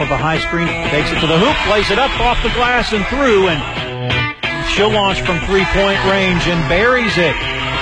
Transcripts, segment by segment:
of a high screen, takes it to the hoop, lays it up off the glass and through, and she'll launch from three-point range and buries it.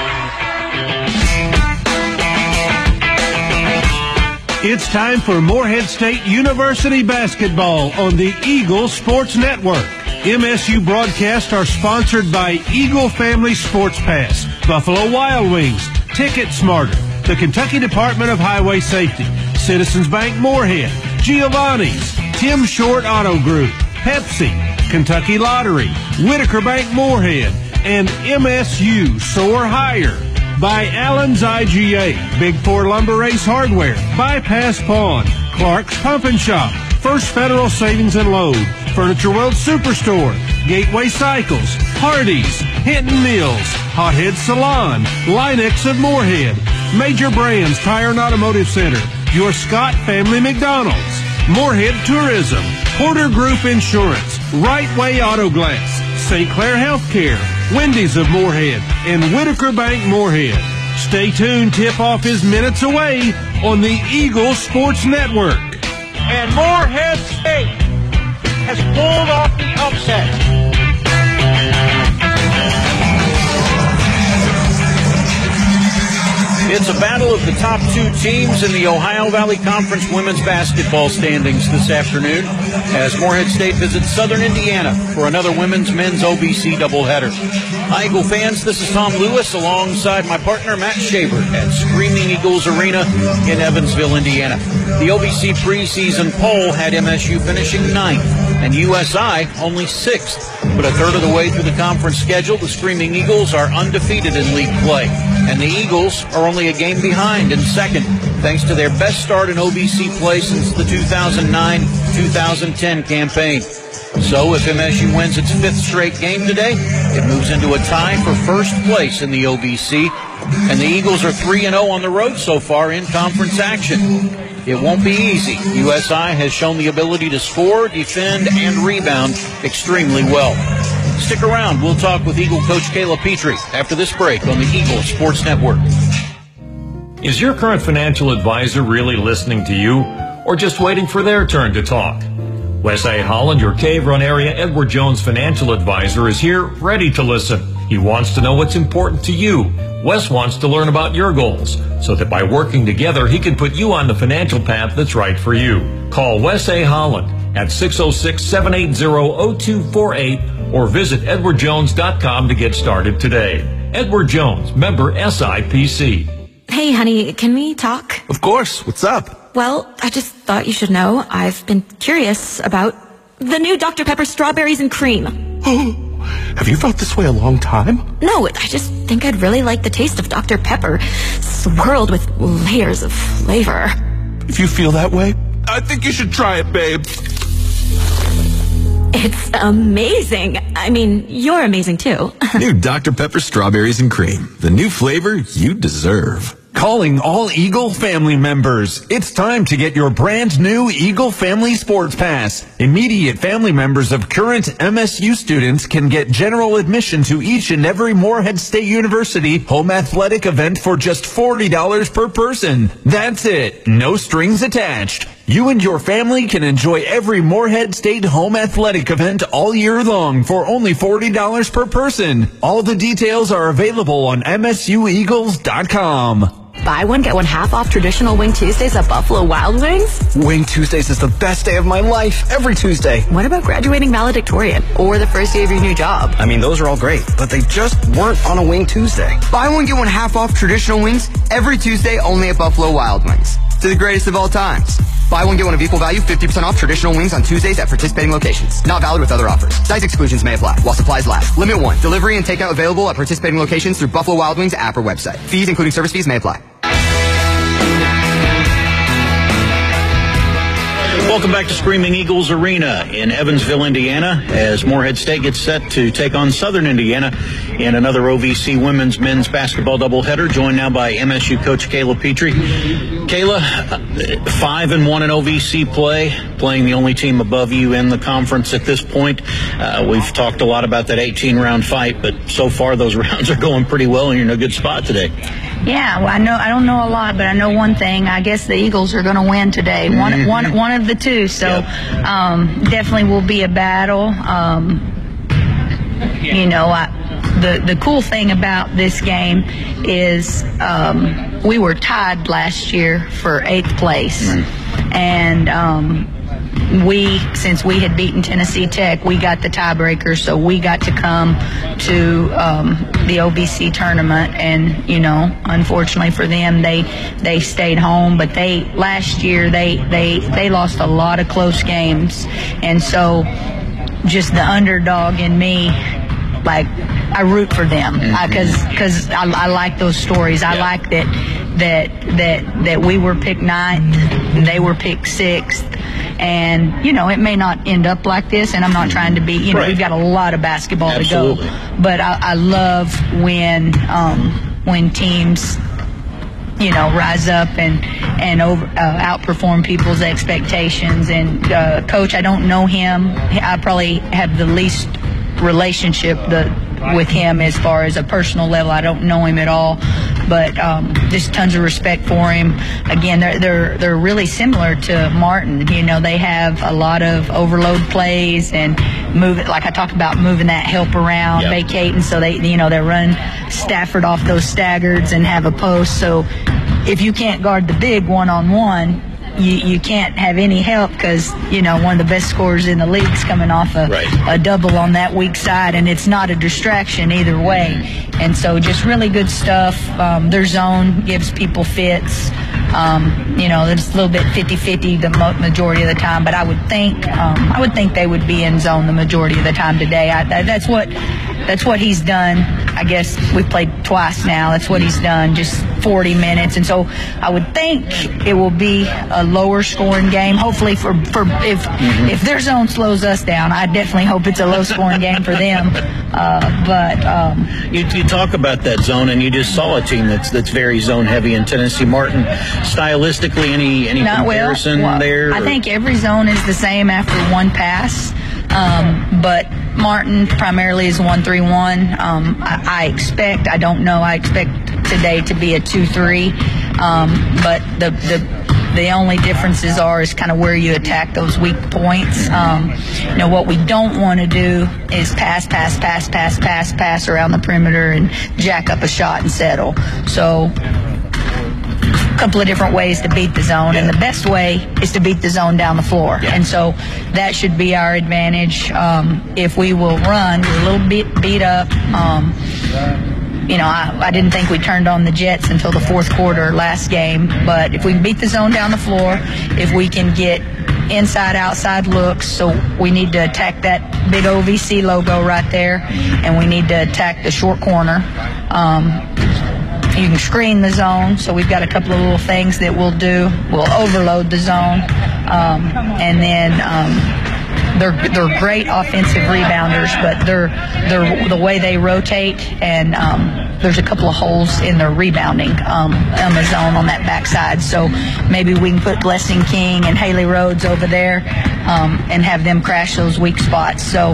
It's time for Morehead State University basketball on the Eagle Sports Network. MSU broadcasts are sponsored by Eagle Family Sports Pass, Buffalo Wild Wings, Ticket Smarter, the Kentucky Department of Highway Safety, Citizens Bank Morehead, Giovanni's, Tim Short Auto Group, Pepsi, Kentucky Lottery, Whitaker Bank Morehead, and MSU Soar Higher. By Allen's IGA, Big Four Lumber Ace Hardware, Bypass Pawn, Clark's Pump and Shop, First Federal Savings and Loan, Furniture World Superstore, Gateway Cycles, Hardee's, Hinton Mills, Hothead Salon, Linex of Morehead, Major Brands Tire and Automotive Center, Your Scott Family McDonald's, Morehead Tourism, Porter Group Insurance, Right Way Auto Glass, St. Clair Healthcare, Wendy's of Morehead, and Whitaker Bank Morehead. Stay tuned, tip-off is minutes away on the Eagle Sports Network. And Morehead State has pulled off the upset. It's a battle of the top two teams in the Ohio Valley Conference women's basketball standings this afternoon as Morehead State visits Southern Indiana for another women's-men's OVC doubleheader. Hi, Eagle fans, this is Tom Lewis alongside my partner Matt Shaver at Screaming Eagles Arena in Evansville, Indiana. The OVC preseason poll had MSU finishing 9th and USI only 6th. But a third of the way through the conference schedule, the Screaming Eagles are undefeated in league play. And the Eagles are only a game behind in second, thanks to their best start in OVC play since the 2009-2010 campaign. So if MSU wins its 5th straight game today, it moves into a tie for first place in the OVC. And the Eagles are 3-0 on the road so far in conference action. It won't be easy. USI has shown the ability to score, defend, and rebound extremely well. Stick around. We'll talk with Eagle coach Kayla Petrie after this break on the Eagle Sports Network. Is your current financial advisor really listening to you or just waiting for their turn to talk? Wes A. Holland, your Cave Run area Edward Jones financial advisor, is here ready to listen. He wants to know what's important to you. Wes wants to learn about your goals so that by working together, he can put you on the financial path that's right for you. Call Wes A. Holland at 606-780-0248 or visit edwardjones.com to get started today. Edward Jones, member SIPC. Hey, honey, can we talk? Of course. What's up? Well, I just thought you should know I've been curious about the new Dr. Pepper strawberries and cream. Have you felt this way a long time? No, I just think I'd really like the taste of Dr. Pepper swirled with layers of flavor. If you feel that way, I think you should try it, babe. It's amazing. I mean, you're amazing too. New Dr. Pepper strawberries and cream. The new flavor you deserve. Calling all Eagle family members. It's time to get your brand new Eagle Family Sports Pass. Immediate family members of current MSU students can get general admission to each and every Morehead State University home athletic event for just $40 per person. That's it. No strings attached. You and your family can enjoy every Morehead State home athletic event all year long for only $40 per person. All the details are available on MSUEagles.com. Buy one, get one half off traditional Wing Tuesdays at Buffalo Wild Wings? Wing Tuesdays is the best day of my life, every Tuesday. What about graduating valedictorian or the first day of your new job? I mean, those are all great, but they just weren't on a Wing Tuesday. Buy one, get one half off traditional wings every Tuesday only at Buffalo Wild Wings. To the greatest of all times. Buy one, get one of equal value, 50% off traditional wings on Tuesdays at participating locations. Not valid with other offers. Size exclusions may apply while supplies last. Limit 1. Delivery and takeout available at participating locations through Buffalo Wild Wings app or website. Fees, including service fees, may apply. Welcome back to Screaming Eagles Arena in Evansville, Indiana, as Morehead State gets set to take on Southern Indiana in another OVC men's basketball doubleheader, joined now by MSU coach Kayla Petrie. Kayla, 5-1 in OVC play, playing the only team above you in the conference at this point. We've talked a lot about that 18-round fight, but so far those rounds are going pretty well, and you're in a good spot today. Yeah, well, I don't know a lot, but I know one thing. I guess the Eagles are going to win today. One of the two. So definitely will be a battle. The cool thing about this game is we were tied last year for 8th place, and since we had beaten Tennessee Tech, we got the tiebreaker, so we got to come to the OVC tournament. And unfortunately for them, they stayed home. But last year they lost a lot of close games, and so just the underdog in me, like, I root for them because I like those stories. I like that we were picked 9th, and they were picked 6th. And, it may not end up like this, and I'm not trying to be, we've got a lot of basketball to go. But I love when teams, rise up and outperform people's expectations. And Coach, I don't know him. I probably have the least relationship with him as far as a personal level. I don't know him at all, but just tons of respect for him. Again, they're really similar to Martin. They have a lot of overload plays and like I talked about, moving that help around, vacating, so they run Stafford off those staggers and have a post. So if you can't guard the big one-on-one, you can't have any help, because one of the best scorers in the league is coming off a double on that weak side, and it's not a distraction either way. And so just really good stuff. Their zone gives people fits. It's a little bit 50-50 the majority of the time, but I would think they would be in zone the majority of the time today. That's what he's done. I guess we've played twice now. That's what he's done, just 40 minutes. And so I would think it will be a lower scoring game. Hopefully if their zone slows us down, I definitely hope it's a low scoring game for them. You talk about that zone, and you just saw a team that's very zone heavy in Tennessee. Martin, stylistically, any comparison there? I think every zone is the same after one pass. But Martin primarily is 1-3-1. I expect today to be a 2-3. But the only differences is kind of where you attack those weak points. What we don't want to do is pass around the perimeter and jack up a shot and settle. So a couple of different ways to beat the zone, and the best way is to beat the zone down the floor. And so that should be our advantage. If we will run, we're a little bit beat up. I didn't think we turned on the Jets until the fourth quarter last game, but if we can beat the zone down the floor, if we can get inside outside looks, so we need to attack that big OVC logo right there, and we need to attack the short corner. You can screen the zone, so we've got a couple of little things that we'll do. We'll overload the zone, and then they're great offensive rebounders, but they're the way they rotate, and there's a couple of holes in their rebounding on the zone on that backside. So maybe we can put Blessing King and Haley Rhodes over there and have them crash those weak spots. So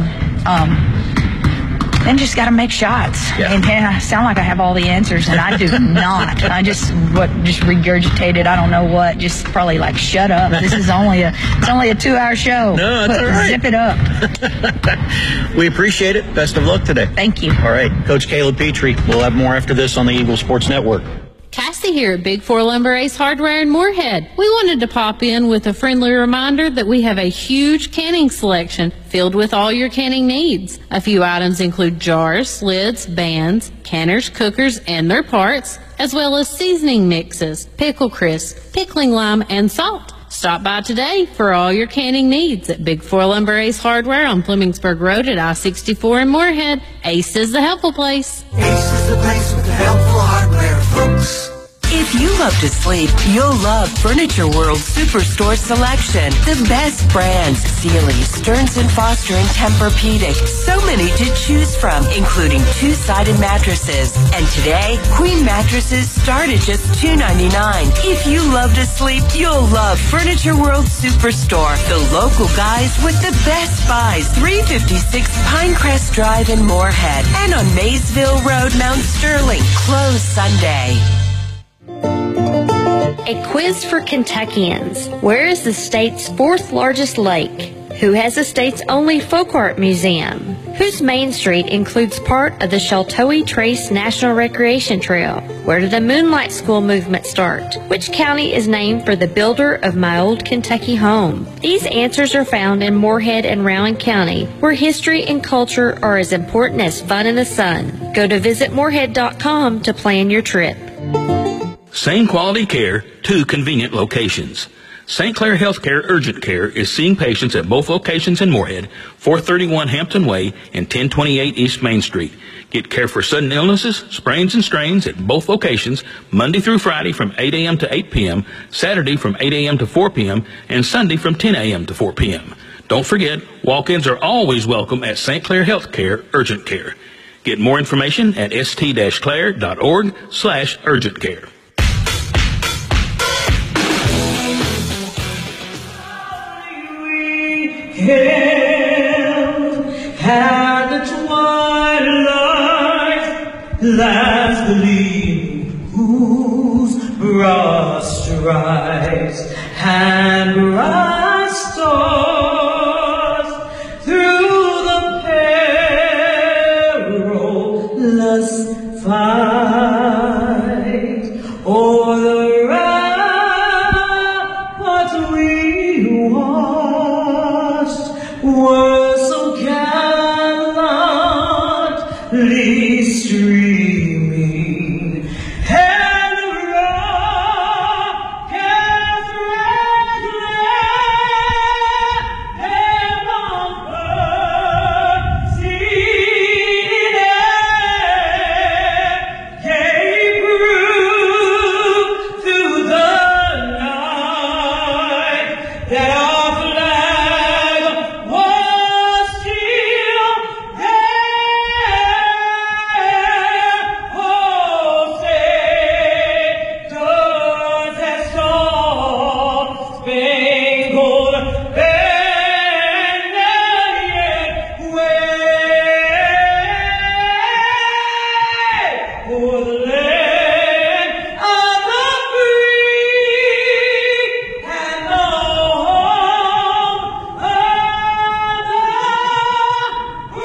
then just got to make shots. And I sound like I have all the answers, and I do not. I just regurgitated, I don't know what, just probably like, shut up. This is only a 2-hour show. No, that's all right. Zip it up. We appreciate it. Best of luck today. Thank you. All right, Coach Kayla Petrie. We'll have more after this on the Eagle Sports Network. Cassie here at Big 4 Lumber Ace Hardware in Moorhead. We wanted to pop in with a friendly reminder that we have a huge canning selection filled with all your canning needs. A few items include jars, lids, bands, canners, cookers, and their parts, as well as seasoning mixes, pickle crisp, pickling lime, and salt. Stop by today for all your canning needs at Big 4 Lumber Ace Hardware on Flemingsburg Road at I-64 in Moorhead. Ace is the helpful place. Ace is the place with the helpful hardware, folks. If you love to sleep, you'll love Furniture World Superstore selection. The best brands, Sealy, Stearns & Foster, and Tempur-Pedic. So many to choose from, including two-sided mattresses. And today, queen mattresses start at just $2.99. If you love to sleep, you'll love Furniture World Superstore. The local guys with the best buys. 356 Pinecrest Drive in Moorhead. And on Maysville Road, Mount Sterling. Closed Sunday. A quiz for Kentuckians. Where is the state's fourth largest lake? Who has the state's only folk art museum? Whose Main Street includes part of the Sheltowee Trace National Recreation Trail? Where did the Moonlight School movement start? Which county is named for the builder of my old Kentucky home? These answers are found in Moorhead and Rowan County, where history and culture are as important as fun in the sun. Go to visitmoorhead.com to plan your trip. Same quality care, 2 convenient locations. St. Clair Healthcare Urgent Care is seeing patients at both locations in Moorhead, 431 Hampton Way and 1028 East Main Street. Get care for sudden illnesses, sprains and strains at both locations, Monday through Friday from 8 a.m. to 8 p.m., Saturday from 8 a.m. to 4 p.m., and Sunday from 10 a.m. to 4 p.m. Don't forget, walk-ins are always welcome at St. Clair Healthcare Urgent Care. Get more information at st-clair.org/urgent care. At the twilight lands gleaming, whose broad stripes and bright stars through the perilous fight o'er the ramparts we watched were so gallantly streaming, and the rockets red glare on bursting air gave proof through the night that our flag was still there. Oh, say does that star-spangled banner yet wave o'er the land of the free and the home of the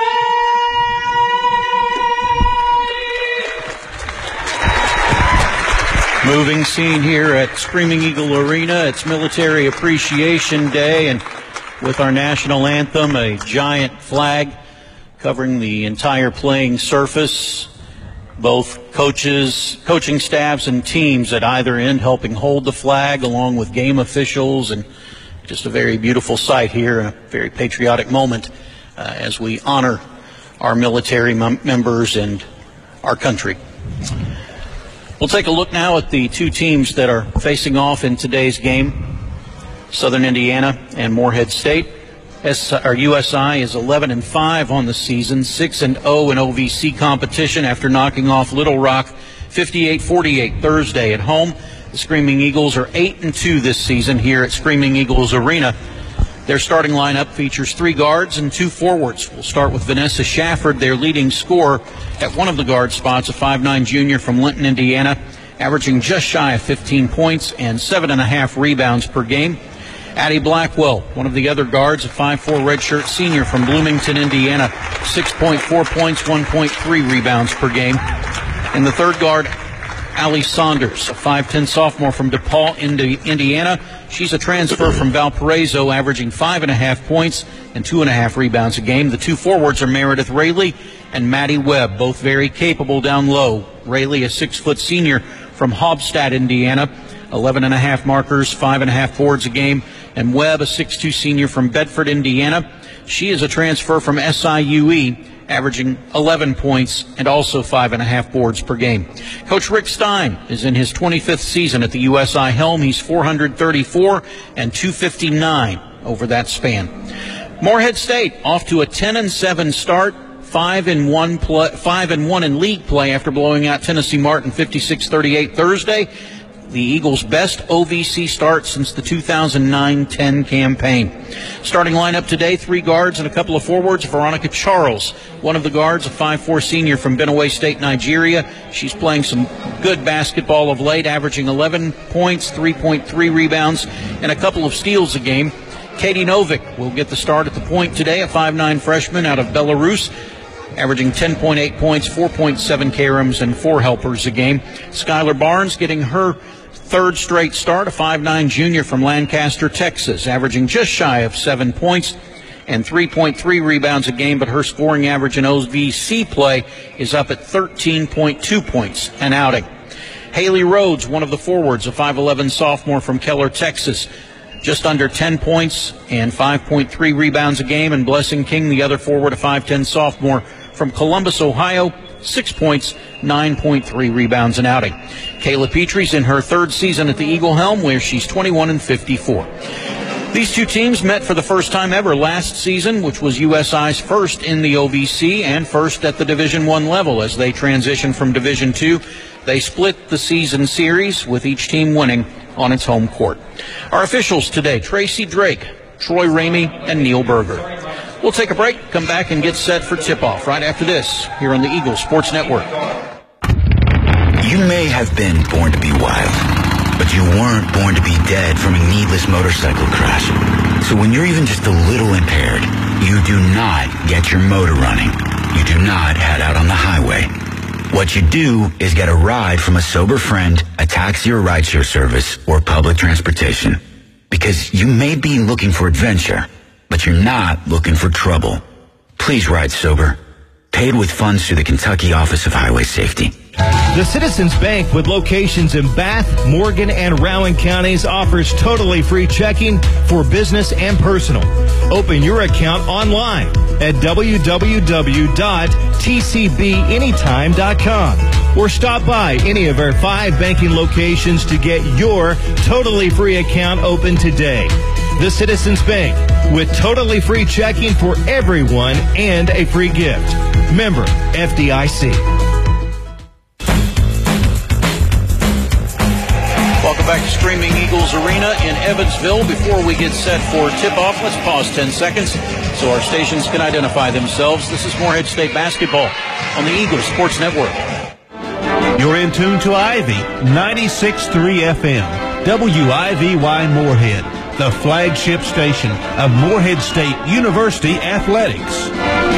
brave. Moving scene here at Screaming Eagle Arena. It's Military Appreciation Day, and with our national anthem, a giant flag covering the entire playing surface. Both coaches, coaching staffs, and teams at either end helping hold the flag, along with game officials, and just a very beautiful sight here, a very patriotic moment as we honor our military members and our country. We'll take a look now at the two teams that are facing off in today's game, Southern Indiana and Moorhead State. USI is 11-5 on the season, 6-0 in OVC competition after knocking off Little Rock 58-48 Thursday at home. The Screaming Eagles are 8-2 this season here at Screaming Eagles Arena. Their starting lineup features 3 guards and 2 forwards. We'll start with Vanessa Shafford, their leading scorer at one of the guard spots, a 5'9" junior from Linton, Indiana, averaging just shy of 15 points and 7.5 rebounds per game. Addie Blackwell, one of the other guards, a 5'4" redshirt senior from Bloomington, Indiana, 6.4 points, 1.3 rebounds per game. And the third guard, Allie Saunders, a 5'10" sophomore from DePaul, Indiana. She's a transfer from Valparaiso, averaging 5.5 points and 2.5 rebounds a game. The 2 forwards are Meredith Rayleigh and Maddie Webb, both very capable down low. Rayleigh, a 6-foot senior from Hobstadt, Indiana. 11.5 markers, 5.5 boards a game. And Webb, a 6'2 senior from Bedford, Indiana. She is a transfer from SIUE, averaging 11 points and also 5.5 boards per game. Coach Rick Stein is in his 25th season at the USI helm. He's 434 and 259 over that span. Morehead State off to a 10-7 start, 5-1 in league play after blowing out Tennessee Martin 56-38 Thursday. The Eagles' best OVC start since the 2009-10 campaign. Starting lineup today, 3 guards and a couple of forwards. Veronica Charles, one of the guards, a 5'4 senior from Benue State, Nigeria. She's playing some good basketball of late, averaging 11 points, 3.3 rebounds, and a couple of steals a game. Katie Novick will get the start at the point today, a 5'9 freshman out of Belarus, averaging 10.8 points, 4.7 KRMs, and 4 helpers a game. Skylar Barnes getting her third straight start, a 5'9 junior from Lancaster, Texas, averaging just shy of 7 points and 3.3 rebounds a game, but her scoring average in OVC play is up at 13.2 points an outing. Haley Rhodes, one of the forwards, a 5'11 sophomore from Keller, Texas, just under 10 points and 5.3 rebounds a game. And Blessing King, the other forward, a 5'10 sophomore from Columbus, Ohio, 6 points, 9.3 rebounds an outing. Kayla Petrie's in her third season at the Eagle helm, where she's 21 and 54. These two teams met for the first time ever last season, which was USI's first in the OVC and first at the Division I level. As they transition from Division II, they split the season series, with each team winning on its home court. Our officials today, Tracy Drake, Troy Ramey, and Neil Berger. We'll take a break, come back, and get set for tip-off right after this here on the Eagle Sports Network. You may have been born to be wild, but you weren't born to be dead from a needless motorcycle crash. So when you're even just a little impaired, you do not get your motor running. You do not head out on the highway. What you do is get a ride from a sober friend, a taxi or rideshare service, or public transportation. Because you may be looking for adventure, but you're not looking for trouble. Please ride sober. Paid with funds through the Kentucky Office of Highway Safety. The Citizens Bank, with locations in Bath, Morgan, and Rowan counties, offers totally free checking for business and personal. Open your account online at www.tcbanytime.com or stop by any of our 5 banking locations to get your totally free account open today. The Citizens Bank, with totally free checking for everyone and a free gift. Member FDIC. Welcome back to Streaming Eagles Arena in Evansville. Before we get set for tip-off, let's pause 10 seconds so our stations can identify themselves. This is Morehead State basketball on the Eagles Sports Network. You're in tune to Ivy 96.3 FM, WIVY Morehead, the flagship station of Morehead State University Athletics.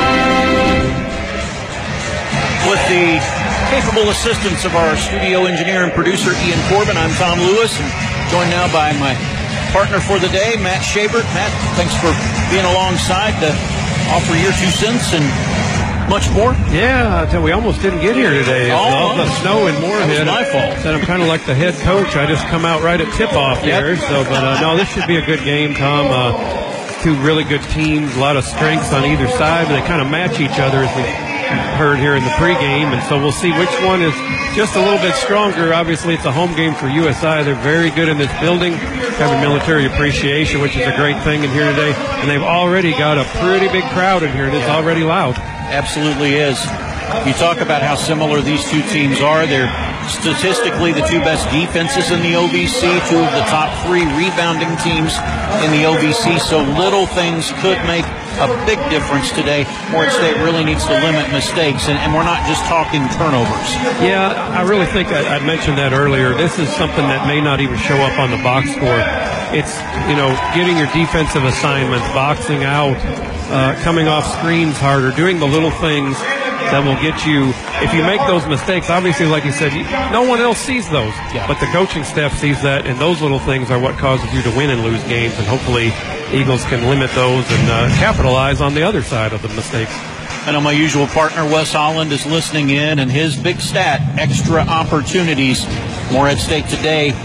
With the capable assistance of our studio engineer and producer, Ian Corbin, I'm Tom Lewis, and joined now by my partner for the day, Matt Schabert. Matt, thanks for being alongside to offer your 2 cents and much more. Yeah, we almost didn't get here today. All the snow in Morehead. That was my fault. Said I'm kind of like the head coach. I just come out right at tip-off here. So, but no, this should be a good game, Tom. 2 really good teams, a lot of strengths on either side, but they kind of match each other, as we heard here in the pregame, and so we'll see which one is just a little bit stronger. Obviously, it's a home game for USI. They're very good in this building, having military appreciation, which is a great thing in here today, and they've already got a pretty big crowd in here, and it's already loud. Absolutely is. You talk about how similar these 2 teams are. They're statistically the 2 best defenses in the OVC, 2 of the top 3 rebounding teams in the OVC, so little things could make a big difference today. Morehead State really needs to limit mistakes, and we're not just talking turnovers. Yeah, I really think I mentioned that earlier. This is something that may not even show up on the box score. It's, getting your defensive assignments, boxing out, coming off screens harder, doing the little things that will get you, if you make those mistakes, obviously, like you said, no one else sees those. Yeah. But the coaching staff sees that, and those little things are what causes you to win and lose games, and hopefully Eagles can limit those and capitalize on the other side of the mistakes. I know my usual partner, Wes Holland, is listening in, and his big stat, extra opportunities. Morehead State today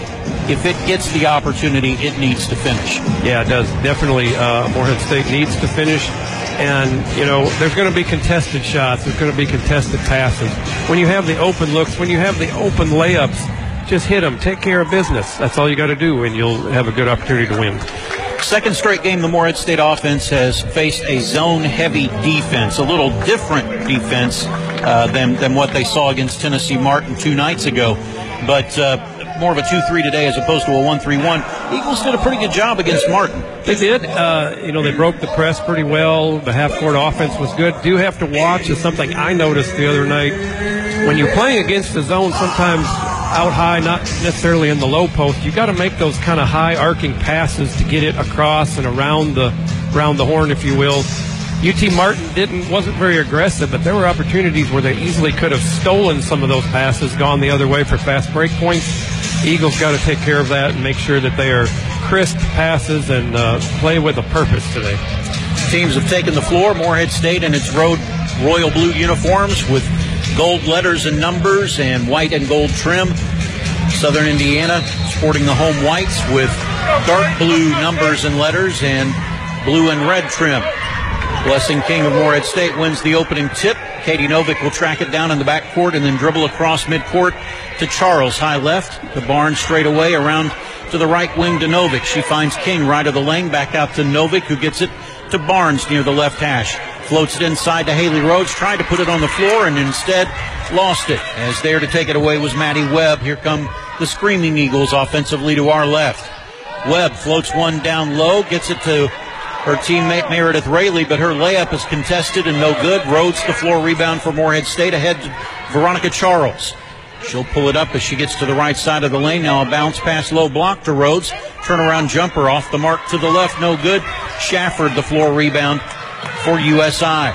if it gets the opportunity, it needs to finish. Yeah, it does. Definitely, Morehead State needs to finish. And, there's going to be contested shots. There's going to be contested passes. When you have the open looks, when you have the open layups, just hit them. Take care of business. That's all you got to do, and you'll have a good opportunity to win. Second straight game, the Morehead State offense has faced a zone-heavy defense, a little different defense than what they saw against Tennessee Martin 2 nights ago. But more of a 2-3 today as opposed to a 1-3-1. Eagles did a pretty good job against Martin. They did. They broke the press pretty well. The half-court offense was good. Do have to watch is something I noticed the other night. When you're playing against the zone, sometimes out high, not necessarily in the low post, you got to make those kind of high arcing passes to get it across and around the horn, if you will. UT Martin wasn't very aggressive, but there were opportunities where they easily could have stolen some of those passes, gone the other way for fast break points. The Eagles got to take care of that and make sure that they are crisp passes and play with a purpose today. Teams have taken the floor. Morehead State in its royal blue uniforms with gold letters and numbers and white and gold trim. Southern Indiana sporting the home whites with dark blue numbers and letters and blue and red trim. Blessing King of Morehead State wins the opening tip. Katie Novick will track it down in the backcourt and then dribble across midcourt to Charles, high left, to Barnes straight away, around to the right wing to Novick. She finds King right of the lane, back out to Novick, who gets it to Barnes near the left hash. Floats it inside to Haley Rhodes, tried to put it on the floor and instead lost it. As there to take it away was Maddie Webb. Here come the Screaming Eagles offensively to our left. Webb floats one down low, gets it to her teammate Meredith Rayleigh, but her layup is contested and no good. Rhodes the floor rebound for Morehead State, ahead to Veronica Charles. She'll pull it up as she gets to the right side of the lane. Now a bounce pass low block to Rhodes. Turnaround jumper off the mark to the left, no good. Shafford the floor rebound for USI.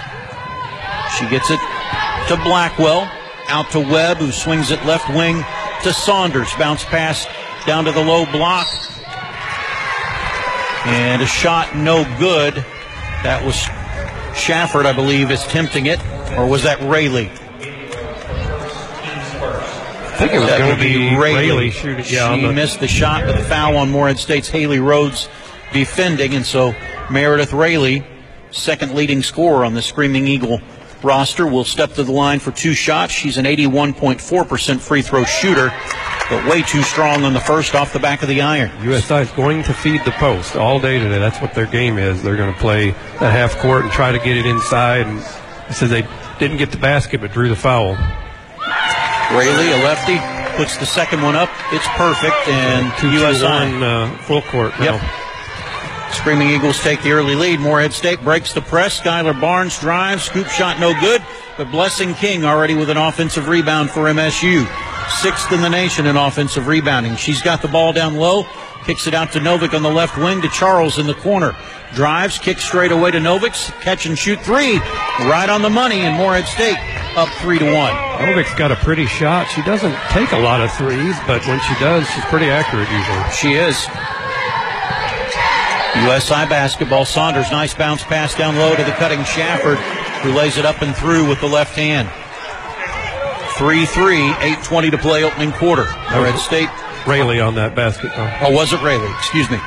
She gets it to Blackwell, out to Webb, who swings it left wing to Saunders. Bounce pass down to the low block. And a shot no good. That was Shafford, I believe, is tempting it. Or was that Rayleigh? I think it was going to be Rayleigh shooting. Yeah, she missed the shot, but the foul on Morehead State's Haley Rhodes defending. And so Meredith Rayleigh, second leading scorer on the Screaming Eagle roster, will step to the line for 2 shots. She's an 81.4% free throw shooter, but way too strong on the first off the back of the iron. USI is going to feed the post all day today. That's what their game is. They're going to play that half court and try to get it inside. And it says they didn't get the basket but drew the foul. Rayleigh, a lefty, puts the second one up. It's perfect, and USI full court now. Yep. Screaming Eagles take the early lead. Morehead State breaks the press. Skylar Barnes drives, scoop shot no good, but Blessing King already with an offensive rebound for MSU. 6th in the nation in offensive rebounding. She's got the ball down low, kicks it out to Novick on the left wing to Charles in the corner. Drives, kicks straight away to Novick, catch and shoot 3, right on the money, and Morehead State up 3-1. Novick's got a pretty shot. She doesn't take a lot of threes, but when she does, she's pretty accurate usually. She is. USI basketball. Saunders, nice bounce pass down low to the cutting Shafford, who lays it up and through with the left hand. 3-3, 8:20 to play opening quarter. Morehead State. Rayleigh on that basket. Oh, was it Rayleigh? Excuse me.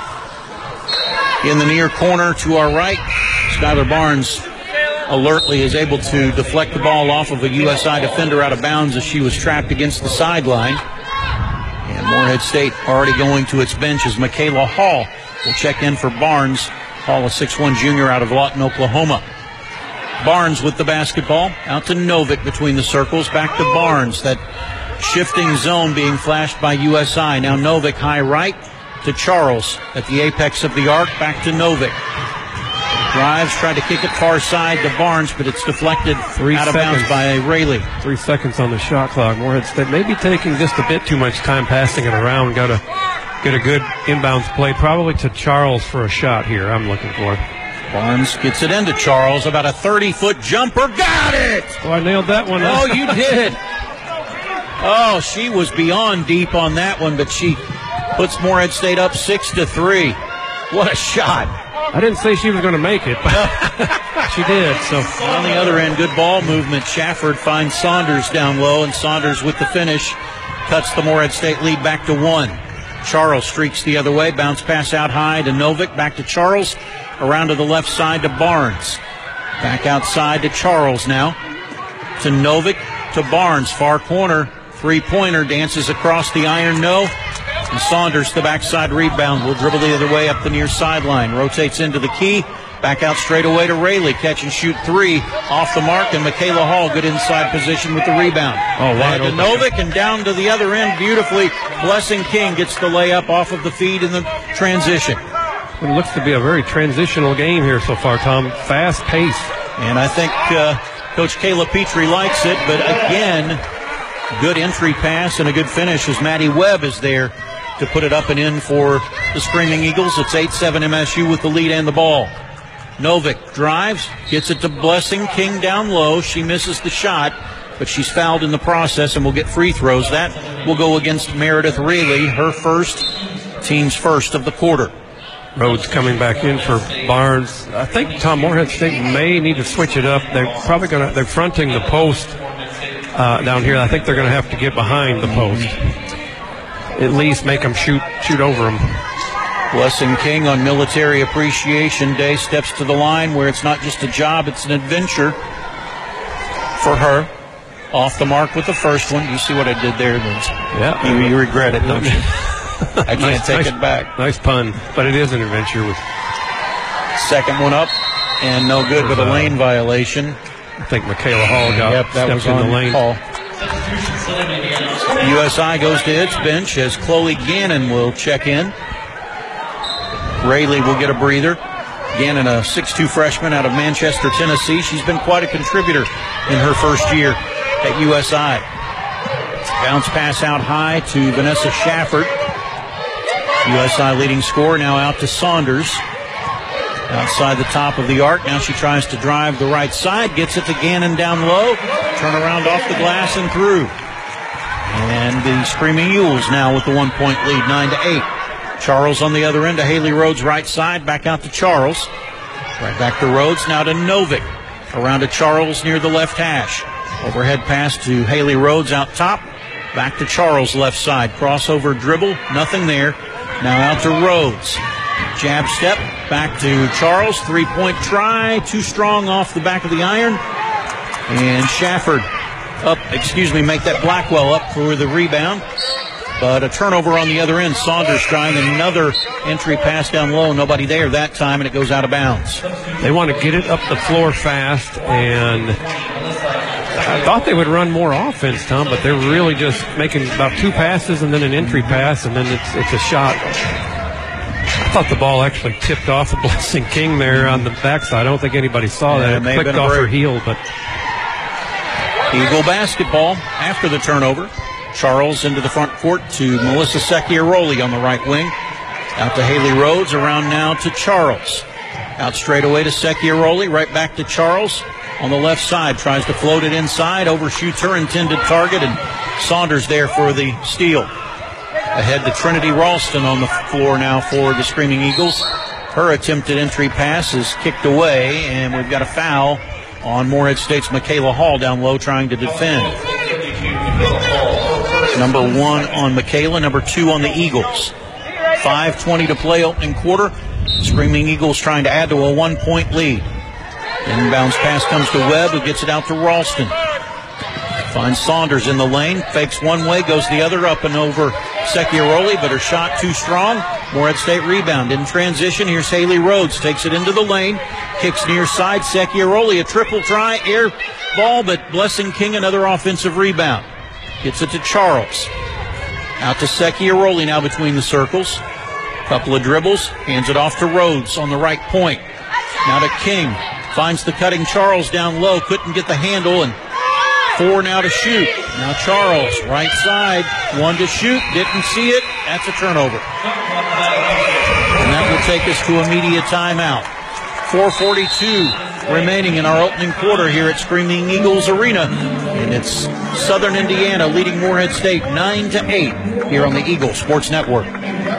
In the near corner to our right, Skylar Barnes alertly is able to deflect the ball off of a USI defender out of bounds as she was trapped against the sideline. And Morehead State already going to its bench as Michaela Hall will check in for Barnes. Hall, a 6'1 junior out of Lawton, Oklahoma. Barnes with the basketball, out to Novick between the circles, back to Barnes. That shifting zone being flashed by USI. Now Novick high right to Charles at the apex of the arc, back to Novick. Drives, tried to kick it far side to Barnes, but it's deflected out of bounds by Rayleigh. 3 seconds on the shot clock. Morehead State maybe taking just a bit too much time passing it around. Got to get a good inbounds play, probably to Charles for a shot here. I'm looking for. Barnes gets it into Charles, about a 30-foot jumper. Got it! Oh, I nailed that one. Oh, you did. Oh, she was beyond deep on that one, but she puts Morehead State up 6-3. What a shot. I didn't say she was going to make it, but she did. So on the other end, good ball movement. Shafford finds Saunders down low, and Saunders with the finish cuts the Morehead State lead back to 1. Charles streaks the other way. Bounce pass out high to Novick. Back to Charles. Around to the left side to Barnes. Back outside to Charles now. To Novick. To Barnes. Far corner. Three-pointer. Dances across the iron. No. And Saunders, the backside rebound, will dribble the other way up the near sideline. Rotates into the key. Back out straight away to Rayleigh. Catch and shoot 3 off the mark. And Michaela Hall, good inside position with the rebound. Oh, wide open. To Novick and down to the other end beautifully. Blessing King gets the layup off of the feed in the transition. It looks to be a very transitional game here so far, Tom. Fast pace. And I think Coach Kayla Petrie likes it. But again, good entry pass and a good finish as Maddie Webb is there to put it up and in for the Screaming Eagles. It's 8-7 MSU with the lead and the ball. Novick drives, gets it to Blessing King down low. She misses the shot, but she's fouled in the process and will get free throws. That will go against Meredith Rayleigh, her first, team's first of the quarter. Rhodes coming back in for Barnes. I think Tom Morehead State may need to switch it up. They're probably they're fronting the post down here. I think they're going to have to get behind the post. At least make them shoot over them. Blessing King on Military Appreciation Day steps to the line where it's not just a job, it's an adventure for her. Off the mark with the first one. You see what I did there, Vince? Yeah. You regret it, don't you? I can't take it back. Nice pun, but it is an adventure. Second one up, and no good, but a lane violation. I think Michaela Hall stepped in the lane. Hall. USI goes to its bench as Chloe Gannon will check in. Rayleigh will get a breather. Gannon, a 6'2 freshman out of Manchester, Tennessee. She's been quite a contributor in her first year at USI. Bounce pass out high to Vanessa Shafford. USI leading scorer now out to Saunders. Outside the top of the arc. Now she tries to drive the right side. Gets it to Gannon down low. Turn around off the glass and through. And the Screaming Eagles now with the 1-point lead, 9-8. Charles on the other end to Haley Rhodes right side. Back out to Charles. Right back to Rhodes. Now to Novick. Around to Charles near the left hash. Overhead pass to Haley Rhodes out top. Back to Charles left side. Crossover dribble. Nothing there. Now out to Rhodes. Jab step. Back to Charles. 3-point try. Too strong off the back of the iron. And Shafford make that Blackwell up for the rebound. But a turnover on the other end. Saunders trying another entry pass down low. Nobody there that time, and it goes out of bounds. They want to get it up the floor fast, and I thought they would run more offense, Tom, but they're really just making about 2 passes and then an entry pass, and then it's a shot. I thought the ball actually tipped off of Blessing King there on the backside. I don't think anybody saw that. It clicked off her heel, but Eagle basketball after the turnover. Charles into the front court to Melissa Secchiaroli on the right wing. Out to Haley Rhodes, around now to Charles. Out straight away to Secchiaroli, right back to Charles. On the left side, tries to float it inside, overshoots her intended target, and Saunders there for the steal. Ahead to Trinity Ralston on the floor now for the Screaming Eagles. Her attempted entry pass is kicked away, and we've got a foul on Morehead State's Michaela Hall down low trying to defend. Number 1 on Michaela, number 2 on the Eagles. 5:20 to play opening quarter. Screaming Eagles trying to add to a 1-point lead. Inbounds pass comes to Webb, who gets it out to Ralston. Finds Saunders in the lane, fakes one way, goes the other up and over Secchiaroli, but her shot too strong. Morehead State rebound. In transition, here's Haley Rhodes, takes it into the lane, kicks near side, Secchiaroli, a triple try, air ball, but Blessing King another offensive rebound. Gets it to Charles. Out to Secchiaroli now between the circles. Couple of dribbles, hands it off to Rhodes on the right point. Now to King. Finds the cutting Charles down low, couldn't get the handle, and 4 now to shoot. Now Charles, right side, 1 to shoot, didn't see it. That's a turnover. And that will take us to a media timeout. 4:42 remaining in our opening quarter here at Screaming Eagles Arena. And it's Southern Indiana leading Morehead State 9-8 here on the Eagle Sports Network.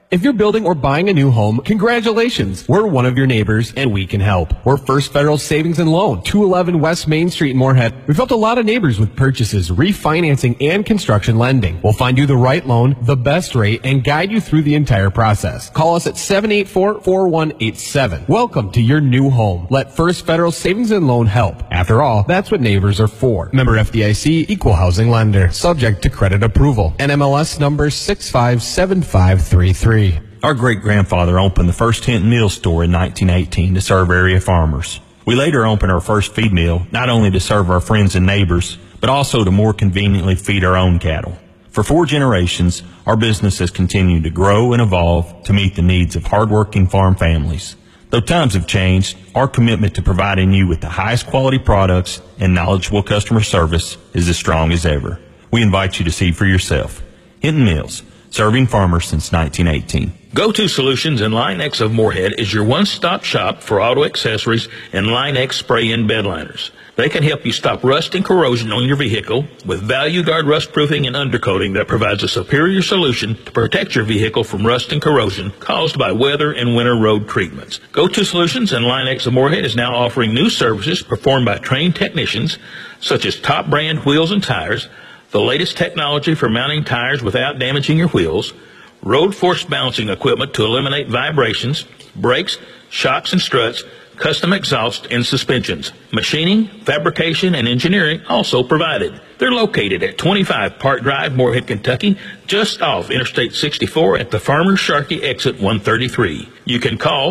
If you're building or buying a new home, congratulations. We're one of your neighbors, and we can help. We're First Federal Savings and Loan, 211 West Main Street in Moorhead. We've helped a lot of neighbors with purchases, refinancing, and construction lending. We'll find you the right loan, the best rate, and guide you through the entire process. Call us at 784-4187. Welcome to your new home. Let First Federal Savings and Loan help. After all, that's what neighbors are for. Member FDIC, Equal Housing Lender. Subject to credit approval. NMLS number 657533. Our great-grandfather opened the first Hinton Mill store in 1918 to serve area farmers. We later opened our first feed mill, not only to serve our friends and neighbors, but also to more conveniently feed our own cattle. For 4 generations, our business has continued to grow and evolve to meet the needs of hardworking farm families. Though times have changed, our commitment to providing you with the highest quality products and knowledgeable customer service is as strong as ever. We invite you to see for yourself. Hinton Mills, serving farmers since 1918. Go-To Solutions in Line X of Moorhead is your one-stop shop for auto accessories and Line X spray-in bed liners. They can help you stop rust and corrosion on your vehicle with Value Guard rust proofing and undercoating that provides a superior solution to protect your vehicle from rust and corrosion caused by weather and winter road treatments. Go-To Solutions in Line X of Moorhead is now offering new services performed by trained technicians such as top brand wheels and tires, the latest technology for mounting tires without damaging your wheels, road force balancing equipment to eliminate vibrations, brakes, shocks and struts, custom exhaust and suspensions. Machining, fabrication, and engineering also provided. They're located at 25 Park Drive, Moorhead, Kentucky, just off Interstate 64 at the Farmers Sharkey exit 133. You can call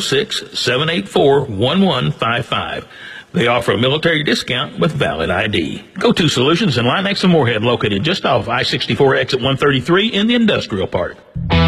606-784-1155. They offer a military discount with valid ID. Go-To Solutions in Line X of Moorhead, located just off I-64 exit 133 in the Industrial Park.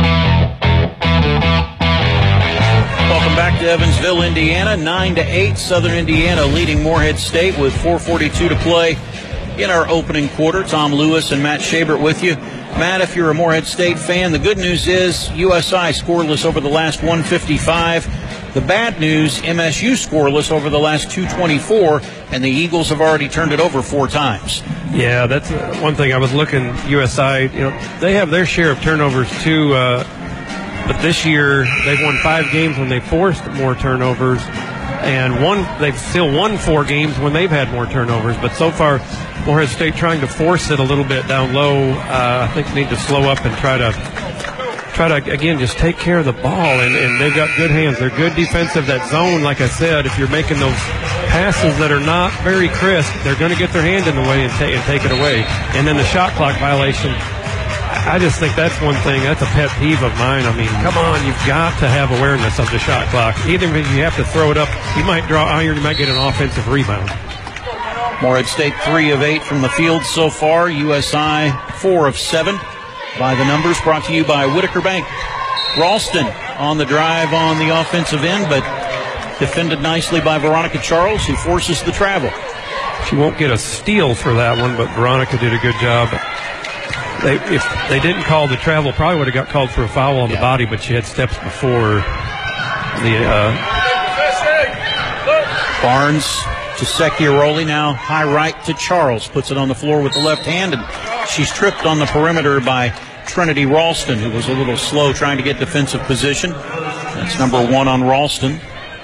Welcome back to Evansville, Indiana. 9-8, Southern Indiana leading Moorhead State with 4:42 to play in our opening quarter. Tom Lewis and Matt Schabert with you. Matt, if you're a Moorhead State fan, the good news is USI scoreless over the last 155. The bad news, MSU scoreless over the last 224, and the Eagles have already turned it over 4 times. Yeah, that's one thing I was looking. USI, they have their share of turnovers too, but this year they've won 5 games when they forced more turnovers, and they've still won 4 games when they've had more turnovers. But so far, Moorhead State trying to force it a little bit down low. I think they need to slow up and try to again just take care of the ball, and they've got good hands. They're good defensive. That zone, like I said, if you're making those passes that are not very crisp, they're going to get their hand in the way and take it away. And then the shot clock violation, I just think that's one thing. That's a pet peeve of mine. I mean, come on, you've got to have awareness of the shot clock. Even if you have to throw it up, you might draw iron, you might get an offensive rebound. Moorhead State 3 of 8 from the field so far. USI 4 of 7. By the numbers, brought to you by Whitaker Bank. Ralston on the drive on the offensive end, but defended nicely by Veronica Charles, who forces the travel. She won't get a steal for that one, but Veronica did a good job. If they didn't call the travel, probably would have got called for a foul on the body, but she had steps before the Barnes to Secchiaroli, now high right to Charles, puts it on the floor with the left hand, and she's tripped on the perimeter by Trinity Ralston, who was a little slow trying to get defensive position. That's number 1 on Ralston.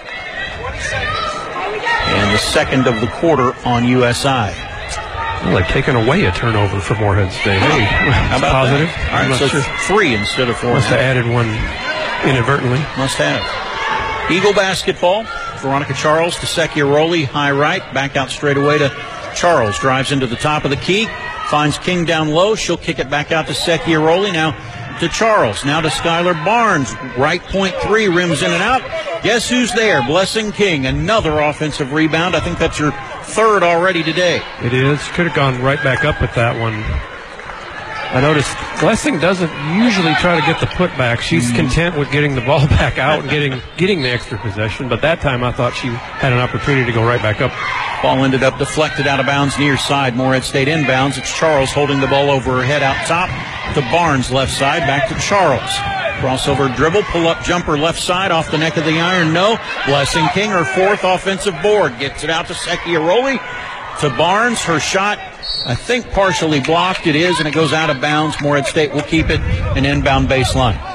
And the second of the quarter on USI. Well, they've taken away a turnover for Moorhead State. Hey, how about positive. That? All right, so sure. 3 instead of 4. Must have added one inadvertently. Must have. Eagle basketball. Veronica Charles to Secchiaroli, high right, back out straight away to Charles. Drives into the top of the key, finds King down low. She'll kick it back out to Secchiaroli, now to Charles, now to Skylar Barnes. Right point 3, rims in and out. Guess who's there? Blessing King, another offensive rebound. I think that's your 3rd already today. It is. Could have gone right back up with that one. I noticed Blessing doesn't usually try to get the putback. She's content with getting the ball back out and getting the extra possession. But that time I thought she had an opportunity to go right back up. Ball ended up deflected out of bounds near side. Moorhead State inbounds. It's Charles holding the ball over her head out top to Barnes left side. Back to Charles. Crossover dribble, pull-up jumper left side off the neck of the iron. No. Blessing King, her 4th offensive board. Gets it out to Secchiaroli. To Barnes. Her shot, I think, partially blocked. It is, and it goes out of bounds. Moorhead State will keep it an inbound baseline.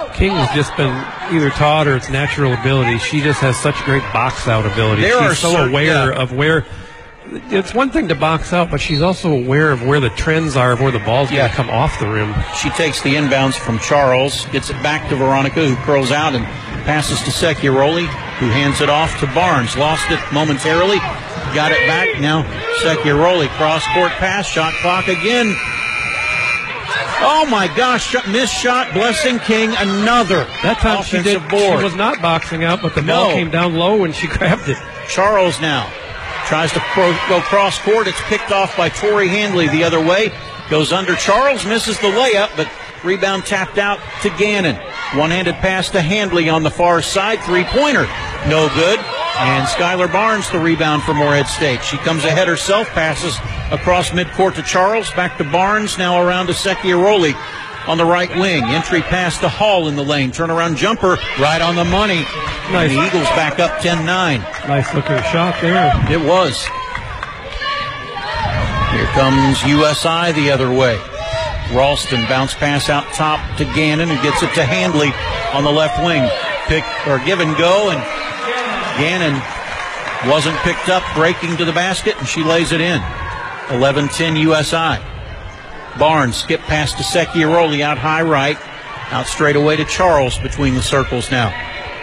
King has just been either taught or it's natural ability. She just has such great box out ability. She's so aware of where. It's one thing to box out, but she's also aware of where the trends are, of where the ball's going to come off the rim. She takes the inbounds from Charles, gets it back to Veronica, who curls out and passes to Secchiaroli, who hands it off to Barnes. Lost it momentarily, got it back. Now Secchiaroli, cross-court pass, shot clock again. Oh my gosh, missed shot, Blessing King, another. That time she was not boxing out, but the ball came down low and she grabbed it. Charles now tries to go cross court. It's picked off by Tori Handley the other way. Goes under Charles, misses the layup, but rebound tapped out to Gannon. One-handed pass to Handley on the far side. Three-pointer, no good. And Skylar Barnes the rebound for Morehead State. She comes ahead herself, passes across midcourt to Charles, back to Barnes, now around to Secchiaroli on the right wing. Entry pass to Hall in the lane. Turnaround jumper right on the money. Nice. And the Eagles back up 10-9. Nice looking shot there. It was. Here comes USI the other way. Ralston bounce pass out top to Gannon, who gets it to Handley on the left wing. Give and go, and Gannon wasn't picked up, breaking to the basket, and she lays it in. 11-10 USI. Barnes skip pass to Secchiaroli out high right. Out straight away to Charles between the circles now.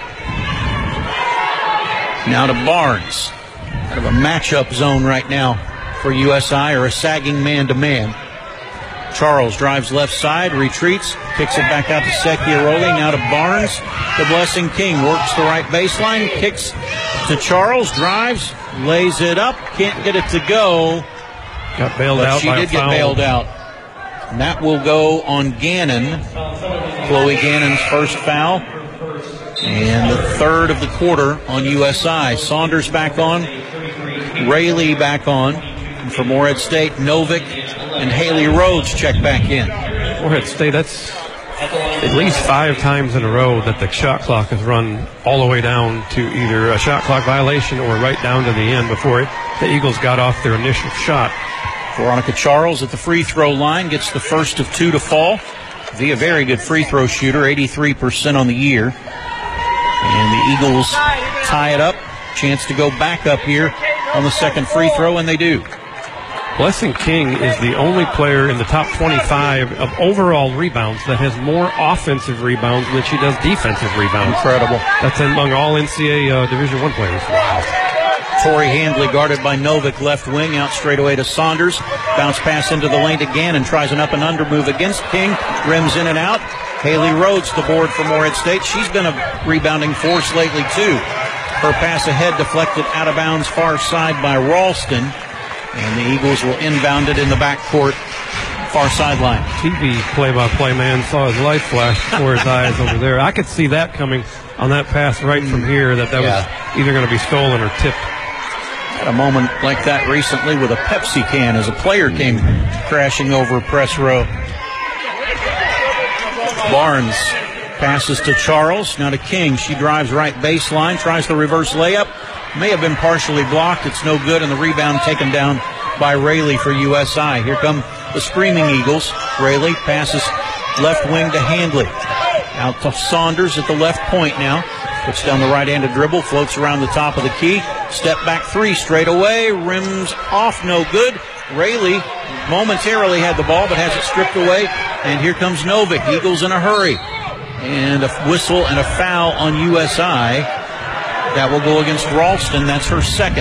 Now to Barnes. Kind of a matchup zone right now for USI, or a sagging man-to-man. Charles drives left side, retreats, kicks it back out to Secchiaroli. Now to Barnes. The Blessing King works the right baseline, kicks to Charles, drives, lays it up, can't get it to go. Got bailed out by a foul. She did get bailed out. And that will go on Gannon. Chloe Gannon's first foul. And the third of the quarter on USI. Saunders back on. Rayleigh back on. And for Morehead State, Novick and Haley Rhodes check back in. Morehead State, that's at least 5 times in a row that the shot clock has run all the way down to either a shot clock violation or right down to the end before the Eagles got off their initial shot. Veronica Charles at the free throw line gets the first of 2 to fall. A very good free throw shooter, 83% on the year. And the Eagles tie it up. Chance to go back up here on the second free throw, and they do. Blessing King is the only player in the top 25 of overall rebounds that has more offensive rebounds than she does defensive rebounds. Incredible. That's among all NCAA Division I players. Wow. Tori Handley guarded by Novick, left wing, out straight away to Saunders. Bounce pass into the lane again and tries an up and under move against King. Rims in and out. Haley Rhodes the board for Morehead State. She's been a rebounding force lately too. Her pass ahead deflected out of bounds far side by Ralston. And the Eagles will inbound it in the backcourt, far sideline. TV play-by-play man saw his light flash before his eyes over there. I could see that coming on that pass right from here, that was either going to be stolen or tipped. Had a moment like that recently with a Pepsi can as a player came crashing over press row. Barnes passes to Charles, now to King. She drives right baseline, tries the reverse layup. May have been partially blocked. It's no good, and the rebound taken down by Rayleigh for USI. Here come the Screaming Eagles. Rayleigh passes left wing to Handley. Out to Saunders at the left point now. Puts down the right-handed dribble, floats around the top of the key. Step back 3 straight away. Rims off, no good. Rayleigh momentarily had the ball, but has it stripped away. And here comes Novick. Eagles in a hurry. And a whistle and a foul on USI. That will go against Ralston. That's her second.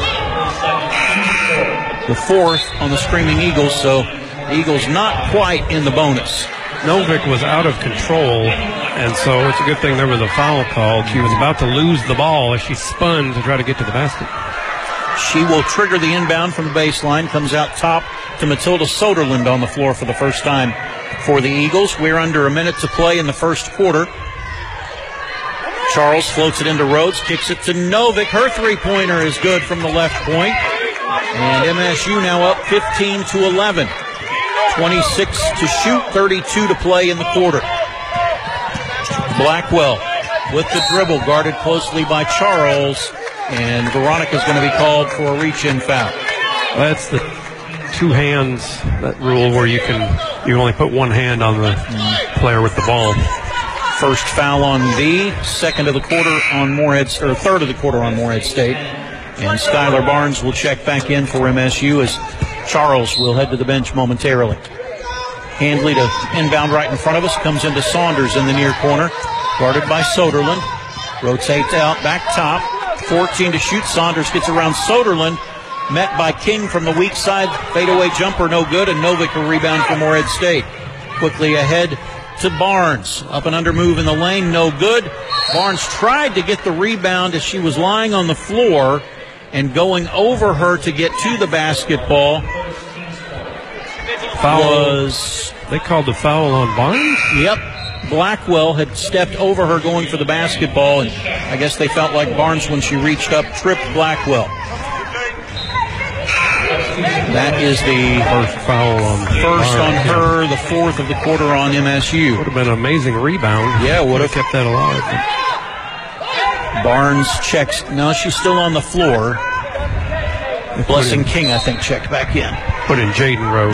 The fourth on the Screaming Eagles, so the Eagles not quite in the bonus. Novick was out of control, and so it's a good thing there was a foul called. She was about to lose the ball as she spun to try to get to the basket. She will trigger the inbound from the baseline, comes out top to Matilda Soderlund on the floor for the first time for the Eagles. We're under a minute to play in the first quarter. Charles floats it into Rhodes, kicks it to Novick. Her three-pointer is good from the left point. And MSU now up 15-11. 26 to shoot, 32 to play in the quarter. Blackwell with the dribble, guarded closely by Charles. And Veronica's going to be called for a reach-in foul. That's the 2 hands, that rule where you only put one hand on the player with the ball. First foul on V, third of the quarter on Morehead State. And Skylar Barnes will check back in for MSU as Charles will head to the bench momentarily. Handley to inbound right in front of us, comes into Saunders in the near corner, guarded by Soderlund. Rotates out, back top, 14 to shoot. Saunders gets around Soderlund, met by King from the weak side. Fadeaway jumper, no good, and Novick a rebound for Morehead State. Quickly ahead to Barnes. Up and under move in the lane, no good. Barnes tried to get the rebound as she was lying on the floor and going over her to get to the basketball. They called the foul on Barnes? Yep. Blackwell had stepped over her going for the basketball, and I guess they felt like Barnes, when she reached up, tripped Blackwell. That is the first foul on her, the fourth of the quarter on MSU. Would have been an amazing rebound. Yeah, would have kept that alive. Barnes checks. No, she's still on the floor. Blessing King, I think, checked back in. Put in Jaden Rose.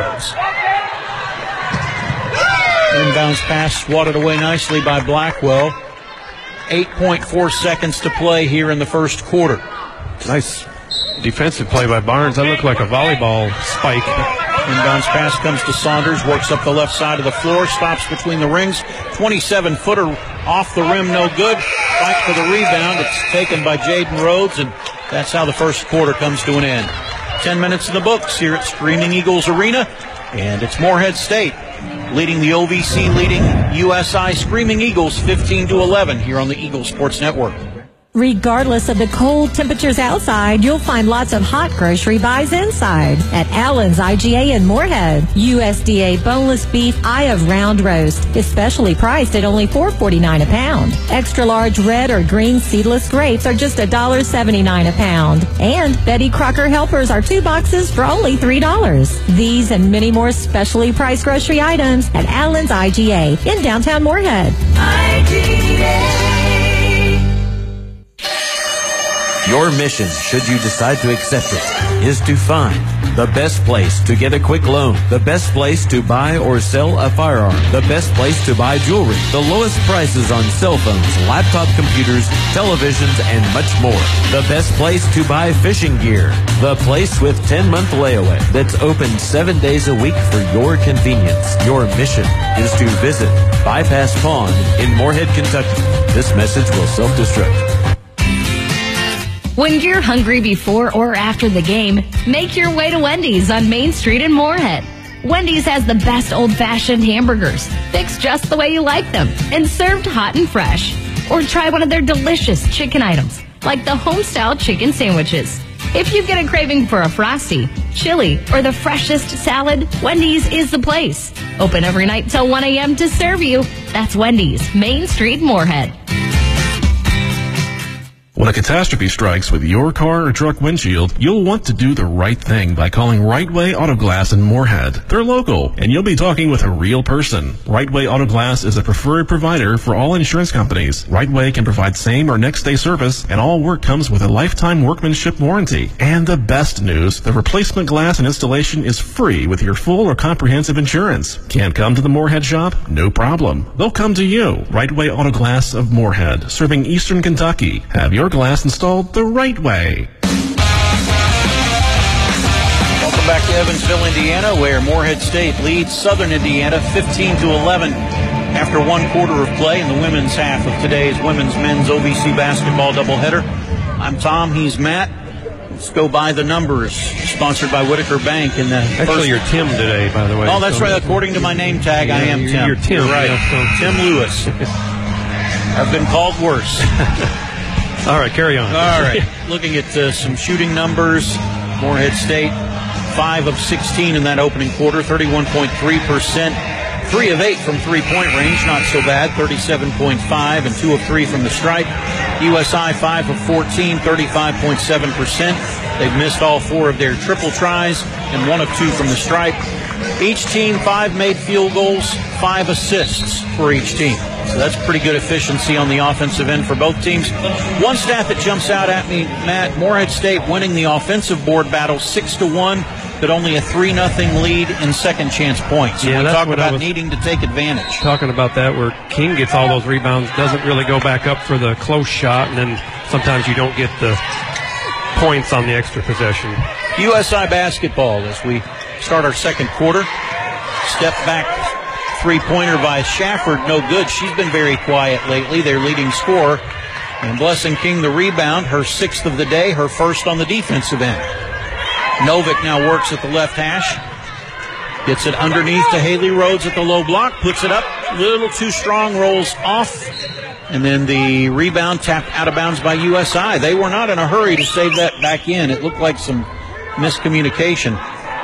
Inbounds pass swatted away nicely by Blackwell. 8.4 seconds to play here in the first quarter. Nice defensive play by Barnes. That looked like a volleyball spike. Inbounds pass comes to Saunders, works up the left side of the floor, stops between the rings. 27-footer off the rim, no good. Fight for the rebound. It's taken by Jaden Rhodes, and that's how the first quarter comes to an end. 10 minutes in the books here at Screaming Eagles Arena, and it's Morehead State leading the OVC, leading USI Screaming Eagles 15-11 here on the Eagle Sports Network. Regardless of the cold temperatures outside, you'll find lots of hot grocery buys inside at Allen's IGA in Morehead. USDA boneless beef eye of round roast, especially priced at only $4.49 a pound. Extra large red or green seedless grapes are just $1.79 a pound. And Betty Crocker helpers are 2 boxes for only $3. These and many more specially priced grocery items at Allen's IGA in downtown Morehead. IGA. Your mission, should you decide to accept it, is to find the best place to get a quick loan, the best place to buy or sell a firearm, the best place to buy jewelry, the lowest prices on cell phones, laptop computers, televisions, and much more. The best place to buy fishing gear, the place with 10-month layaway that's open 7 days a week for your convenience. Your mission is to visit Bypass Pond in Morehead, Kentucky. This message will self-destruct. When you're hungry before or after the game, make your way to Wendy's on Main Street in Morehead. Wendy's has the best old-fashioned hamburgers, fixed just the way you like them, and served hot and fresh. Or try one of their delicious chicken items, like the homestyle chicken sandwiches. If you get a craving for a Frosty, chili, or the freshest salad, Wendy's is the place. Open every night till 1 a.m. to serve you. That's Wendy's, Main Street, Morehead. When a catastrophe strikes with your car or truck windshield, you'll want to do the right thing by calling Right Way Auto Glass in Morehead. They're local, and you'll be talking with a real person. Right Way Auto Glass is a preferred provider for all insurance companies. Right Way can provide same or next day service, and all work comes with a lifetime workmanship warranty. And the best news, the replacement glass and installation is free with your full or comprehensive insurance. Can't come to the Morehead shop? No problem. They'll come to you. Right Way Auto Glass of Morehead, serving Eastern Kentucky. Have your glass installed the right way. Welcome back to Evansville, Indiana, where Morehead State leads Southern Indiana 15-11 after 1 quarter of play in the women's half of today's women's men's OVC basketball doubleheader. I'm Tom, he's Matt. Let's go by the numbers. Sponsored by Whitaker Bank in the Actually, you're Tim today, by the way. Oh, that's right. According to my name tag, I am Tim. You're Tim. You're right. Yeah, Tim Lewis. I've been called worse. All right, carry on. All right. Looking at some shooting numbers, Morehead State, 5 of 16 in that opening quarter, 31.3%. 3 of 8 from three-point range, not so bad, 37.5, and 2 of 3 from the stripe. USI 5 of 14, 35.7%. They've missed all 4 of their triple tries and 1 of 2 from the stripe. Each team 5 made field goals, 5 assists for each team. So that's pretty good efficiency on the offensive end for both teams. One stat that jumps out at me, Matt, Morehead State winning the offensive board battle 6-1. but only a 3-0 lead in second chance points. Yeah, we that's talk what about needing to take advantage. Talking about that, where King gets all those rebounds, doesn't really go back up for the close shot, and then sometimes you don't get the points on the extra possession. USI basketball as we start our second quarter. Step back three-pointer by Shafford, no good. She's been very quiet lately, their leading scorer. And Blessing King the rebound, her 6th of the day, her first on the defensive end. Novick now works at the left hash. Gets it underneath to Haley Rhodes at the low block, puts it up, a little too strong, rolls off. And then the rebound tapped out of bounds by USI. They were not in a hurry to save that back in. It looked like some miscommunication.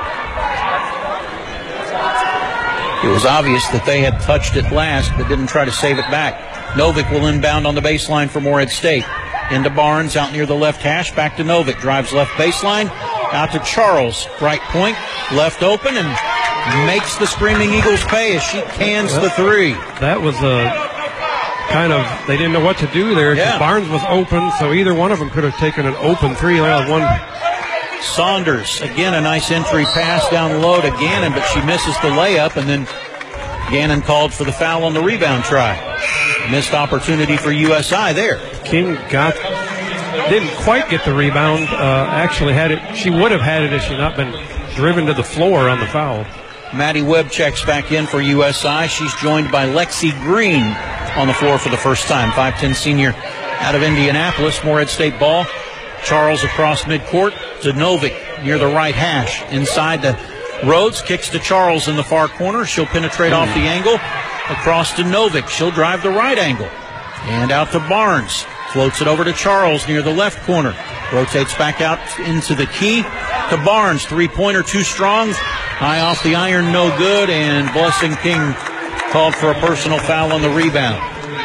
It was obvious that they had touched it last, but didn't try to save it back. Novick will inbound on the baseline for Morehead State. Into Barnes, out near the left hash, back to Novick. Drives left baseline, out to Charles. Right point, left open, and makes the Screaming Eagles pay as she cans the three. That was a kind of, they didn't know what to do there. Yeah. Barnes was open, so either one of them could have taken an open three. Saunders, again a nice entry pass down low to Gannon, but she misses the layup, and then Gannon called for the foul on the rebound try. Missed opportunity for USI there. King didn't quite get the rebound. Actually had it. She would have had it if she not been driven to the floor on the foul. Maddie Webb checks back in for USI. She's joined by Lexi Green on the floor for the first time. 5'10" senior out of Indianapolis. Morehead State ball. Charles across midcourt to Novick near the right hash. Inside to Rhodes, kicks to Charles in the far corner. She'll penetrate off the angle. Across to Novick. She'll drive the right angle. And out to Barnes. Floats it over to Charles near the left corner. Rotates back out into the key to Barnes. Three-pointer too strong. High off the iron, no good. And Blessing King called for a personal foul on the rebound.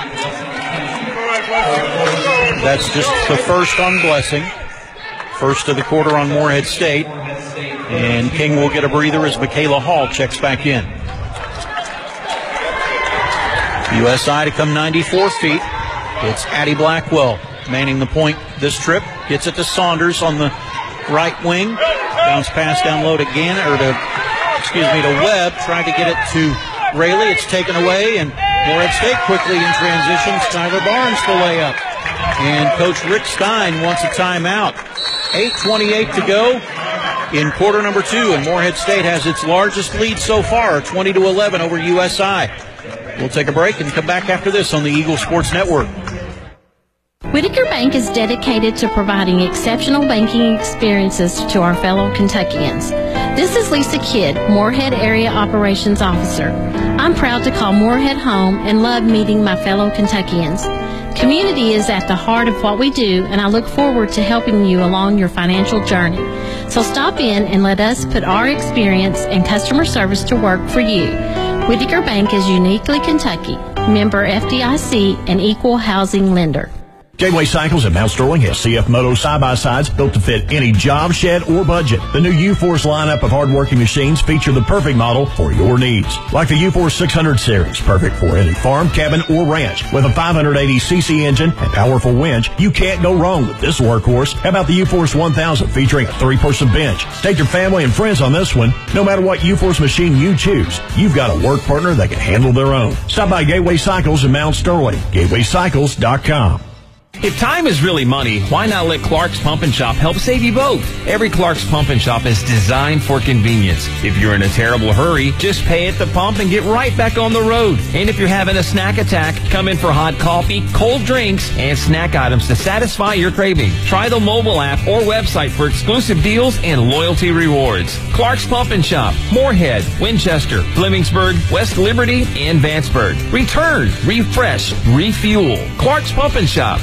That's just the first on Blessing. First of the quarter on Morehead State. And King will get a breather as Michaela Hall checks back in. USI to come 94 feet. It's Addie Blackwell manning the point this trip. Gets it to Saunders on the right wing. Bounce pass down low to to Webb. Tried to get it to Rayleigh. It's taken away, and Morehead State quickly in transition. Skylar Barnes the layup. And Coach Rick Stein wants a timeout. 8:28 to go in quarter number 2, and Morehead State has its largest lead so far, 20-11 over USI. We'll take a break and come back after this on the Eagle Sports Network. Whitaker Bank is dedicated to providing exceptional banking experiences to our fellow Kentuckians. This is Lisa Kidd, Morehead Area Operations Officer. I'm proud to call Morehead home and love meeting my fellow Kentuckians. Community is at the heart of what we do, and I look forward to helping you along your financial journey. So stop in and let us put our experience and customer service to work for you. Whitaker Bank is uniquely Kentucky, member FDIC, and equal housing lender. Gateway Cycles at Mount Sterling has CF Moto side-by-sides built to fit any job, shed, or budget. The new U-Force lineup of hard-working machines feature the perfect model for your needs. Like the U-Force 600 series, perfect for any farm, cabin, or ranch. With a 580cc engine and powerful winch, you can't go wrong with this workhorse. How about the U-Force 1000 featuring a 3-person bench? Take your family and friends on this one. No matter what U-Force machine you choose, you've got a work partner that can handle their own. Stop by Gateway Cycles in Mount Sterling. GatewayCycles.com. If time is really money, why not let Clark's Pump and Shop help save you both? Every Clark's Pump and Shop is designed for convenience. If you're in a terrible hurry, just pay at the pump and get right back on the road. And if you're having a snack attack, come in for hot coffee, cold drinks, and snack items to satisfy your craving. Try the mobile app or website for exclusive deals and loyalty rewards. Clark's Pump and Shop, Morehead, Winchester, Flemingsburg, West Liberty, and Vanceburg. Return, refresh, refuel. Clark's Pump and Shop.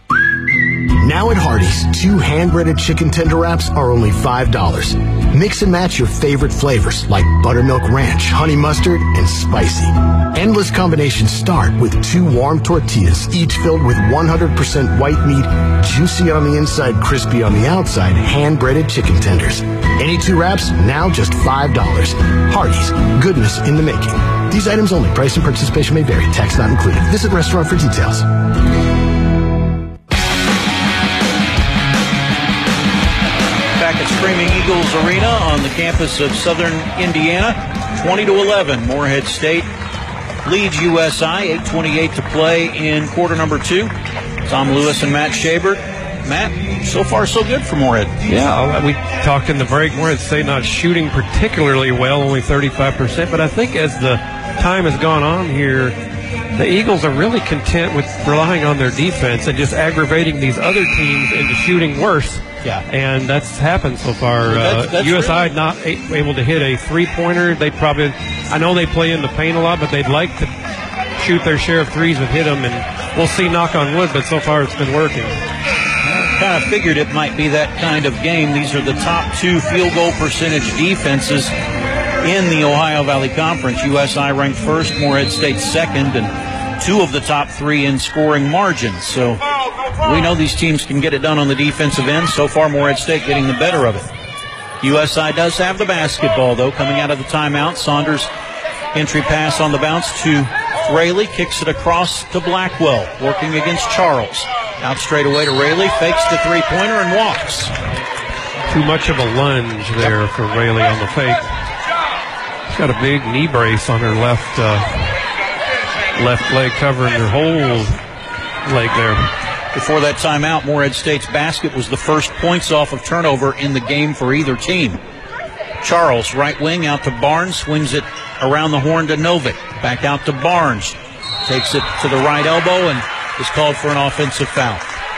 Now at Hardee's, 2 hand-breaded chicken tender wraps are only $5. Mix and match your favorite flavors like buttermilk ranch, honey mustard, and spicy. Endless combinations start with 2 warm tortillas, each filled with 100% white meat, juicy on the inside, crispy on the outside, hand-breaded chicken tenders. Any 2 wraps, now just $5. Hardee's, goodness in the making. These items only. Price and participation may vary. Tax not included. Visit restaurant for details. Back at Screaming Eagles Arena on the campus of Southern Indiana. 20-11, Morehead State leads USI. 8:28 to play in quarter number 2. Tom Lewis and Matt Shabert. Matt, so far so good for Morehead. Yeah, we talked in the break. Morehead State not shooting particularly well, only 35%. But I think as the time has gone on here, the Eagles are really content with relying on their defense and just aggravating these other teams into shooting worse. Yeah. And that's happened so far. That's USI really not able to hit a three-pointer. They probably, I know they play in the paint a lot, but they'd like to shoot their share of threes and hit them. And we'll see, knock on wood, but so far it's been working. Kind of figured it might be that kind of game. These are the top 2 field goal percentage defenses in the Ohio Valley Conference. USI ranked first, Morehead State second, and 2 of the top 3 in scoring margins. So we know these teams can get it done on the defensive end. So far, Morehead State getting the better of it. USI does have the basketball, though, coming out of the timeout. Saunders entry pass on the bounce to Rayleigh, kicks it across to Blackwell, working against Charles. Out straight away to Rayleigh, fakes the three-pointer and walks. Too much of a lunge there for Rayleigh on the fake. She's got a big knee brace on her left leg, covering her whole leg there. Before that timeout, Morehead State's basket was the first points off of turnover in the game for either team. Charles, right wing, out to Barnes, swings it around the horn to Novick. Back out to Barnes. Takes it to the right elbow and is called for an offensive foul.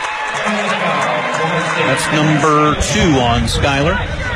That's number 2 on Schuyler.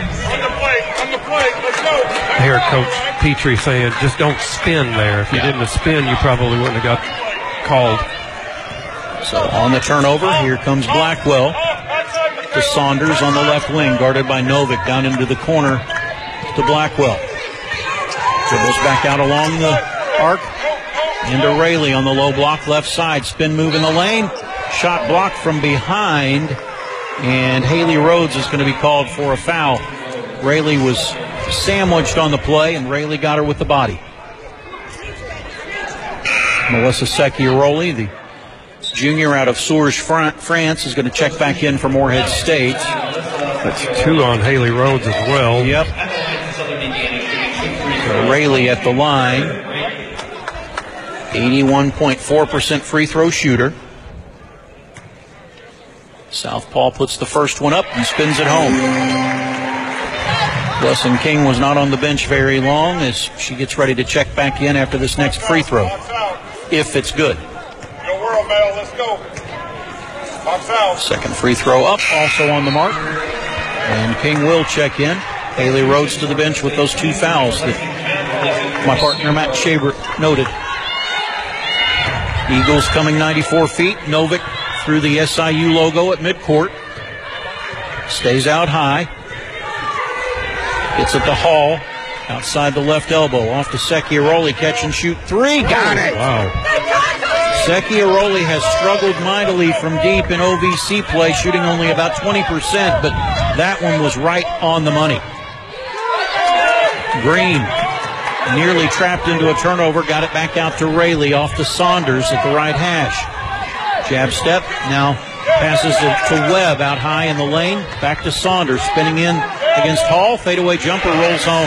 I hear Coach Petrie saying, just don't spin there. If you didn't spin, you probably wouldn't have got called. So on the turnover, here comes Blackwell to Saunders on the left wing, guarded by Novick, down into the corner to Blackwell. Dribbles back out along the arc into Rayleigh on the low block, left side, spin move in the lane, shot blocked from behind, and Haley Rhodes is going to be called for a foul. Rayleigh was sandwiched on the play, and Rayleigh got her with the body. Melissa Secchiaroli, the junior out of Sourges, France, is going to check back in for Morehead State. That's 2 on Haley Rhodes as well. Yep. So Rayleigh at the line. 81.4% free throw shooter. Southpaw puts the first one up and spins it home. Blessing King was not on the bench very long as she gets ready to check back in after this next free throw, if it's good. Second free throw up, also on the mark. And King will check in. Haley Rhodes to the bench with those 2 fouls that my partner Matt Shabert noted. Eagles coming 94 feet. Novick through the SIU logo at midcourt. Stays out high. Gets it to Hall. Outside the left elbow. Off to Secchiaroli. Catch and shoot 3. Got it! Wow. Secchiaroli has struggled mightily from deep in OVC play, shooting only about 20%, but that one was right on the money. Green nearly trapped into a turnover, got it back out to Rayleigh, off to Saunders at the right hash. Jab step, now passes it to Webb out high in the lane, back to Saunders, spinning in against Hall, fadeaway jumper, rolls home.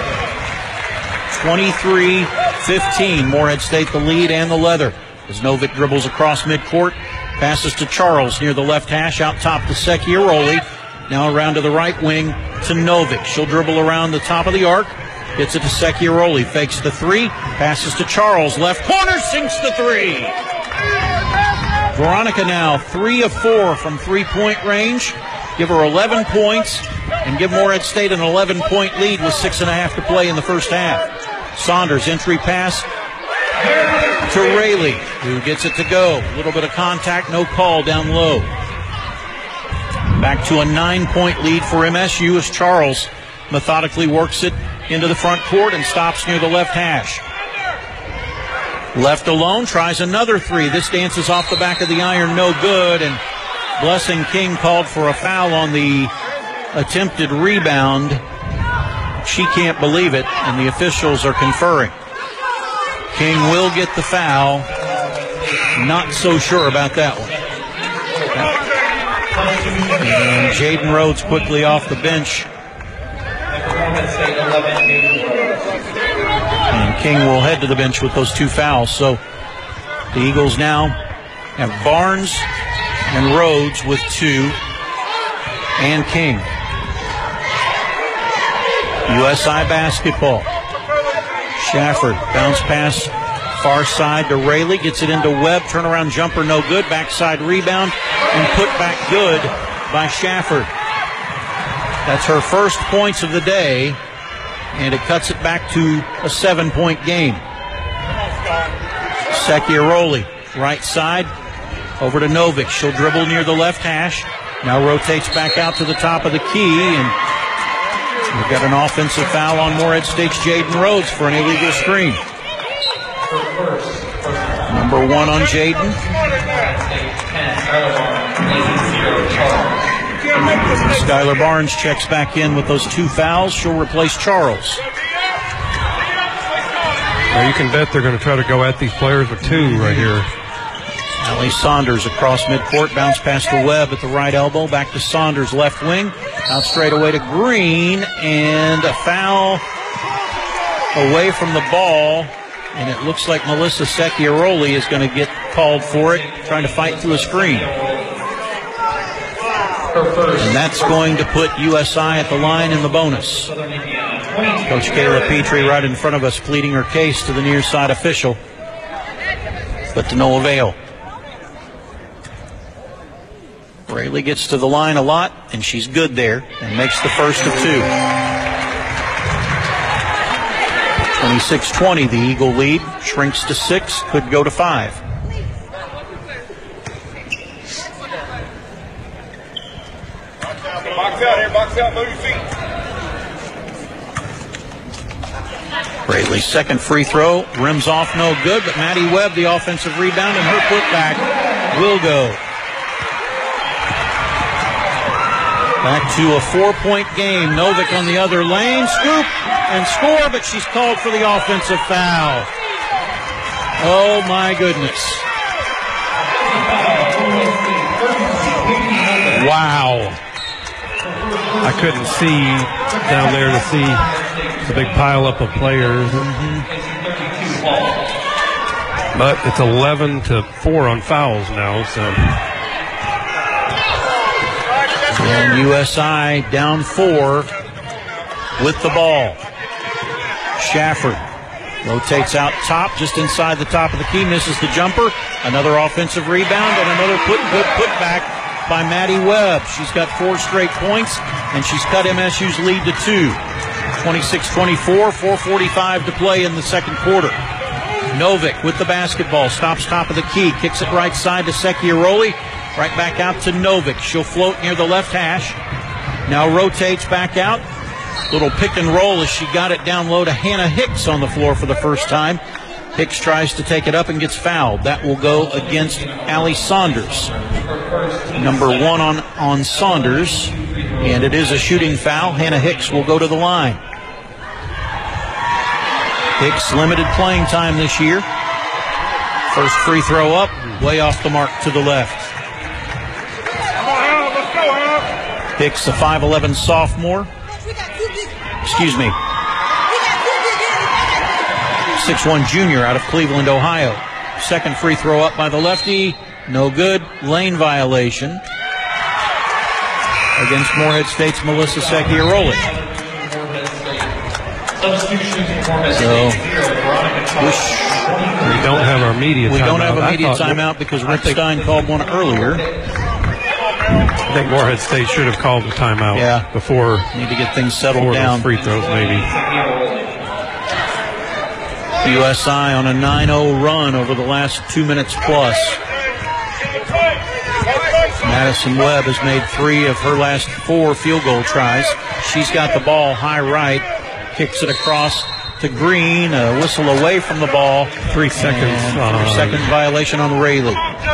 23-15, Morehead State the lead and the leather. As Novick dribbles across midcourt, passes to Charles near the left hash, out top to Secchiaroli, now around to the right wing to Novick. She'll dribble around the top of the arc. Gets it to Secchiaroli, fakes the 3, passes to Charles, left corner, sinks the 3. Veronica now 3 of 4 from 3-point range. Give her 11 points and give Morehead State an 11-point lead with 6.5 to play in the first half. Saunders, entry pass to Rayleigh, who gets it to go. A little bit of contact, no call down low. Back to a 9-point lead for MSU as Charles methodically works it into the front court and stops near the left hash. Left alone, tries another 3. This dances off the back of the iron, no good, and Blessing King called for a foul on the attempted rebound. She can't believe it, and the officials are conferring. King will get the foul. Not so sure about that one. And Jaden Rhodes quickly off the bench. And King will head to the bench with those 2 fouls. So the Eagles now have Barnes and Rhodes with 2, and King. USI basketball. Shafford, bounce pass, far side to Rayleigh, gets it into Webb, turnaround jumper, no good, backside rebound, and put back good by Shafford. That's her first points of the day, and it cuts it back to a 7-point game. Secchiaroli, right side, over to Novick. She'll dribble near the left hash. Now rotates back out to the top of the key, and we've got an offensive foul on Morehead State's Jaden Rhodes for an illegal screen. Number 1 on Jaden. Skylar Barnes checks back in with those 2 fouls. She'll replace Charles. Well, you can bet they're going to try to go at these players with 2 right here. Allie Saunders across midcourt, bounce pass to Webb at the right elbow, back to Saunders, left wing, out straight away to Green, and a foul away from the ball, and it looks like Melissa Secchiaroli is going to get called for it, trying to fight through a screen. And that's going to put USI at the line in the bonus. Coach Kayla Petrie right in front of us, pleading her case to the near side official, but to no avail. Rayleigh gets to the line a lot, and she's good there, and makes the first of 2. 26-20, the Eagle lead shrinks to 6, could go to 5. Box out, move your feet. Rayleigh's second free throw, rims off, no good, but Maddie Webb, the offensive rebound, and her putback will go. Back to a 4-point game. Novick on the other lane, scoop and score, but she's called for the offensive foul. Oh my goodness. Wow. I couldn't see down there to see the big pileup of players. But it's 11-4 on fouls now, so. And USI down 4 with the ball. Shafford rotates out top, just inside the top of the key, misses the jumper. Another offensive rebound and another good putback by Maddie Webb. She's got 4 straight points, and she's cut MSU's lead to 2. 26-24, 4:45 to play in the second quarter. Novick with the basketball, stops top of the key, kicks it right side to Secchiaroli, right back out to Novick. She'll float near the left hash. Now rotates back out. Little pick and roll as she got it down low to Hannah Hicks on the floor for the first time. Hicks tries to take it up and gets fouled. That will go against Allie Saunders. Number 1 on Saunders, and it is a shooting foul. Hannah Hicks will go to the line. Hicks limited playing time this year. First free throw up, way off the mark to the left. Hicks, a 5'11 sophomore. Excuse me. 6'1 junior out of Cleveland, Ohio. Second free throw up by the lefty. No good. Lane violation against Morehead State's Melissa Secchiaroli. So, we don't have our media timeout. We don't have a media timeout because Rick Stein called one earlier. I think Morehead State should have called the timeout before. Need to get things settled down. Free throws, maybe. USI on a 9-0 run over the last 2 minutes plus. Madison Webb has made 3 of her last 4 field goal tries. She's got the ball high right, kicks it across to Green, a whistle away from the ball. 3 seconds. Second violation on Rayleigh.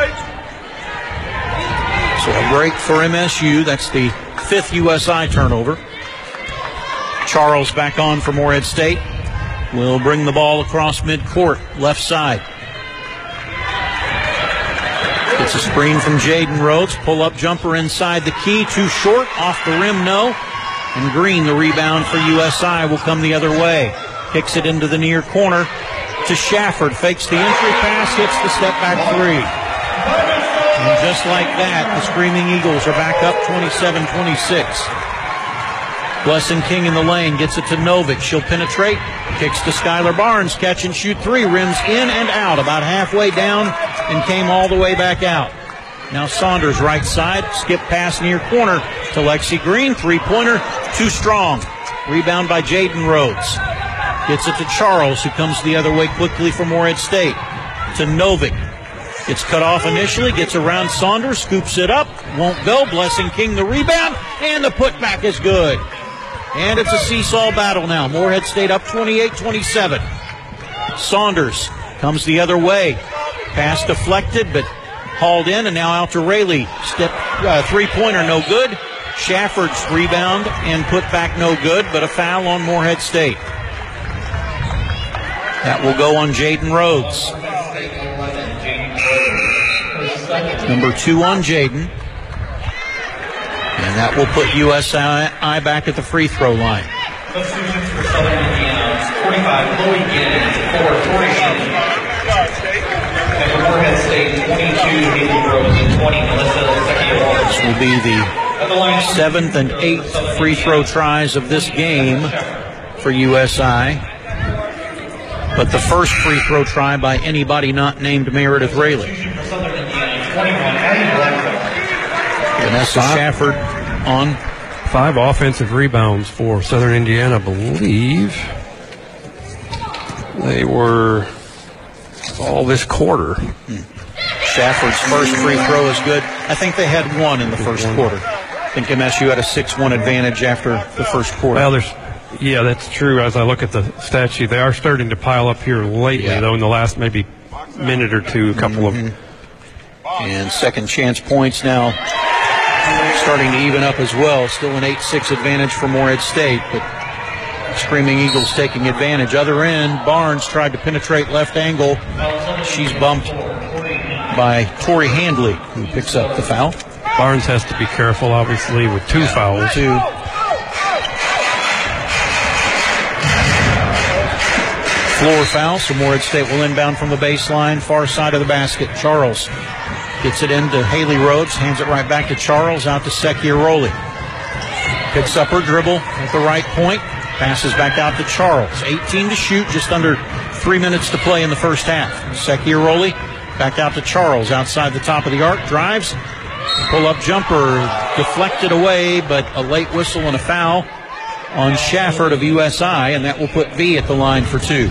So a break for MSU. That's the 5th USI turnover. Charles back on for Morehead State. Will bring the ball across midcourt, left side. Gets a screen from Jaden Rhodes. Pull-up jumper inside the key. Too short. Off the rim, no. And Green, the rebound for USI, will come the other way. Kicks it into the near corner to Shafford. Fakes the entry pass. Hits the step-back three. And just like that, the Screaming Eagles are back up 27-26. Blessing King in the lane. Gets it to Novick. She'll penetrate. Kicks to Skylar Barnes. Catch and shoot three. Rims in and out. About halfway down and came all the way back out. Now Saunders right side. Skip pass near corner to Lexi Green. Three-pointer. Too strong. Rebound by Jaden Rhodes. Gets it to Charles, who comes the other way quickly for Morehead State. To Novick. Gets cut off initially. Gets around Saunders. Scoops it up. Won't go. Blessing King the rebound. And the putback is good. And it's a seesaw battle now. Morehead State up 28-27. Saunders comes the other way. Pass deflected, but hauled in, and now out to Rayleigh. Three-pointer, no good. Shafford's rebound and put back, no good, but a foul on Morehead State. That will go on Jaden Rhodes. Number 2 on Jaden. And that will put USI back at the free throw line. Substitutions for Southern Indiana, 45, Chloe Gannon, 4, Tori Shannon. And for Morehead State, 22, Haley Rose, and 20, Melissa Secchia. This will be the 7th and 8th free throw tries of this game for USI. But the first free throw try by anybody not named Meredith Rayleigh. Vanessa Shafford on 5 offensive rebounds for Southern Indiana. I believe they were all this quarter. Shafford's first free throw is good. I think they had one in the first quarter. I think MSU had a 6-1 advantage after the first quarter. Well, that's true. As I look at the stat sheet, they are starting to pile up here lately, though, in the last maybe minute or two, a couple of. And second chance points now starting to even up as well. Still an 8-6 advantage for Morehead State, but Screaming Eagles taking advantage. Other end, Barnes tried to penetrate left angle. She's bumped by Tori Handley, who picks up the foul. Barnes has to be careful, obviously, with 2 fouls. 2. Floor foul, so Morehead State will inbound from the baseline, far side of the basket. Charles gets it into Haley Rhodes, hands it right back to Charles, out to Secchiaroli. Picks up her dribble at the right point, passes back out to Charles. 18 to shoot, just under 3 minutes to play in the first half. Secchiaroli back out to Charles, outside the top of the arc, drives. Pull-up jumper deflected away, but a late whistle and a foul on Shafford of USI, and that will put V at the line for 2.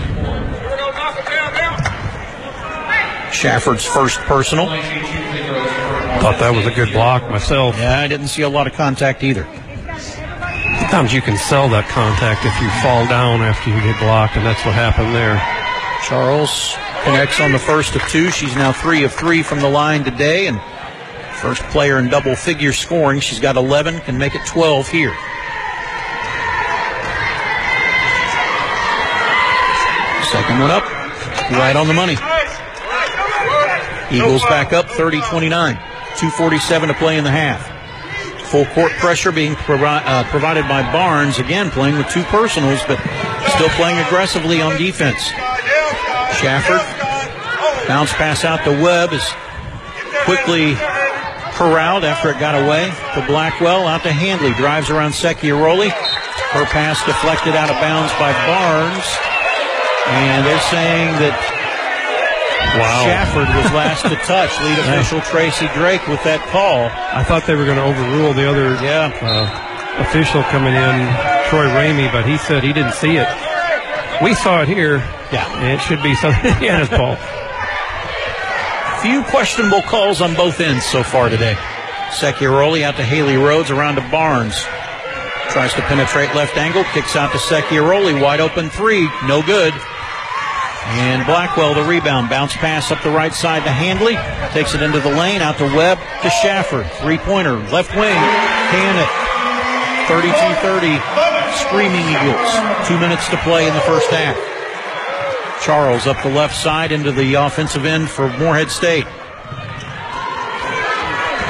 Shafford's first personal. Thought that was a good block myself. Yeah, I didn't see a lot of contact either. Sometimes you can sell that contact if you fall down after you get blocked, and that's what happened there. Charles connects on the first of 2. She's now 3 of 3 from the line today, and first player in double figure scoring. She's got 11, can make it 12 here. Second one up, right on the money. Eagles back up 30-29. 2:47 to play in the half. Full court pressure being provided by Barnes, again playing with 2 personals, but still playing aggressively on defense. Shafford, bounce pass out to Webb, is quickly corralled after it got away to Blackwell, out to Handley, drives around Secchiaroli. Her pass deflected out of bounds by Barnes, and they're saying that Shafford was last to touch. Lead official Tracy Drake with that call. I thought they were going to overrule the other official coming in, Troy Ramey, but he said he didn't see it. We saw it here. Yeah. And it should be Southern Indiana's ball. Few questionable calls on both ends so far today. Secchiaroli out to Haley Rhodes, around to Barnes. Tries to penetrate left angle, kicks out to Secchiaroli, wide open 3, no good. And Blackwell the rebound, bounce pass up the right side to Handley, takes it into the lane, out to Webb, to Shafford, 3-pointer, left wing, can it. 32-30, Screaming Eagles. 2 minutes to play in the first half. Charles up the left side into the offensive end for Morehead State.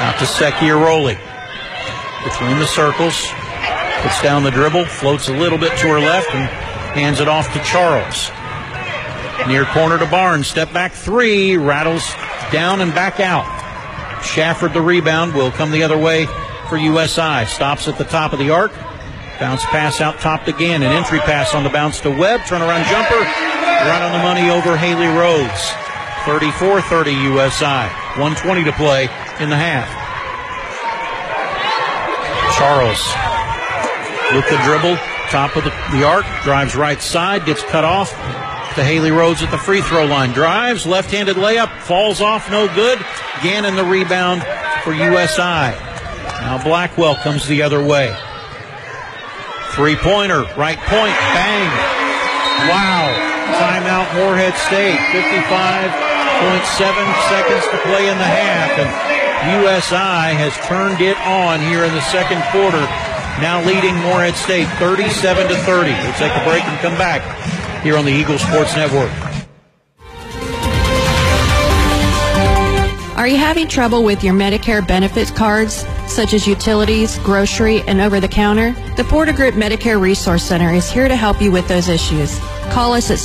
Out to Secchiaroli. Between the circles. Puts down the dribble. Floats a little bit to her left and hands it off to Charles. Near corner to Barnes. Step back three. Rattles down and back out. Shafford the rebound. Will come the other way for USI. Stops at the top of the arc. Bounce pass out top to Gannon. Entry pass on the bounce to Webb. Turnaround jumper. Right on the money over Haley Rhodes. 34-30 USI. 1:20 to play in the half. Charles with the dribble. Top of the arc. Drives right side. Gets cut off to Haley Rhodes at the free throw line. Drives. Left-handed layup. Falls off. No good. Gannon the rebound for USI. Now Blackwell comes the other way. Three-pointer, right point, bang. Wow. Timeout, Morehead State. 55.7 seconds to play in the half. And USI has turned it on here in the second quarter. Now leading Morehead State 37-30. We'll take a break and come back here on the Eagle Sports Network. Are you having trouble with your Medicare benefits cards, such as utilities, grocery, and over-the-counter? The Porter Group Medicare Resource Center is here to help you with those issues. Call us at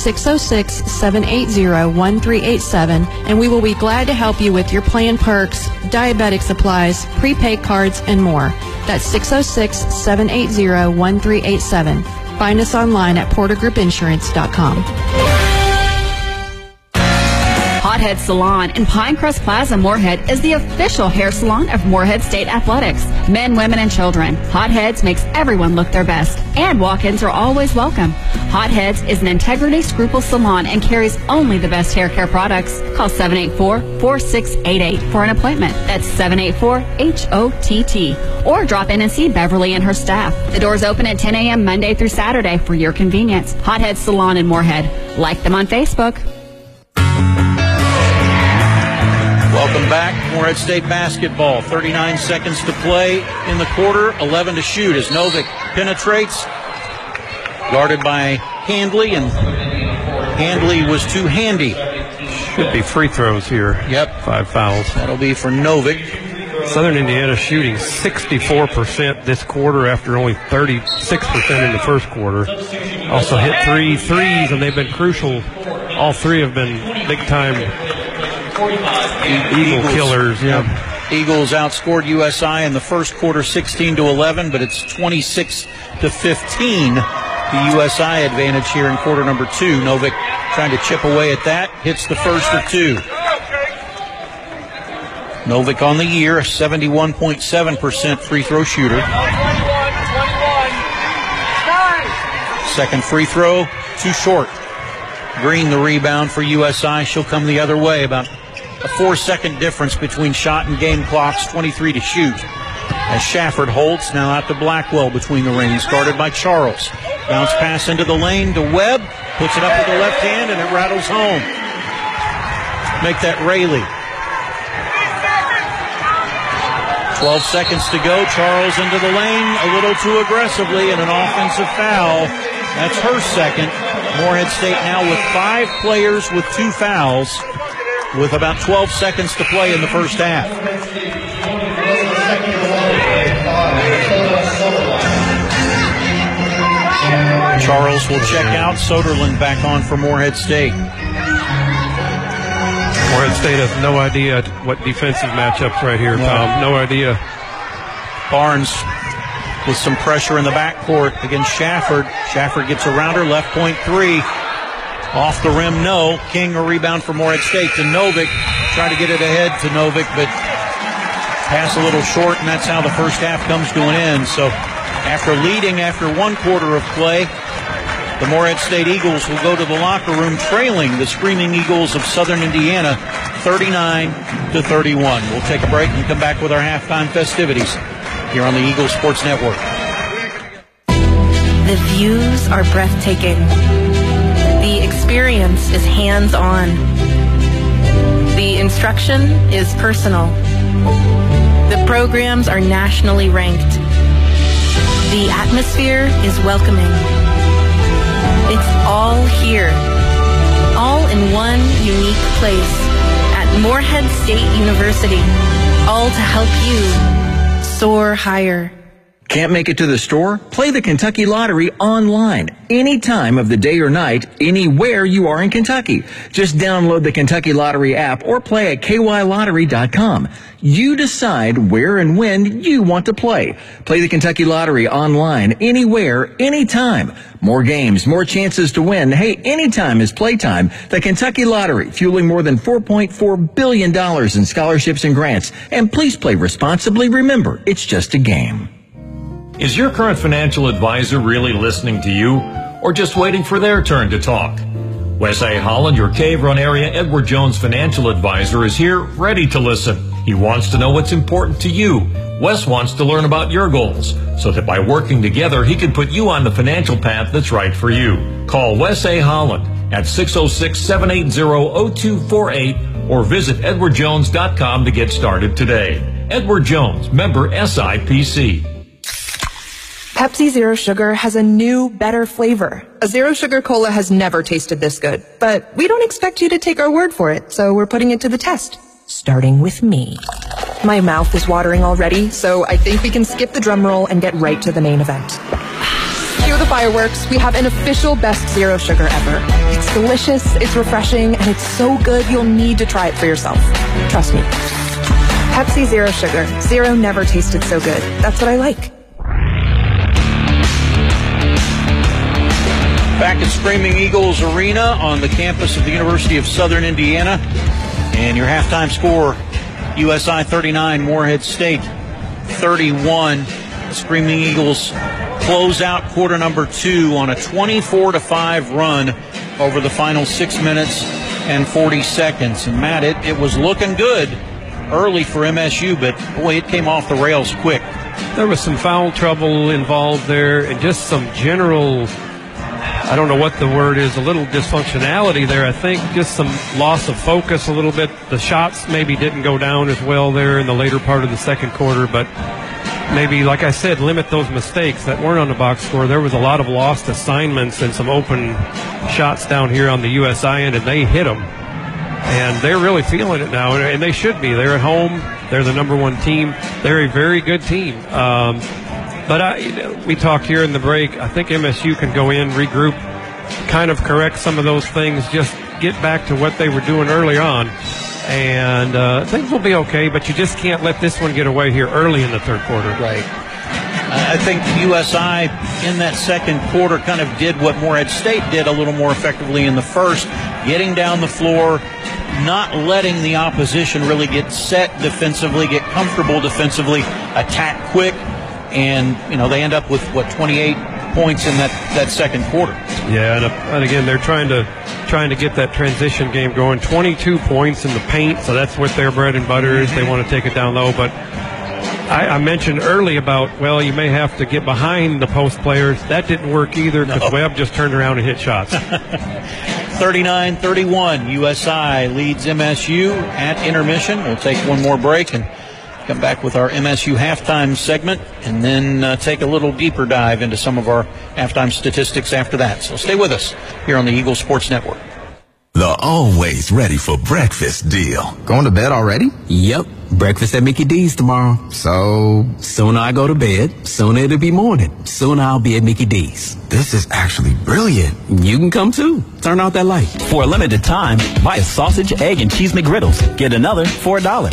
606-780-1387, and we will be glad to help you with your plan perks, diabetic supplies, prepaid cards, and more. That's 606-780-1387. Find us online at portergroupinsurance.com. Hothead Salon in Pinecrest Plaza, Morehead is the official hair salon of Morehead State Athletics. Men, women, and children. Hotheads makes everyone look their best, and walk-ins are always welcome. Hotheads is an integrity scruple salon and carries only the best hair care products. Call 784-4688 for an appointment. That's 784-HOTT. Or drop in and see Beverly and her staff. The doors open at 10 a.m. Monday through Saturday for your convenience. Hothead Salon in Morehead. Like them on Facebook. Welcome back. Morehead State basketball. 39 seconds to play in the quarter. 11 to shoot as Novick penetrates. Guarded by Handley, and Handley was too handy. Should be free throws here. Yep. 5 fouls. That'll be for Novick. Southern Indiana shooting 64% this quarter after only 36% in the first quarter. Also hit 3 threes, and they've been crucial. All three have been big-time Eagle killers. Yeah. Eagles outscored USI in the first quarter 16-11, but it's 26-15. The USI advantage here in quarter number 2. Novick trying to chip away at that. Hits the first of 2. Novick on the year, a 71.7% free throw shooter. Second free throw, too short. Green the rebound for USI. She'll come the other way. About a 4-second difference between shot and game clocks. 23 to shoot. As Shafford holds, now out to Blackwell between the rings. Guarded by Charles. Bounce pass into the lane to Webb. Puts it up with the left hand, and it rattles home. Make that Rayleigh. 12 seconds to go. Charles into the lane a little too aggressively, and an offensive foul. That's her second. Morehead State now with 5 players with 2 fouls, with about 12 seconds to play in the first half. Charles will check out. Soderlund back on for Morehead State. Morehead State has no idea what defensive matchups right here, Tom. No idea. Barnes with some pressure in the backcourt against Shafford. Shafford gets around her, left point 3. Off the rim, no. King a rebound for Morehead State to Novick. Try to get it ahead to Novick, but pass a little short, and that's how the first half comes to an end. So after leading after 1 quarter of play, the Morehead State Eagles will go to the locker room trailing the Screaming Eagles of Southern Indiana 39-31. We'll take a break and come back with our halftime festivities here on the Eagle Sports Network. The views are breathtaking. The experience is hands-on. The instruction is personal. The programs are nationally ranked. The atmosphere is welcoming. It's all here, all in one unique place at Morehead State University. all to help you soar higher. Can't make it to the store? Play the Kentucky Lottery online, any time of the day or night, anywhere you are in Kentucky. Just download the Kentucky Lottery app or play at kylottery.com. You decide where and when you want to play. Play the Kentucky Lottery online, anywhere, anytime. More games, more chances to win. Hey, anytime is playtime. The Kentucky Lottery, fueling more than $4.4 billion in scholarships and grants. And please play responsibly. Remember, it's just a game. Is your current financial advisor really listening to you, or just waiting for their turn to talk? Wes A. Holland, your Cave Run area Edward Jones financial advisor, is here ready to listen. He wants to know what's important to you. Wes wants to learn about your goals, so that by working together, he can put you on the financial path that's right for you. Call Wes A. Holland at 606-780-0248 or visit edwardjones.com to get started today. Edward Jones, member SIPC. Pepsi Zero Sugar has a new, better flavor. A Zero Sugar Cola has never tasted this good. But we don't expect you to take our word for it, so we're putting it to the test. Starting with me. My mouth is watering already, so I think we can skip the drum roll and get right to the main event. Cue the fireworks. We have an official best Zero Sugar ever. It's delicious, it's refreshing, and it's so good you'll need to try it for yourself. Trust me. Pepsi Zero Sugar. Zero never tasted so good. That's what I like. Back at Screaming Eagles Arena on the campus of the University of Southern Indiana. And your halftime score, USI 39, Morehead State 31. The Screaming Eagles close out quarter number 2 on a 24-5 run over the final 6 minutes and 40 seconds. And Matt, it was looking good early for MSU, but boy, it came off the rails quick. There was some foul trouble involved there and just some general, I don't know what the word is, a little dysfunctionality there. I think just some loss of focus a little bit. The shots maybe didn't go down as well there in the later part of the second quarter, but maybe, like I said, limit those mistakes that weren't on the box score. There was a lot of lost assignments and some open shots down here on the USI end, and they hit them. And they're really feeling it now, and they should be. They're at home. They're the number 1 team. They're a very good team. But we talked here in the break. I think MSU can go in, regroup, kind of correct some of those things, just get back to what they were doing early on, and things will be okay. But you just can't let this one get away here early in the third quarter. Right. I think USI in that second quarter kind of did what Morehead State did a little more effectively in the first, getting down the floor, not letting the opposition really get set defensively, get comfortable defensively, attack quick. And, they end up with, 28 points in that second quarter. Yeah, and again, they're trying to get that transition game going. 22 points in the paint, so that's what their bread and butter is. They want to take it down low. But I mentioned early about, well, you may have to get behind the post players. That didn't work either because Webb just turned around and hit shots. 39-31, USI leads MSU at intermission. We'll take one more break and come back with our MSU halftime segment, and then take a little deeper dive into some of our halftime statistics after that. So stay with us here on the Eagle Sports Network. The always ready for breakfast deal. Going to bed already? Yep. Breakfast at Mickey D's tomorrow. So, sooner I go to bed, sooner it'll be morning. Sooner I'll be at Mickey D's. This is actually brilliant. You can come too. Turn out that light. For a limited time, buy a sausage, egg, and cheese McGriddles. Get another for $1.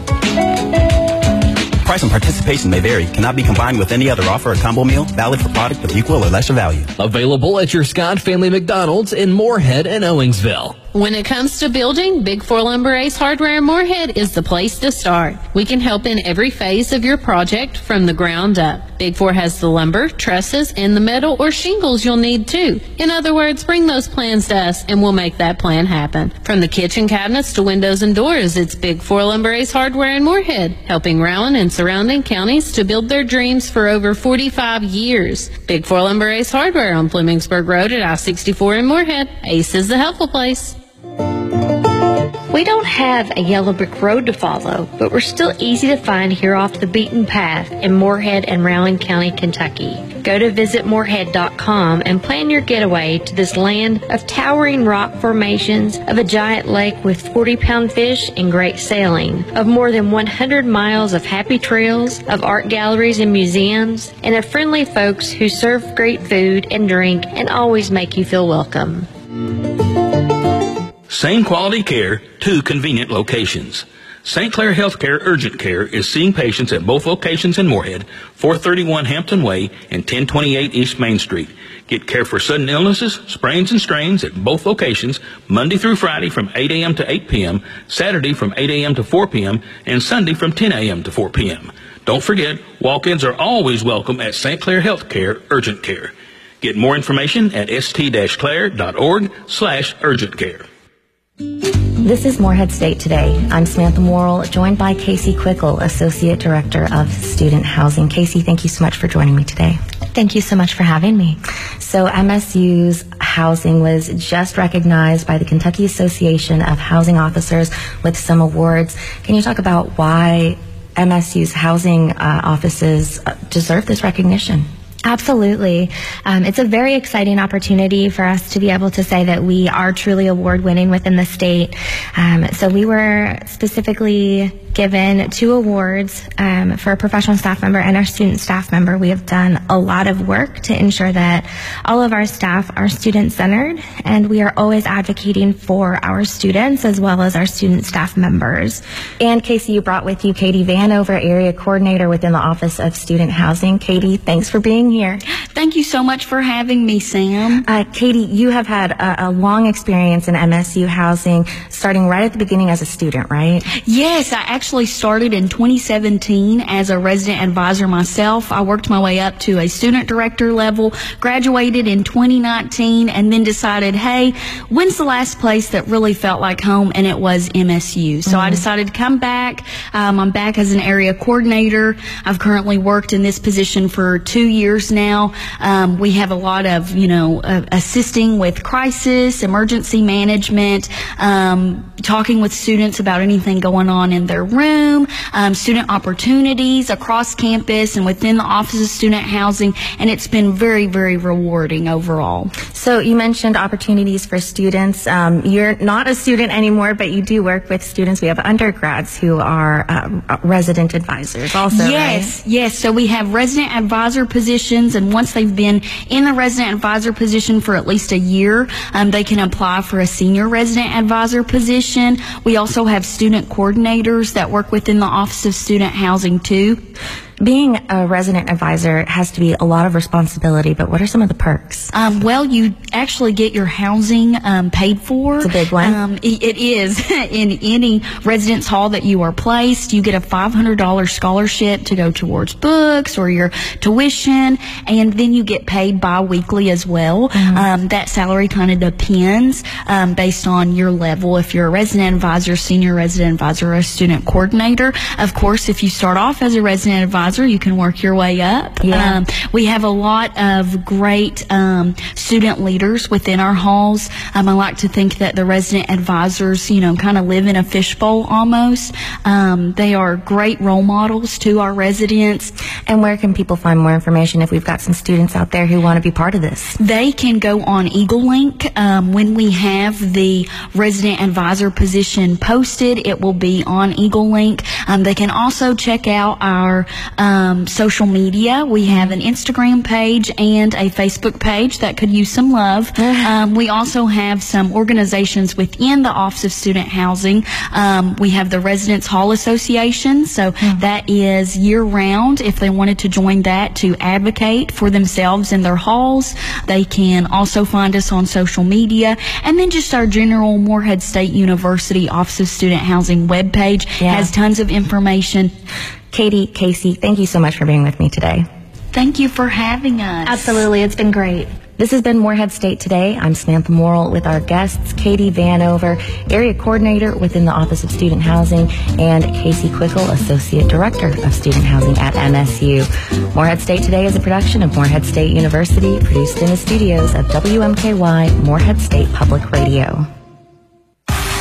Price and participation may vary. Cannot be combined with any other offer or combo meal. Valid for product of equal or lesser value. Available at your Scott Family McDonald's in Morehead and Owensville. When it comes to building, Big 4 Lumber Ace Hardware in Morehead is the place to start. We can help in every phase of your project from the ground up. Big 4 has the lumber, trusses, and the metal or shingles you'll need too. In other words, bring those plans to us and we'll make that plan happen. From the kitchen cabinets to windows and doors, it's Big 4 Lumber Ace Hardware in Morehead, helping Rowan and surrounding counties to build their dreams for over 45 years. Big 4 Lumber Ace Hardware on Blumingsburg Road at I-64 in Morehead. Ace is the helpful place. We We don't have a yellow brick road to follow, but we're still easy to find here off the beaten path in Morehead and Rowan County, Kentucky. Go to visitmorehead.com and plan your getaway to this land of towering rock formations, of a giant lake with 40-pound fish and great sailing, of more than 100 miles of happy trails, of art galleries and museums, and of friendly folks who serve great food and drink and always make you feel welcome. Same quality care, 2 convenient locations. St. Clair Healthcare Urgent Care is seeing patients at both locations in Morehead, 431 Hampton Way and 1028 East Main Street. Get care for sudden illnesses, sprains and strains at both locations, Monday through Friday from 8 a.m. to 8 p.m., Saturday from 8 a.m. to 4 p.m., and Sunday from 10 a.m. to 4 p.m. Don't forget, walk-ins are always welcome at St. Clair Healthcare Urgent Care. Get more information at st-clair.org/urgent care. This is Morehead State Today. I'm Samantha Morrill, joined by Casey Quickle, Associate Director of Student Housing. Casey, thank you so much for joining me today. Thank you so much for having me. So MSU's housing was just recognized by the Kentucky Association of Housing Officers with some awards. Can you talk about why MSU's housing offices deserve this recognition? Absolutely. It's a very exciting opportunity for us to be able to say that we are truly award-winning within the state. So we were specifically given 2 awards for a professional staff member and our student staff member. We have done a lot of work to ensure that all of our staff are student-centered, and we are always advocating for our students as well as our student staff members. And Casey, you brought with you Katie Vanover, Area Coordinator within the Office of Student Housing. Katie, thanks for being here. Thank you so much for having me, Sam. Katie, you have had a long experience in MSU housing, starting right at the beginning as a student, right? Yes, I actually started in 2017 as a resident advisor myself. I worked my way up to a student director level, graduated in 2019, and then decided, hey, when's the last place that really felt like home? And it was MSU. So I decided to come back. I'm back as an area coordinator. I've currently worked in this position for 2 years now. We have a lot of, assisting with crisis, emergency management, talking with students about anything going on in their room, student opportunities across campus and within the Office of Student Housing, and it's been very, very rewarding overall. So you mentioned opportunities for students. You're not a student anymore, but you do work with students. We have undergrads who are resident advisors also, yes, right? Yes. So we have resident advisor positions, and once they've been in the resident advisor position for at least a year, they can apply for a senior resident advisor position. We also have student coordinators that work within the Office of Student Housing too. Being a resident advisor has to be a lot of responsibility, but what are some of the perks? Well, you actually get your housing paid for. It's a big one. It is. In any residence hall that you are placed, you get a $500 scholarship to go towards books or your tuition, and then you get paid bi-weekly as well. That salary kind of depends based on your level. If you're a resident advisor, senior resident advisor, or a student coordinator. Of course, if you start off as a resident advisor, you can work your way up. Yeah. We have a lot of great student leaders within our halls. I like to think that the resident advisors, kind of live in a fishbowl almost. They are great role models to our residents. And where can people find more information if we've got some students out there who want to be part of this? They can go on EagleLink. When we have the resident advisor position posted, it will be on EagleLink. They can also check out our social media. We have an Instagram page and a Facebook page that could use some love. We also have some organizations within the Office of Student Housing. We have the Residence Hall Association, so that is year-round. If they wanted to join that to advocate for themselves in their halls, they can also find us on social media. And then just our general Morehead State University Office of Student Housing webpage has tons of information. Katie, Casey, thank you so much for being with me today. Thank you for having us. Absolutely. It's been great. This has been Morehead State Today. I'm Samantha Morrill with our guests, Katie Vanover, Area Coordinator within the Office of Student Housing, and Casey Quickle, Associate Director of Student Housing at MSU. Morehead State Today is a production of Morehead State University, produced in the studios of WMKY, Morehead State Public Radio.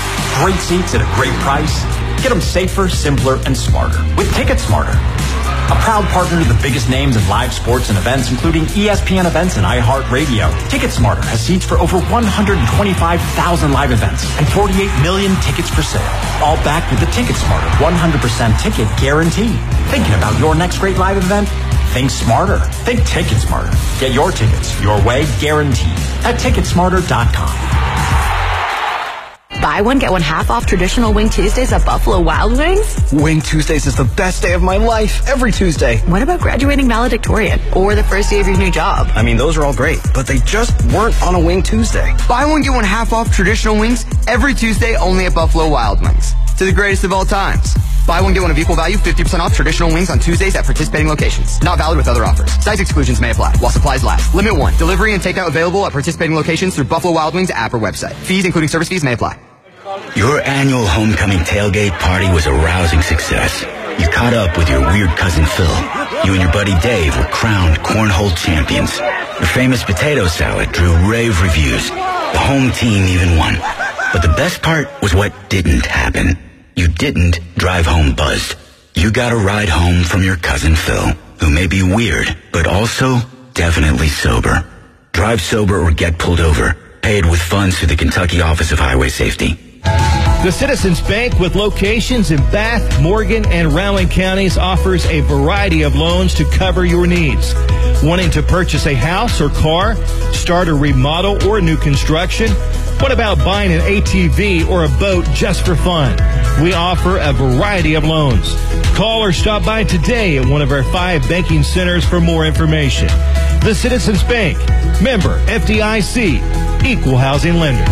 Great seats at a great price. Get them safer, simpler, and smarter with TicketSmarter. A proud partner to the biggest names in live sports and events, including ESPN events and iHeartRadio. TicketSmarter has seats for over 125,000 live events and 48 million tickets for sale. All backed with the TicketSmarter 100% ticket guarantee. Thinking about your next great live event? Think smarter. Think TicketSmarter. Get your tickets your way, guaranteed, at TicketSmarter.com. Buy one, get one half off traditional Wing Tuesdays at Buffalo Wild Wings? Wing Tuesdays is the best day of my life, every Tuesday. What about graduating valedictorian or the first day of your new job? I mean, those are all great, but they just weren't on a Wing Tuesday. Buy one, get one half off traditional wings every Tuesday only at Buffalo Wild Wings. To the greatest of all times. Buy one, get one of equal value, 50% off traditional wings on Tuesdays at participating locations. Not valid with other offers. Size exclusions may apply while supplies last. Limit 1. Delivery and takeout available at participating locations through Buffalo Wild Wings app or website. Fees, including service fees, may apply. Your annual homecoming tailgate party was a rousing success. You caught up with your weird cousin Phil. You and your buddy Dave were crowned cornhole champions. Your famous potato salad drew rave reviews. The home team even won. But the best part was what didn't happen. You didn't drive home buzzed. You got a ride home from your cousin Phil, who may be weird, but also definitely sober. Drive sober or get pulled over. Paid with funds through the Kentucky Office of Highway Safety. The Citizens Bank, with locations in Bath, Morgan, and Rowan counties, offers a variety of loans to cover your needs. Wanting to purchase a house or car, start a remodel or new construction? What about buying an ATV or a boat just for fun? We offer a variety of loans. Call or stop by today at one of our 5 banking centers for more information. The Citizens Bank, member FDIC, equal housing lender.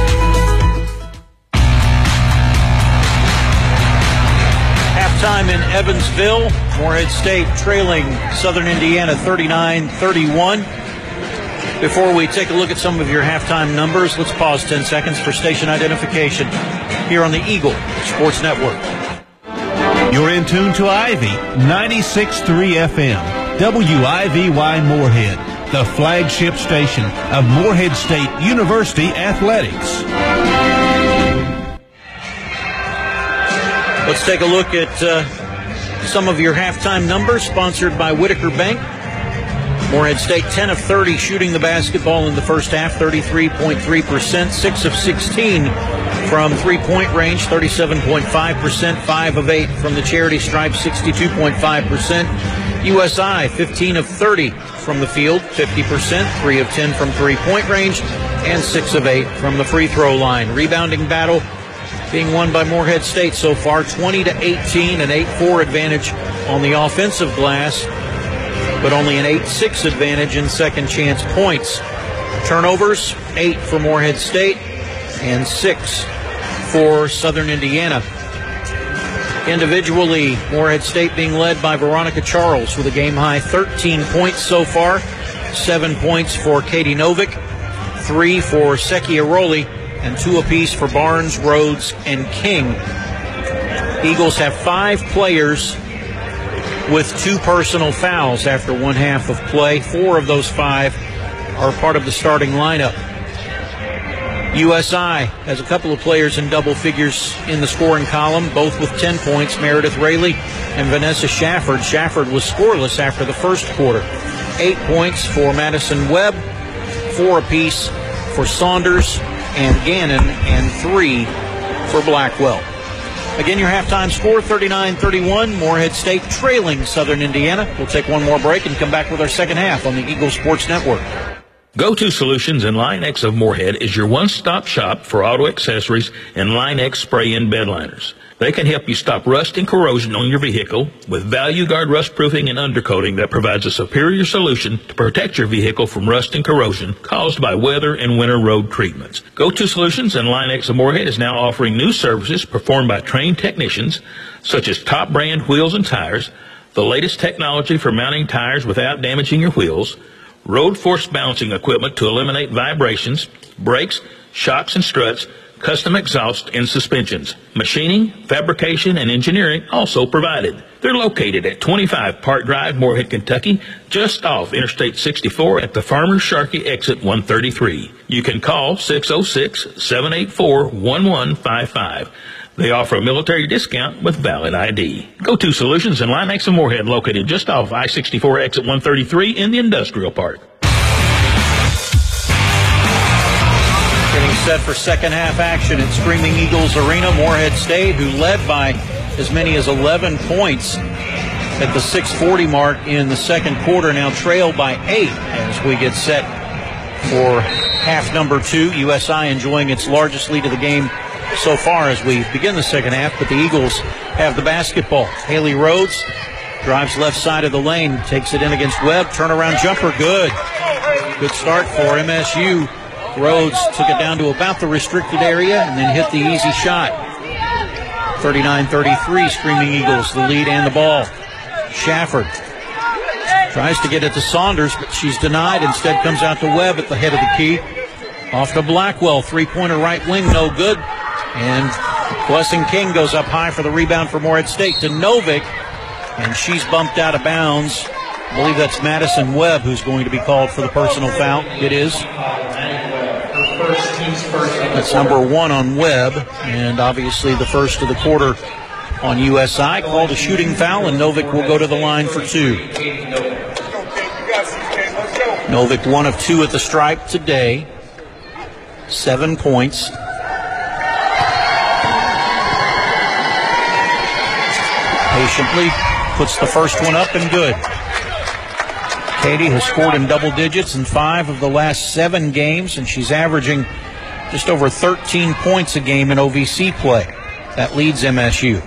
Halftime in Evansville. Morehead State trailing Southern Indiana 39-31. Before we take a look at some of your halftime numbers, let's pause 10 seconds for station identification here on the Eagle Sports Network. You're in tune to Ivy 96.3 FM, WIVY Morehead, the flagship station of Morehead State University Athletics. Let's take a look at some of your halftime numbers, sponsored by Whitaker Bank. Morehead State 10 of 30 shooting the basketball in the first half, 33.3%, 6 of 16 from three-point range, 37.5%, 5 of 8 from the charity stripe, 62.5%. USI 15 of 30 from the field, 50%, 3 of 10 from three-point range, and 6 of 8 from the free throw line. Rebounding battle being won by Morehead State so far, 20-18, an 8-4 advantage on the offensive glass, but only an 8-6 advantage in second chance points. Turnovers, 8 for Morehead State and 6 for Southern Indiana. Individually, Morehead State being led by Veronica Charles with a game-high 13 points so far, 7 points for Katie Novick, 3 for Seki Aroli, and 2 apiece for Barnes, Rhodes, and King. Eagles have 5 players with 2 personal fouls after one half of play. 4 of those 5 are part of the starting lineup. USI has a couple of players in double figures in the scoring column, both with 10 points, Meredith Rayleigh and Vanessa Shafford. Shafford was scoreless after the first quarter. 8 points for Madison Webb, 4 apiece for Saunders and Gannon, and 3 for Blackwell. Again, your halftime score, 39-31. Morehead State trailing Southern Indiana. We'll take one more break and come back with our second half on the Eagle Sports Network. Go-To Solutions and Line-X of Morehead is your one-stop shop for auto accessories and Line-X spray-in bed liners. They can help you stop rust and corrosion on your vehicle with Value Guard rust proofing and undercoating that provides a superior solution to protect your vehicle from rust and corrosion caused by weather and winter road treatments. Go-To Solutions and Line-X of Morehead is now offering new services performed by trained technicians such as top brand wheels and tires, the latest technology for mounting tires without damaging your wheels, road force balancing equipment to eliminate vibrations, brakes, shocks and struts, custom exhaust and suspensions. Machining, fabrication, and engineering also provided. They're located at 25 Park Drive, Moorhead, Kentucky, just off Interstate 64 at the Farmers Sharkey exit 133. You can call 606-784-1155. They offer a military discount with valid ID. Go-To Solutions in Limex and Moorhead, located just off I-64 exit 133 in the Industrial Park. Getting set for second half action at Screaming Eagles Arena. Moorhead State, who led by as many as 11 points at the 6:40 mark in the second quarter, now trailed by 8 as we get set for half number 2. USI enjoying its largest lead of the game so far as we begin the second half, but the Eagles have the basketball. Haley Rhodes drives left side of the lane, takes it in against Webb. Turnaround jumper, good. Good start for MSU. Rhodes took it down to about the restricted area and then hit the easy shot. 39-33, Screaming Eagles, the lead and the ball. Shafford tries to get it to Saunders, but she's denied. Instead comes out to Webb at the head of the key. Off to Blackwell, three-pointer right wing, no good. And Blessing King goes up high for the rebound for Moorhead State to Novick, and she's bumped out of bounds. I believe that's Madison Webb who's going to be called for the personal foul. It is. That's number 1 on Webb, and obviously the first of the quarter on USI. Called a shooting foul, and Novick will go to the line for 2. Novick 1 of 2 at the stripe today. 7 points. Patiently puts the first one up and good. Katie has scored in double digits in 5 of the last 7 games, and she's averaging just over 13 points a game in OVC play. That leads MSU.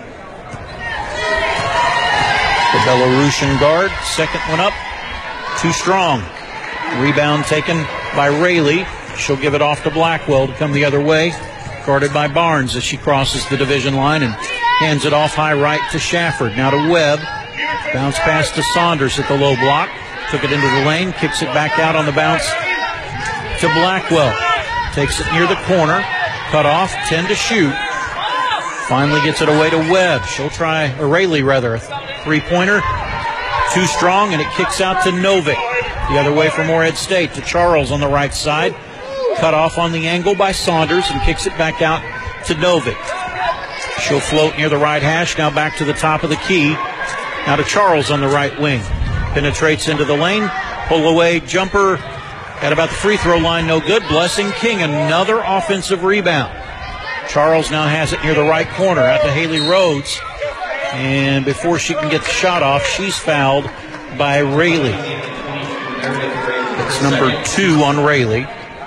The Belarusian guard, second one up, too strong. Rebound taken by Rayleigh. She'll give it off to Blackwell to come the other way, guarded by Barnes as she crosses the division line and hands it off high right to Shafford. Now to Webb. Bounce pass to Saunders at the low block. Took it into the lane, kicks it back out on the bounce to Blackwell. Takes it near the corner. Cut off, 10 to shoot. Finally gets it away to Webb. She'll try, or Rayleigh rather, a three-pointer. Too strong, and it kicks out to Novick. The other way for Moorhead State to Charles on the right side. Cut off on the angle by Saunders and kicks it back out to Novick. She'll float near the right hash, now back to the top of the key. Now to Charles on the right wing. Penetrates into the lane. Pull away jumper at about the free throw line, no good. Blessing King, another offensive rebound. Charles now has it near the right corner out to Haley Rhodes. And before she can get the shot off, she's fouled by Rayleigh. It's number 2 on Rayleigh.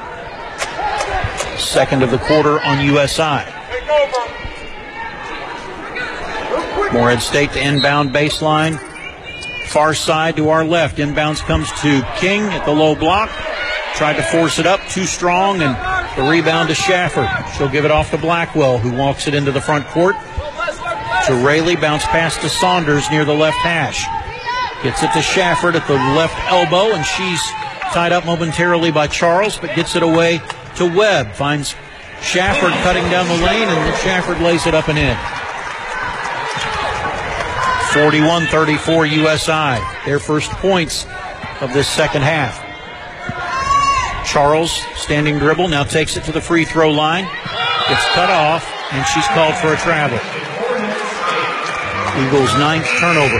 Second of the quarter on USI. Moorhead State to inbound baseline. Far side to our left. Inbounds comes to King at the low block. Tried to force it up, too strong, and the rebound to Shafford. She'll give it off to Blackwell, who walks it into the front court. To Rayleigh, bounce pass to Saunders near the left hash. Gets it to Shafford at the left elbow, and she's tied up momentarily by Charles, but gets it away to Webb. Finds Shafford cutting down the lane, and Shafford lays it up and in. 41-34 USI. Their first points of this second half. Charles, standing dribble, now takes it to the free throw line. It's cut off, and she's called for a travel. Eagles' 9th turnover.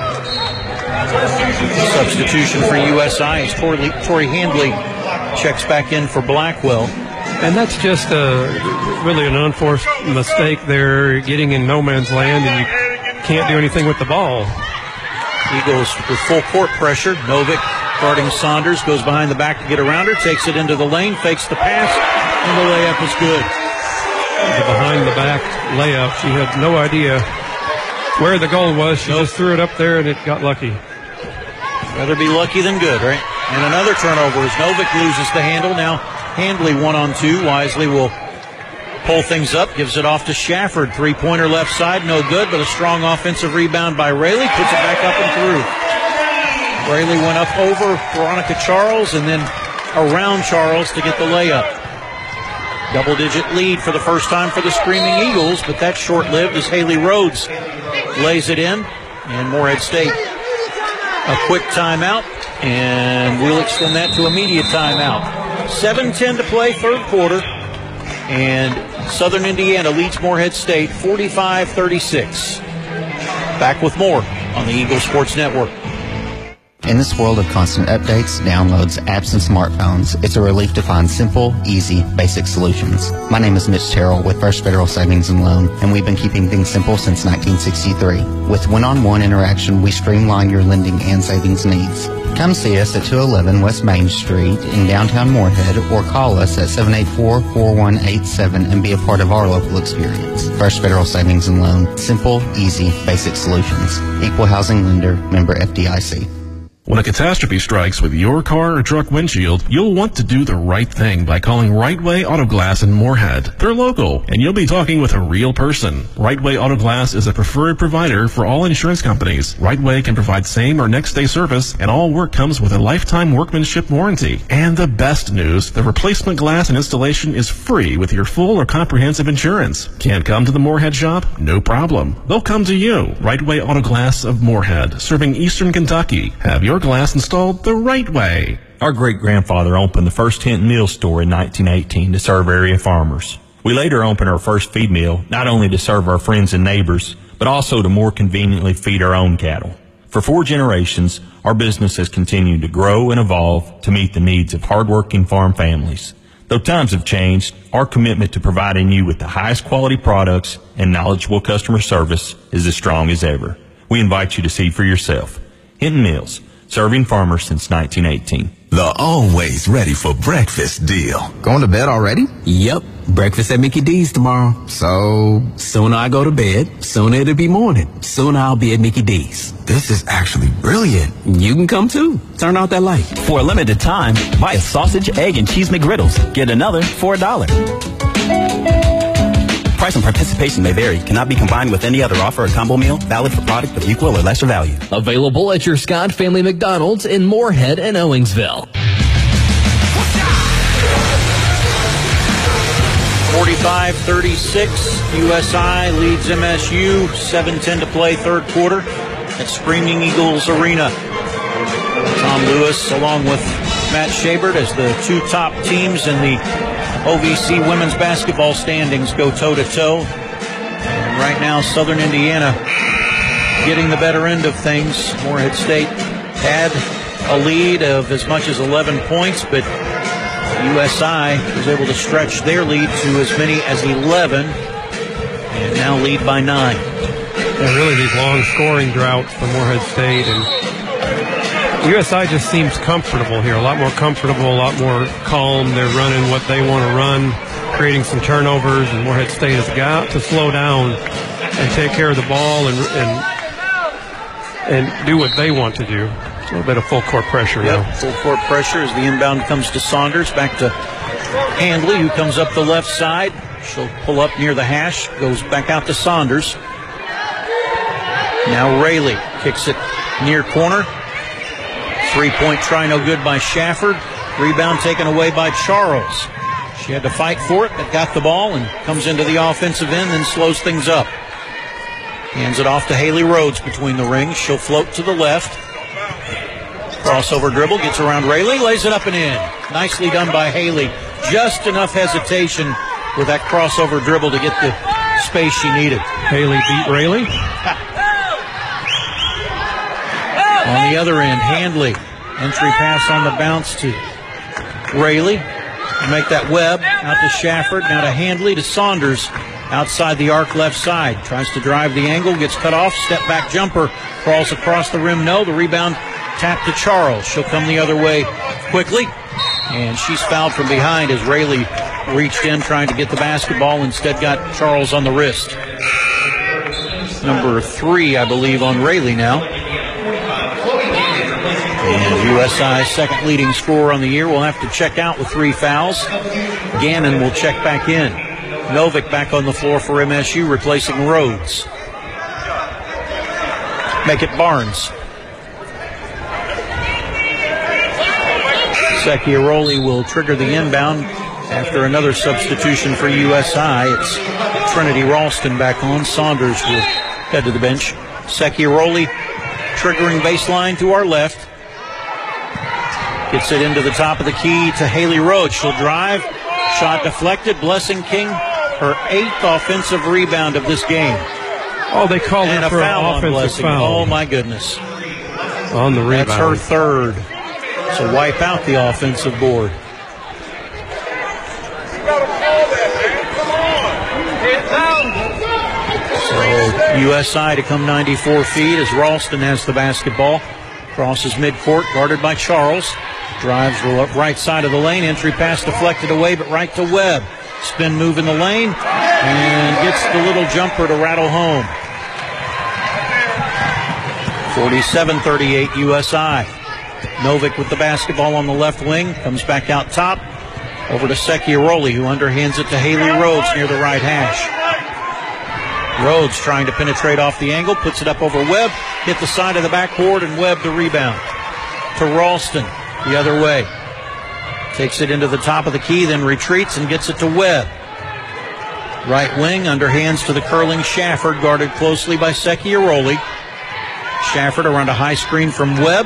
Substitution for USI as Tori Handley checks back in for Blackwell. And that's just really an unforced mistake there, getting in no man's land, and you can't do anything with the ball. Eagles with full court pressure. Novick guarding Saunders, goes behind the back to get around her, takes it into the lane, fakes the pass, and the layup is good. The behind-the-back layup. She had no idea where the goal was. She just threw it up there, and it got lucky. Rather be lucky than good, right? And another turnover as Novick loses the handle. Now Handley 1-on-2. Wisely will pull things up, gives it off to Shafford. Three-pointer left side, no good, but a strong offensive rebound by Rayleigh. Puts it back up and through. Rayleigh went up over Veronica Charles and then around Charles to get the layup. Double-digit lead for the first time for the Screaming Eagles, but that's short-lived as Haley Rhodes lays it in, and Morehead State a quick timeout, and we'll extend that to immediate timeout. 7:10 to play, third quarter, and Southern Indiana leads Morehead State 45-36. Back with more on the Eagle Sports Network. In this world of constant updates, downloads, apps, and smartphones, it's a relief to find simple, easy, basic solutions. My name is Mitch Terrell with First Federal Savings and Loan, and we've been keeping things simple since 1963. With one-on-one interaction, we streamline your lending and savings needs. Come see us at 211 West Main Street in downtown Morehead, or call us at 784-4187 and be a part of our local experience. First Federal Savings and Loan. Simple, easy, basic solutions. Equal housing lender, member FDIC. When a catastrophe strikes with your car or truck windshield, you'll want to do the right thing by calling Right Way Auto Glass in Morehead. They're local, and you'll be talking with a real person. Right Way Auto Glass is a preferred provider for all insurance companies. Right Way can provide same or next day service, and all work comes with a lifetime workmanship warranty. And the best news, the replacement glass and installation is free with your full or comprehensive insurance. Can't come to the Morehead shop? No problem. They'll come to you. Right Way Auto Glass of Morehead, serving Eastern Kentucky. Have your glass installed the right way. Our great-grandfather opened the first Hinton Mill store in 1918 to serve area farmers. We later opened our first feed mill, not only to serve our friends and neighbors, but also to more conveniently feed our own cattle. For 4 generations, our business has continued to grow and evolve to meet the needs of hardworking farm families. Though times have changed, our commitment to providing you with the highest quality products and knowledgeable customer service is as strong as ever. We invite you to see for yourself. Hinton Mills, serving farmers since 1918. The always ready for breakfast deal. Going to bed already? Yep. Breakfast at Mickey D's tomorrow. So, sooner I go to bed, sooner it'll be morning. Sooner I'll be at Mickey D's. This is actually brilliant. You can come too. Turn out that light. For a limited time, buy a sausage, egg, and cheese McGriddles. Get another for $1. Price and participation may vary. Cannot be combined with any other offer or combo meal. Valid for product of equal or lesser value. Available at your Scott Family McDonald's in Morehead and Owensville. 45-36. USI leads MSU. 7:10 to play, third quarter at Screaming Eagles Arena. Tom Lewis along with Matt Shabert as the 2 top teams in the OVC women's basketball standings go toe-to-toe. And right now, Southern Indiana getting the better end of things. Morehead State had a lead of as much as 11 points, but USI was able to stretch their lead to as many as 11 and now lead by 9. Yeah, really these long scoring droughts for Morehead State, and USI just seems comfortable here, a lot more comfortable, a lot more calm. They're running what they want to run, creating some turnovers, and Morehead State has got to slow down and take care of the ball and do what they want to do. A little bit of full court pressure now. Full court pressure as the inbound comes to Saunders, back to Handley, who comes up the left side. She'll pull up near the hash, goes back out to Saunders. Now Rayleigh kicks it near corner. 3-point try, no good by Shafford. Rebound taken away by Charles. She had to fight for it, but got the ball and comes into the offensive end and slows things up. Hands it off to Haley Rhodes between the rings. She'll float to the left. Crossover dribble, gets around Rayleigh, lays it up and in. Nicely done by Haley. Just enough hesitation with that crossover dribble to get the space she needed. Haley beat Rayleigh. On the other end, Handley. Entry pass on the bounce to Rayleigh. Make that web out to Shafford. Now to Handley, to Saunders. Outside the arc left side. Tries to drive the angle. Gets cut off. Step back jumper. Crawls across the rim. No. The rebound tapped to Charles. She'll come the other way quickly. And she's fouled from behind as Rayleigh reached in trying to get the basketball. Instead got Charles on the wrist. Number 3, I believe, on Rayleigh now. And USI's second leading scorer on the year will have to check out with 3 fouls. Gannon will check back in. Novick back on the floor for MSU, replacing Rhodes. Make it Barnes. Secchiaroli will trigger the inbound. After another substitution for USI, it's Trinity Ralston back on. Saunders will head to the bench. Secchiaroli triggering baseline to our left. Gets it into the top of the key to Haley Rhodes. She'll drive. Shot deflected. Blessing King, her 8th offensive rebound of this game. Oh, they called her for an offensive foul. Oh, my goodness. On the rebound. That's her 3rd. So wipe out the offensive board. So USI to come 94 feet as Ralston has the basketball. Crosses midcourt, guarded by Charles. Drives the right side of the lane. Entry pass deflected away, but right to Webb. Spin move in the lane and gets the little jumper to rattle home. 47-38 USI. Novick with the basketball on the left wing. Comes back out top. Over to Secchiaroli, who underhands it to Haley Rhodes near the right hash. Rhodes trying to penetrate off the angle. Puts it up over Webb. Hit the side of the backboard, and Webb the rebound. To Ralston the other way. Takes it into the top of the key, then retreats and gets it to Webb. Right wing, underhands to the curling Shafford, guarded closely by Secchiaroli. Shafford around a high screen from Webb.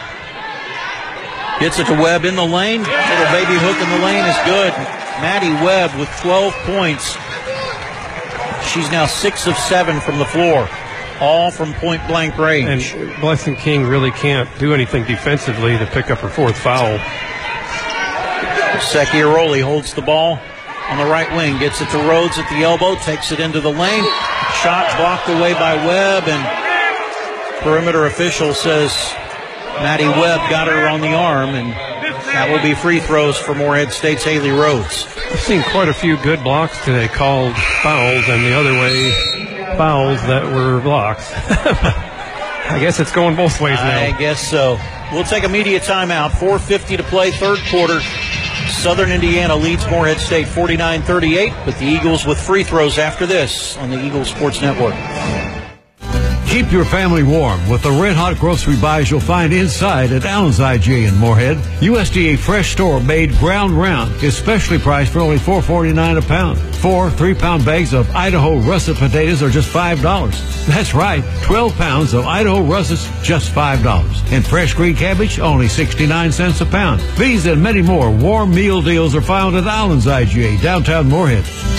Gets it to Webb in the lane. Little baby hook in the lane is good. Maddie Webb with 12 points. She's now 6 of 7 from the floor. All from point-blank range. And Blessing King really can't do anything defensively to pick up her 4th foul. Secchiaroli holds the ball on the right wing. Gets it to Rhodes at the elbow. Takes it into the lane. Shot blocked away by Webb, and perimeter official says Maddie Webb got her on the arm, and that will be free throws for Morehead State's Haley Rhodes. I've seen quite a few good blocks today called fouls, and the other way, fouls that were blocks. I guess it's going both ways now. I guess so. We'll take a media timeout. 4:50 to play, 3rd quarter. Southern Indiana leads Morehead State 49-38, but the Eagles with free throws after this on the Eagles Sports Network. Keep your family warm with the red-hot grocery buys you'll find inside at Allen's IGA in Morehead. USDA fresh store-made ground round is specially priced for only $4.49 a pound. 4 3-pound bags of Idaho russet potatoes are just $5. That's right, 12 pounds of Idaho russets, just $5. And fresh green cabbage, only 69 cents a pound. These and many more warm meal deals are found at Allen's IGA, downtown Morehead.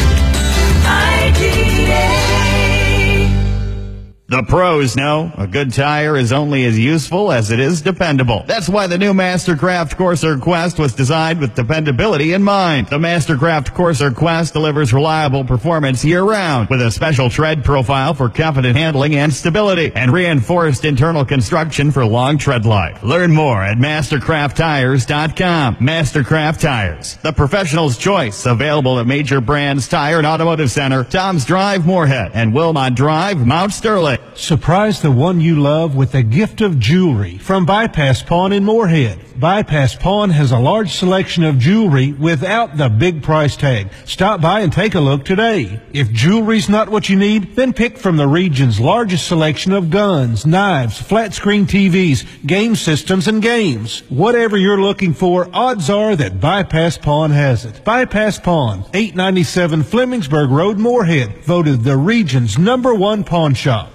IGA. The pros know a good tire is only as useful as it is dependable. That's why the new Mastercraft Corsair Quest was designed with dependability in mind. The Mastercraft Corsair Quest delivers reliable performance year-round with a special tread profile for confident handling and stability and reinforced internal construction for long tread life. Learn more at MastercraftTires.com. Mastercraft Tires, the professional's choice, available at major brands Tire and Automotive Center, Tom's Drive, Morehead, and Wilmot Drive, Mount Sterling. Surprise the one you love with a gift of jewelry from Bypass Pawn in Morehead. Bypass Pawn has a large selection of jewelry without the big price tag. Stop by and take a look today. If jewelry's not what you need, then pick from the region's largest selection of guns, knives, flat screen TVs, game systems, and games. Whatever you're looking for, odds are that Bypass Pawn has it. Bypass Pawn, 897 Flemingsburg Road, Morehead, voted the region's #1 pawn shop.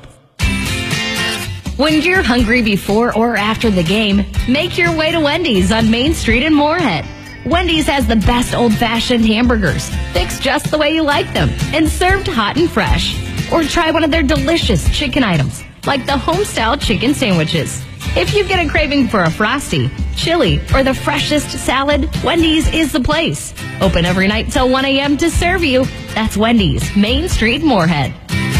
When you're hungry before or after the game, make your way to Wendy's on Main Street in Morehead. Wendy's has the best old-fashioned hamburgers, fixed just the way you like them, and served hot and fresh. Or try one of their delicious chicken items, like the home-style chicken sandwiches. If you get a craving for a Frosty, chili, or the freshest salad, Wendy's is the place. Open every night till 1 a.m. to serve you. That's Wendy's, Main Street, Morehead.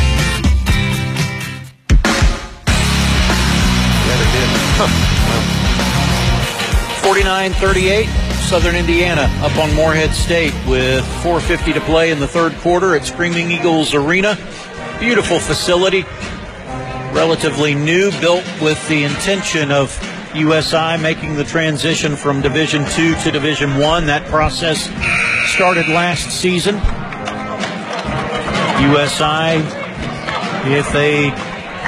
49-38, Southern Indiana up on Morehead State with 4:50 to play in the 3rd quarter at Screaming Eagles Arena. Beautiful facility, relatively new, built with the intention of USI making the transition from Division II to Division I. That process started last season. USI, if they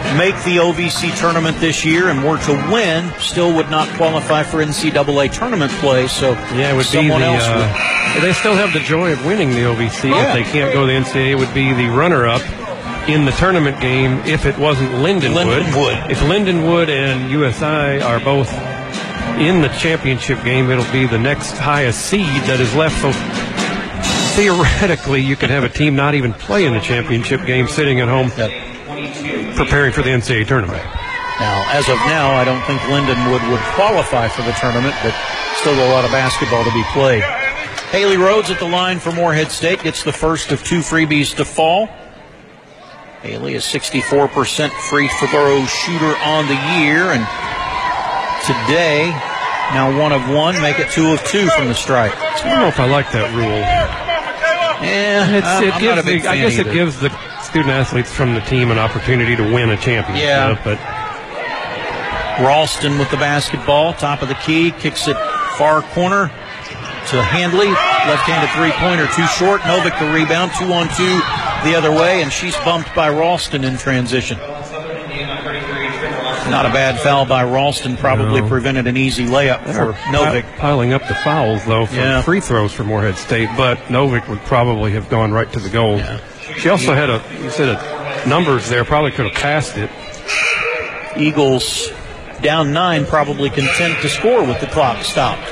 make the OVC tournament this year and were to win, still would not qualify for NCAA tournament play. So yeah, it would someone be else would. They still have the joy of winning the OVC. Yeah. If they can't go to the NCAA, it would be the runner-up in the tournament game if it wasn't Lindenwood. If Lindenwood and USI are both in the championship game, it'll be the next highest seed that is left. So theoretically, you could have a team not even play in the championship game sitting at home preparing for the NCAA tournament. Now, as of now, I don't think Lindenwood would qualify for the tournament, but still a lot of basketball to be played. Haley Rhodes at the line for Morehead State gets the first of 2 freebies to fall. Haley is 64% free throw shooter on the year, and today, now 1 of 1, make it 2 of 2 from the stripe. I don't know if I like that rule. Yeah, I guess it gives the student athletes from the team an opportunity to win a championship. Yeah. But Ralston with the basketball, top of the key, kicks it far corner to Handley. Left-handed three-pointer, too short. Novick the rebound, 2-on-2 the other way, and she's bumped by Ralston in transition. Not a bad foul by Ralston, probably prevented an easy layup for Novick. Piling up the fouls, though, for free throws for Morehead State, but Novick would probably have gone right to the goal. Yeah. She also had numbers there, probably could have passed it. Eagles down 9, probably content to score with the clock stopped.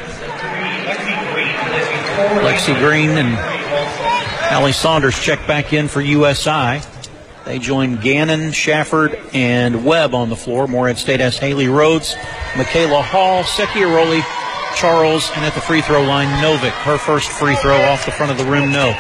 Lexi Green and Allie Saunders check back in for USI. They join Gannon, Shafford, and Webb on the floor. Morehead State has Haley Rhodes, Michaela Hall, Secchiaroli, Charles, and at the free throw line, Novick. Her first free throw off the front of the rim, no.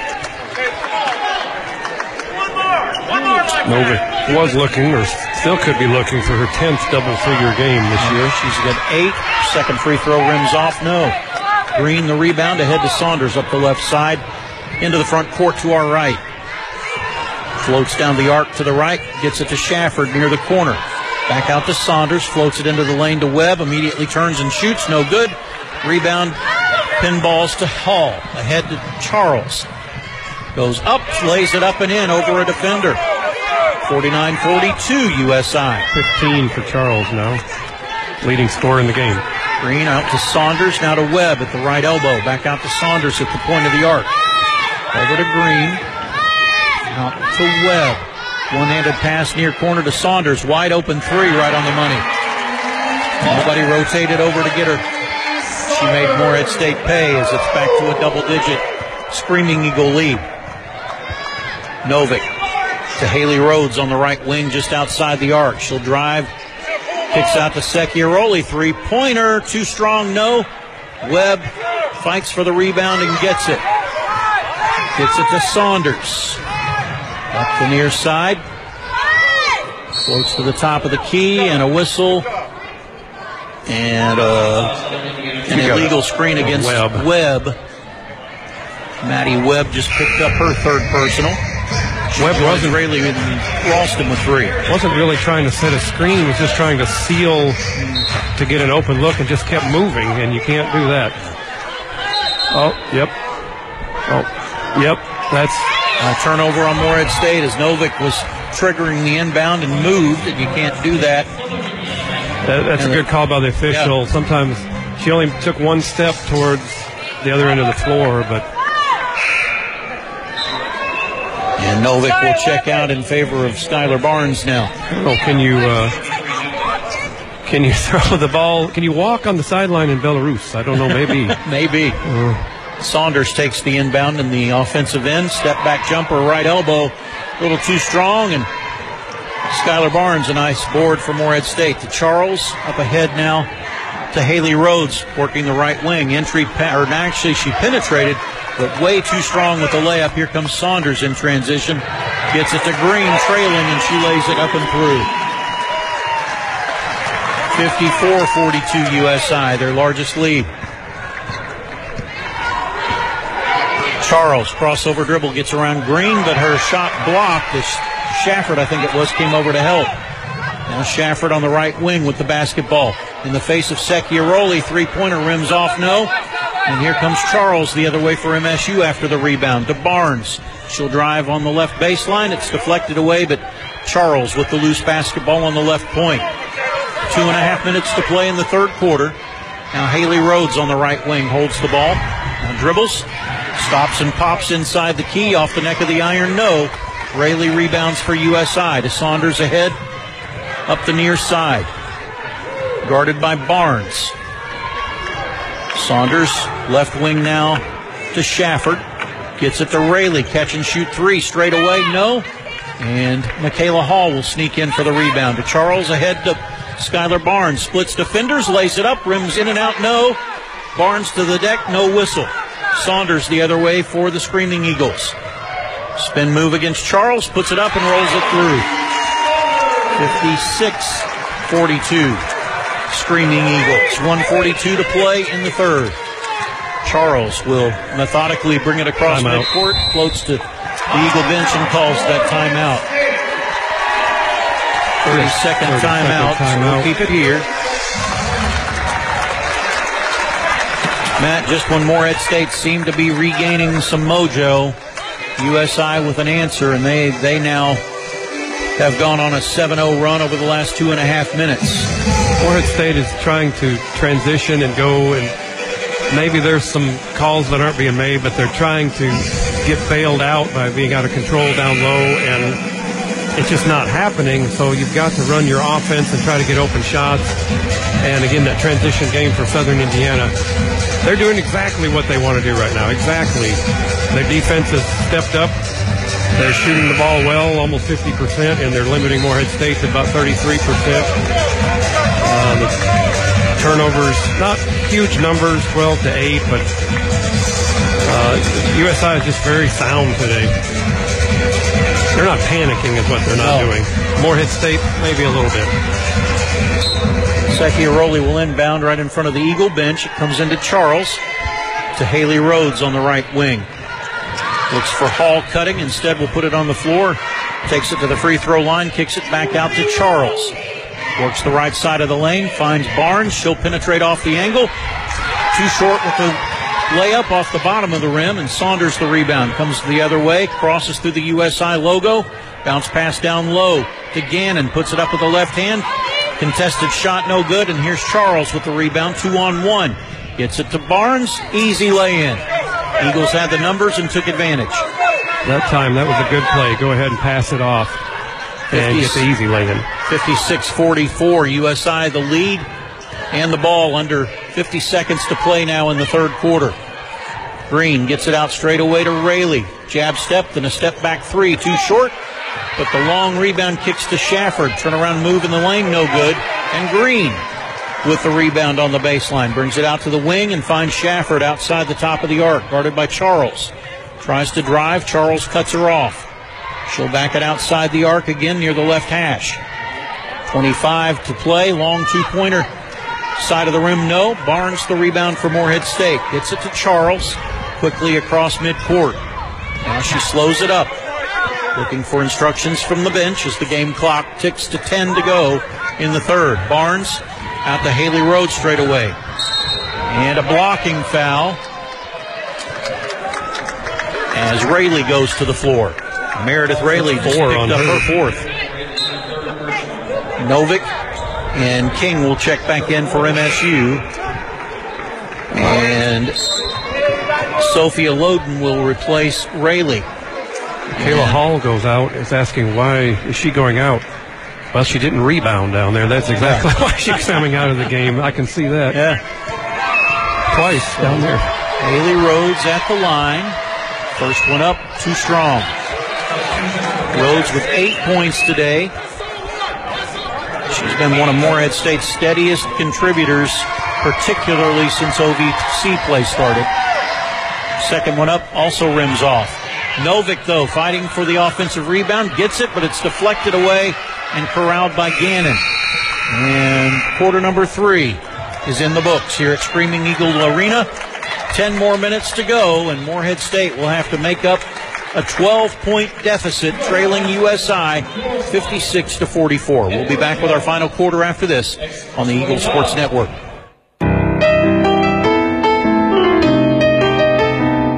Novick was looking, or still could be looking, for her 10th double-figure game this year. She's got 8. Second free throw rims off, no. Green the rebound ahead to Saunders up the left side. Into the front court to our right. Floats down the arc to the right. Gets it to Shafford near the corner. Back out to Saunders. Floats it into the lane to Webb. Immediately turns and shoots. No good. Rebound. Pinballs to Hall. Ahead to Charles. Goes up. Lays it up and in over a defender. 49-42 USI. 15 for Charles now. Leading scorer in the game. Green out to Saunders. Now to Webb at the right elbow. Back out to Saunders at the point of the arc. Over to Green. Out to Webb. One-handed pass near corner to Saunders. Wide open 3 right on the money. Nobody rotated over to get her. She made Morehead State pay as it's back to a double-digit Screaming Eagle lead. Novick to Haley Rhodes on the right wing just outside the arc. She'll drive. Kicks out to Secchiaroli. Three-pointer. Too strong, no. Webb fights for the rebound and gets it. Gets it to Saunders. Up the near side. Floats to the top of the key and a whistle. And an illegal screen against Webb. Maddie Webb just picked up her 3rd personal. Webb wasn't really in Ralston with 3. Wasn't really trying to set a screen. Was just trying to seal to get an open look and just kept moving, and you can't do that. Oh, yep. That's a turnover on Morehead State as Novick was triggering the inbound and moved, and you can't do that. That's a good call by the official. Yeah. Sometimes she only took one step towards the other end of the floor, but. And Novick will check out in favor of Skylar Barnes now. Oh, can you throw the ball? Can you walk on the sideline in Belarus? I don't know, maybe. Maybe. Saunders takes the inbound in the offensive end. Step back jumper, right elbow. A little too strong, and Skylar Barnes, a nice board for Morehead State. To Charles, up ahead now to Haley Rhodes, working the right wing. Actually, she penetrated, but way too strong with the layup. Here comes Saunders in transition. Gets it to Green, trailing, and she lays it up and through. 54-42 USI, their largest lead. Charles, crossover dribble, gets around Green, but her shot blocked as Shafford, I think it was, came over to help. Now Shafford on the right wing with the basketball. In the face of Secchiaroli, three-pointer rims off, no. And here comes Charles the other way for MSU after the rebound to Barnes. She'll drive on the left baseline. It's deflected away, but Charles with the loose basketball on the left point. 2.5 minutes to play in the third quarter. Now Haley Rhodes on the right wing holds the ball. Now dribbles, stops and pops inside the key, off the neck of the iron, no. Rayleigh rebounds for USI to Saunders ahead, up the near side. Guarded by Barnes. Saunders, left wing now to Shafford. Gets it to Rayleigh, catch and shoot three, straight away, no. And Michaela Hall will sneak in for the rebound. To Charles ahead to Skylar Barnes, splits defenders, lays it up, rims in and out, no. Barnes to the deck, no whistle. Saunders the other way for the Screaming Eagles. Spin move against Charles, puts it up and rolls it through. 56-42. Screaming Eagles. 1:42 to play in the third. Charles will methodically bring it across midcourt, floats to the Eagle bench and calls that timeout. 30-second timeout. So we'll keep it here. Matt, just when Morehead State seemed to be regaining some mojo, USI with an answer, and they now have gone on a 7-0 run over the last 2.5 minutes. Morehead State is trying to transition and go, and maybe there's some calls that aren't being made, but they're trying to get bailed out by being out of control down low, and it's just not happening. So you've got to run your offense and try to get open shots. And again, that transition game for Southern Indiana, they're doing exactly what they want to do right now. Exactly. Their defense has stepped up. They're shooting the ball well, almost 50%, and they're limiting Morehead State to about 33%. The turnovers, not huge numbers, 12 to 8, but USI is just very sound today. They're not panicking is what they're not doing. Morehead State, maybe a little bit. Secchiaroli will inbound right in front of the Eagle bench. It comes into Charles to Haley Rhodes on the right wing. Looks for Hall cutting. Instead, will put it on the floor. Takes it to the free throw line. Kicks it back out to Charles. Works the right side of the lane. Finds Barnes. She'll penetrate off the angle. Too short with the layup off the bottom of the rim. And Saunders the rebound. Comes the other way. Crosses through the USI logo. Bounce pass down low to Gannon. Puts it up with the left hand. Contested shot, no good. And here's Charles with the rebound. 2-on-1. Gets it to Barnes. Easy lay-in. Eagles had the numbers and took advantage. That time, that was a good play. Go ahead and pass it off and get the easy lay-in. 56-44, USI the lead and the ball under 50 seconds to play now in the third quarter. Green gets it out straight away to Rayleigh. Jab step, then a step back three. Too short, but the long rebound kicks to Shafford. Turn around move in the lane, no good. And Green with the rebound on the baseline. Brings it out to the wing and finds Shafford outside the top of the arc, guarded by Charles. Tries to drive. Charles cuts her off. She'll back it outside the arc again near the left hash. 25 to play. Long two-pointer. Side of the rim, no. Barnes the rebound for Morehead State. Gets it to Charles. Quickly across midcourt. Now she slows it up. Looking for instructions from the bench as the game clock ticks to 10 to go in the third. Barnes out to Haley Rhodes straight away. And a blocking foul as Rayleigh goes to the floor. Meredith Rayleigh just picked up her fourth. Novick and King will check back in for MSU. And Sophia Loden will replace Rayleigh. Kayla Hall goes out. Is asking why is she going out? Well, she didn't rebound down there. That's exactly why she's coming out of the game. I can see that. Yeah. Twice down there. Haley Rhodes at the line. First one up, too strong. Rhodes with 8 points today. She's been one of Morehead State's steadiest contributors, particularly since OVC play started. Second one up, also rims off. Novick, though, fighting for the offensive rebound, gets it, but it's deflected away and corralled by Gannon. And quarter number 3 is in the books here at Screaming Eagle Arena. 10 more minutes to go, and Morehead State will have to make up a 12-point deficit, trailing USI 56-44. We'll be back with our final quarter after this on the Eagle Sports Network. With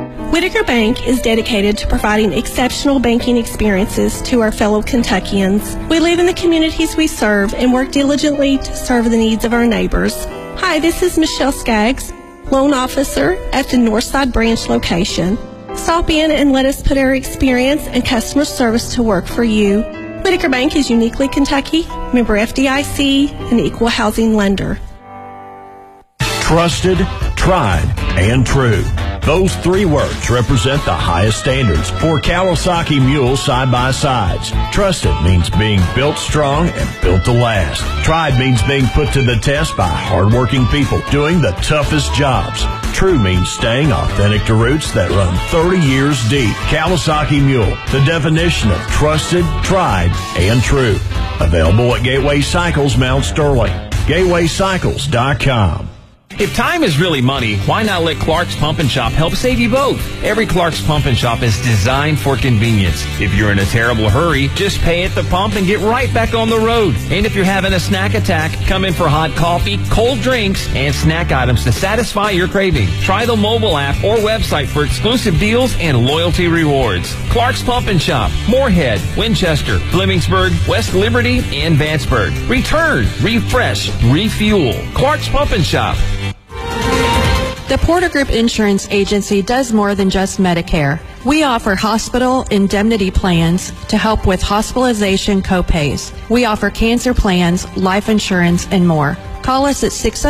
Whitaker Bank is dedicated to providing exceptional banking experiences to our fellow Kentuckians. We live in the communities we serve and work diligently to serve the needs of our neighbors. Hi, this is Michelle Skaggs, loan officer at the Northside branch location. Stop in and let us put our experience and customer service to work for you. Whitaker Bank is uniquely Kentucky, member FDIC, and equal housing lender. Trusted, tried, and true. Those three words represent the highest standards for Kawasaki Mule side-by-sides. Trusted means being built strong and built to last. Tried means being put to the test by hardworking people doing the toughest jobs. True means staying authentic to roots that run 30 years deep. Kawasaki Mule, the definition of trusted, tried, and true. Available at Gateway Cycles, Mount Sterling. GatewayCycles.com. If time is really money, why not let Clark's Pump and Shop help save you both? Every Clark's Pump and Shop is designed for convenience. If you're in a terrible hurry, just pay at the pump and get right back on the road. And if you're having a snack attack, come in for hot coffee, cold drinks, and snack items to satisfy your craving. Try the mobile app or website for exclusive deals and loyalty rewards. Clark's Pump and Shop, Moorhead, Winchester, Flemingsburg, West Liberty, and Vanceburg. Return, refresh, refuel. Clark's Pump and Shop. The Porter Group Insurance Agency does more than just Medicare. We offer hospital indemnity plans to help with hospitalization copays. We offer cancer plans, life insurance, and more. Call us at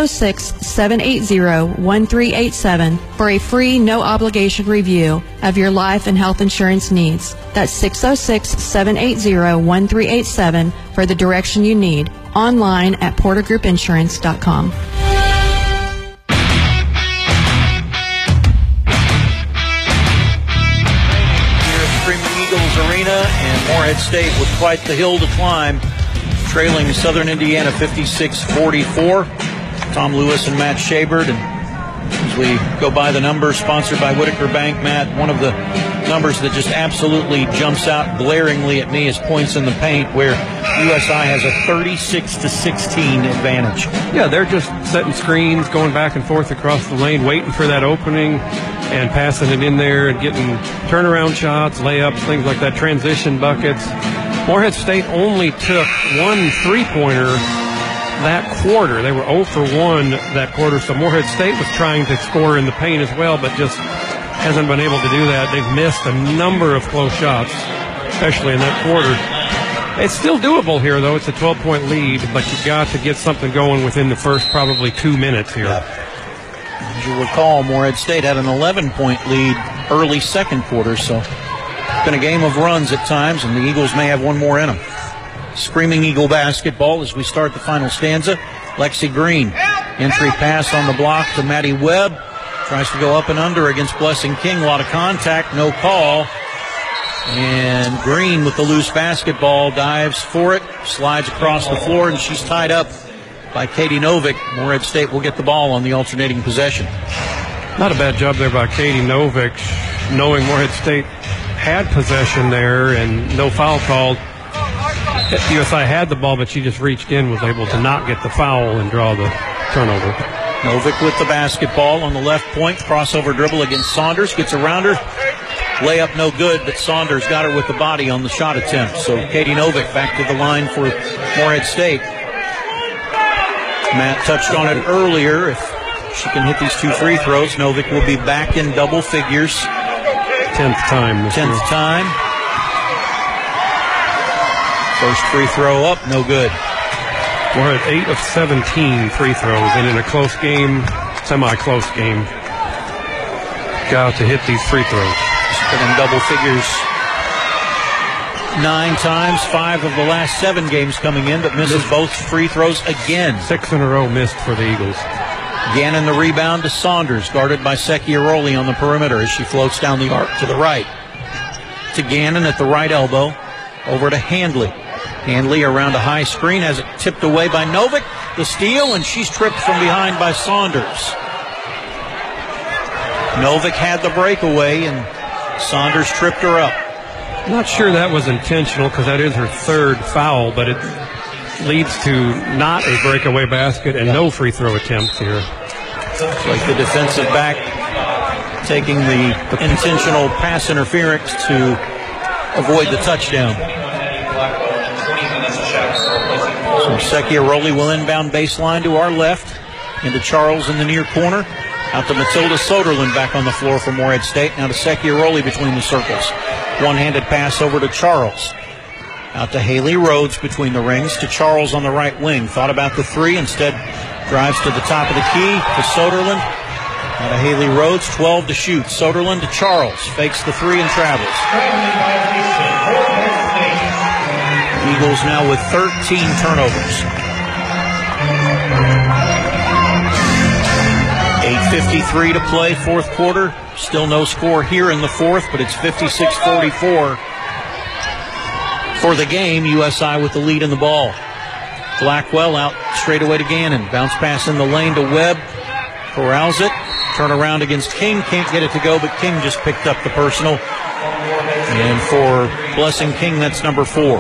606-780-1387 for a free, no-obligation review of your life and health insurance needs. That's 606-780-1387 for the direction you need. Online at portergroupinsurance.com. Arena, and Moorhead State with quite the hill to climb, trailing Southern Indiana 56-44. Tom Lewis and Matt Shabert. And as we go by the numbers, sponsored by Whitaker Bank, Matt, one of the numbers that just absolutely jumps out glaringly at me is points in the paint, where USI has a 36-16 advantage. Yeah, they're just setting screens, going back and forth across the lane, waiting for that opening and passing it in there and getting turnaround shots, layups, things like that, transition buckets. Moorhead State only took one three-pointer that quarter. They were 0 for 1 that quarter, so Moorhead State was trying to score in the paint as well, but just hasn't been able to do that. They've missed a number of close shots, especially in that quarter. It's still doable here, though. It's a 12-point lead, but you've got to get something going within the first probably 2 minutes here. As you recall, Moorhead State had an 11-point lead early second quarter, so it's been a game of runs at times, and the Eagles may have one more in them. Screaming Eagle basketball as we start the final stanza. Lexi Green, entry pass on the block to Maddie Webb. Tries to go up and under against Blessing King. A lot of contact, no call. And Green with the loose basketball dives for it, slides across the floor, and she's tied up by Katie Novick. Moorhead State will get the ball on the alternating possession. Not a bad job there by Katie Novick, knowing Moorhead State had possession there and no foul called. USI had the ball, but she just reached in, was able to not get the foul and draw the turnover. Novick with the basketball on the left point, crossover dribble against Saunders, gets around her. Layup no good, but Saunders got her with the body on the shot attempt. So Katie Novick back to the line for Moorhead State. Matt touched on it earlier. If she can hit these 2 free throws, Novick will be back in double figures. 10th time. 10th time. First free throw up, no good. We're at 8 of 17 free throws, and in a close game, semi-close game, got to hit these free throws. She's been in double figures 9 times, 5 of the last 7 games coming in, but misses both free throws again. 6 in a row missed for the Eagles. Gannon the rebound to Saunders, guarded by Seki Aroli on the perimeter as she floats down the arc to the right. To Gannon at the right elbow, over to Handley. Handley around a high screen, has it tipped away by Novick. The steal, and she's tripped from behind by Saunders. Novick had the breakaway, and Saunders tripped her up. Not sure that was intentional because that is her 3rd foul, but it leads to not a breakaway basket and no free throw attempts here. It's like the defensive back taking the intentional pass interference to avoid the touchdown. So Secchiaroli will inbound baseline to our left, into Charles in the near corner. Out to Matilda Soderlund back on the floor for Morehead State. Now to Secchiaroli between the circles. One-handed pass over to Charles. Out to Haley Rhodes between the rings to Charles on the right wing. Thought about the three, instead drives to the top of the key to Soderlund. Out to Haley Rhodes, 12 to shoot. Soderlund to Charles. Fakes the three and travels. Eagles now with 13 turnovers. 8:53 to play, fourth quarter. Still no score here in the fourth, but it's 56-44 for the game. USI with the lead in the ball. Blackwell out straight away to Gannon. Bounce pass in the lane to Webb. Corrals it. Turn around against King. Can't get it to go, but King just picked up the personal. And for Blessing King, that's number 4.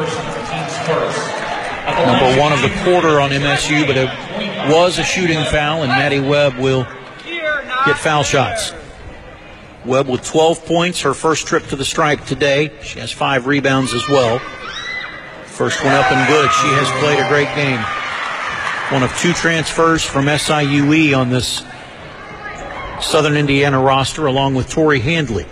Number 1 of the quarter on MSU, but it was a shooting foul, and Maddie Webb will get foul shots. Webb with 12 points, her first trip to the stripe today. She has 5 rebounds as well. First one up and good. She has played a great game. One of 2 transfers from SIUE on this Southern Indiana roster, along with Tori Handley.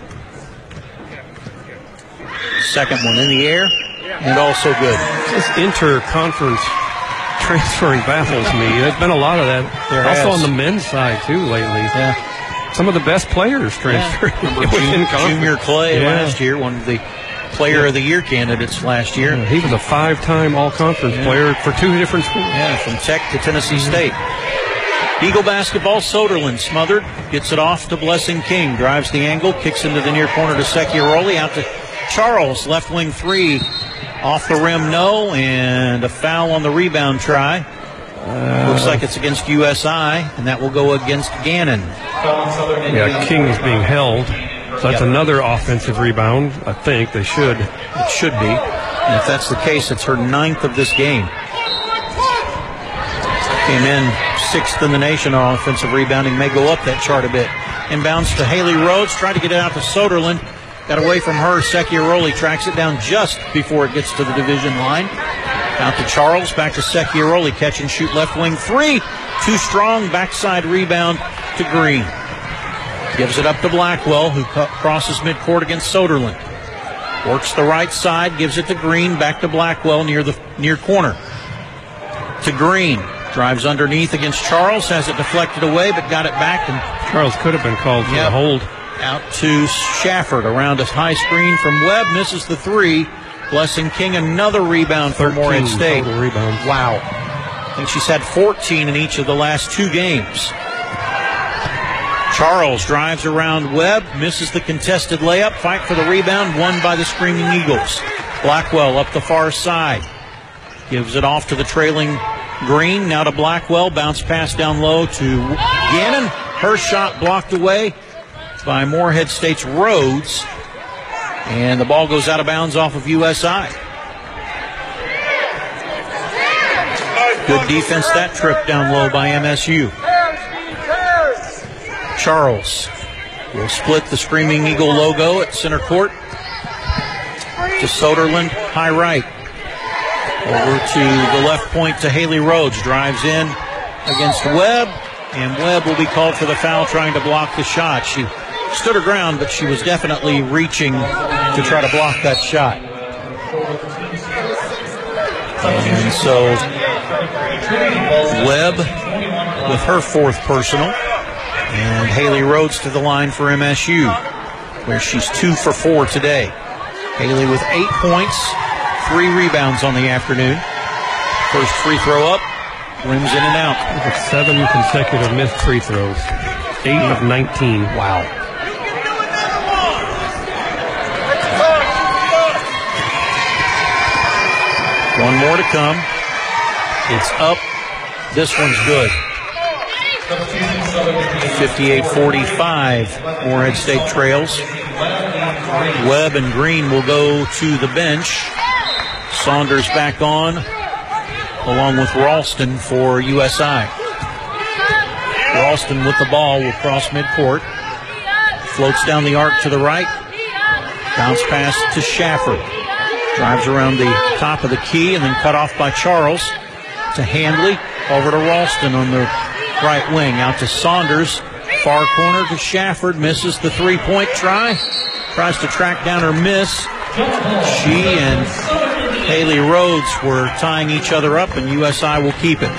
Second one in the air, and also good. This inter-conference transferring baffles me. There's been a lot of that. Also on the men's side, too, lately. Yeah. Some of the best players transferring. Junior Clay last year, one of the Player of the Year candidates last year. He was a 5-time all-conference player for 2 different schools. Yeah, from Tech to Tennessee State. Eagle basketball, Soderlund smothered, gets it off to Blessing King, drives the angle, kicks into the near corner to Secchiaroli, out to Charles, left wing 3, off the rim, no, and a foul on the rebound try. Looks like it's against USI, and that will go against Gannon. Yeah, King is being held. So that's another offensive rebound. I think they should. It should be. And if that's the case, it's her 9th of this game. Came in 6th in the nation on offensive rebounding. May go up that chart a bit. Inbounds to Haley Rhodes. Tried to get it out to Soderlund. Got away from her. Secchiaroli tracks it down just before it gets to the division line. Out to Charles. Back to Secchiaroli. Catch and shoot left wing 3. Too strong. Backside rebound to Green. Gives it up to Blackwell, who crosses midcourt against Soderlund. Works the right side, gives it to Green, back to Blackwell near the near corner. To Green, drives underneath against Charles, has it deflected away, but got it back. And Charles could have been called for the hold. Out to Shafford, around a high screen from Webb, misses the 3. Blessing King, another rebound for Morehead State. Total rebounds. Wow. I think she's had 14 in each of the last 2 games. Charles drives around Webb, misses the contested layup, fight for the rebound, won by the Screaming Eagles. Blackwell up the far side. Gives it off to the trailing Green, now to Blackwell, bounce pass down low to Gannon. Her shot blocked away by Morehead State's Rhodes. And the ball goes out of bounds off of USI. Good defense that trip down low by MSU. Charles will split the Screaming Eagle logo at center court to Soderlund, high right. Over to the left point to Haley Rhodes. Drives in against Webb, and Webb will be called for the foul trying to block the shot. She stood her ground, but she was definitely reaching to try to block that shot. And so Webb with her 4th personal. And Haley Rhodes to the line for MSU, where she's 2 for 4 today. Haley with 8 points, 3 rebounds on the afternoon. First free throw up, rims in and out. 7 consecutive missed free throws. 8 of 19. Wow. One more to come. It's up. This one's good. 58-45, Morehead State trails. Webb and Green will go to the bench. Saunders back on, along with Ralston for USI. Ralston with the ball will cross midcourt. Floats down the arc to the right. Bounce pass to Shafford. Drives around the top of the key and then cut off by Charles to Handley. Over to Ralston on the right wing. Out to Saunders. Far corner to Shafford. Misses the three-point try. Tries to track down her miss. She and Haley Rhodes were tying each other up, and USI will keep it.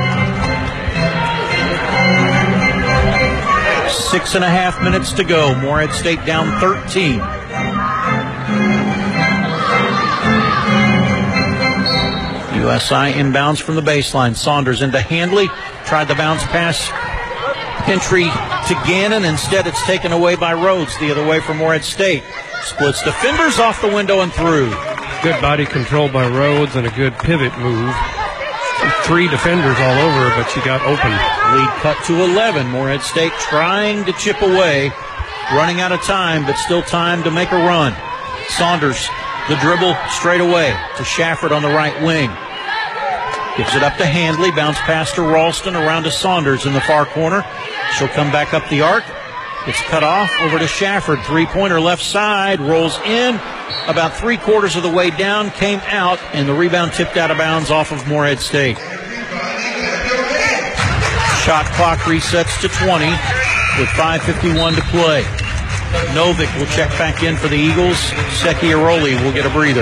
6.5 minutes to go. Morehead State down 13. USI inbounds from the baseline. Saunders into Handley. Tried the bounce pass. Entry to Gannon. Instead, it's taken away by Rhodes the other way from Morehead State. Splits defenders off the window and through. Good body control by Rhodes and a good pivot move. 3 defenders all over her, but she got open. Lead cut to 11. Morehead State trying to chip away. Running out of time, but still time to make a run. Saunders, the dribble straight away to Shafford on the right wing. Gives it up to Handley. Bounce pass to Ralston. Around to Saunders in the far corner. She'll come back up the arc. It's cut off. Over to Shafford. Three-pointer left side. Rolls in. About 3/4 of the way down. Came out. And the rebound tipped out of bounds off of Morehead State. Shot clock resets to 20 with 5:51 to play. Novick will check back in for the Eagles. Secchiaroli will get a breather.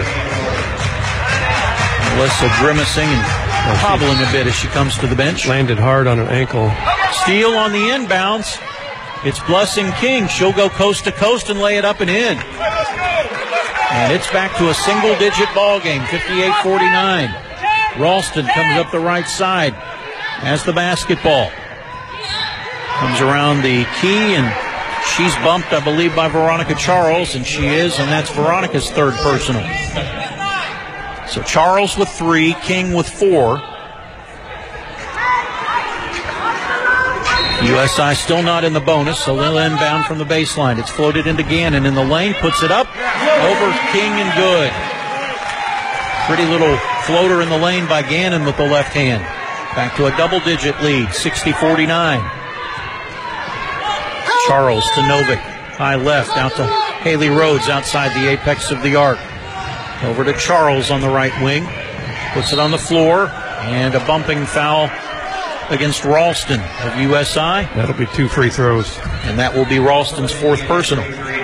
Melissa grimacing and hobbling a bit as she comes to the bench. Landed hard on an ankle. Steal on the inbounds. It's Blessing King. She'll go coast to coast and lay it up and in. And it's back to a single-digit ball game, 58-49. Ralston comes up the right side, has the basketball. Comes around the key, and she's bumped, I believe, by Veronica Charles, and she is, and that's Veronica's third personal. So Charles with 3, King with 4. USI still not in the bonus, so they'll inbound from the baseline. It's floated into Gannon in the lane, puts it up, over King and good. Pretty little floater in the lane by Gannon with the left hand. Back to a double-digit lead, 60-49. Charles to Novick, high left, out to Haley Rhodes outside the apex of the arc. Over to Charles on the right wing, puts it on the floor, and a bumping foul against Ralston of USI. That'll be 2 free throws. And that will be Ralston's 4th personal.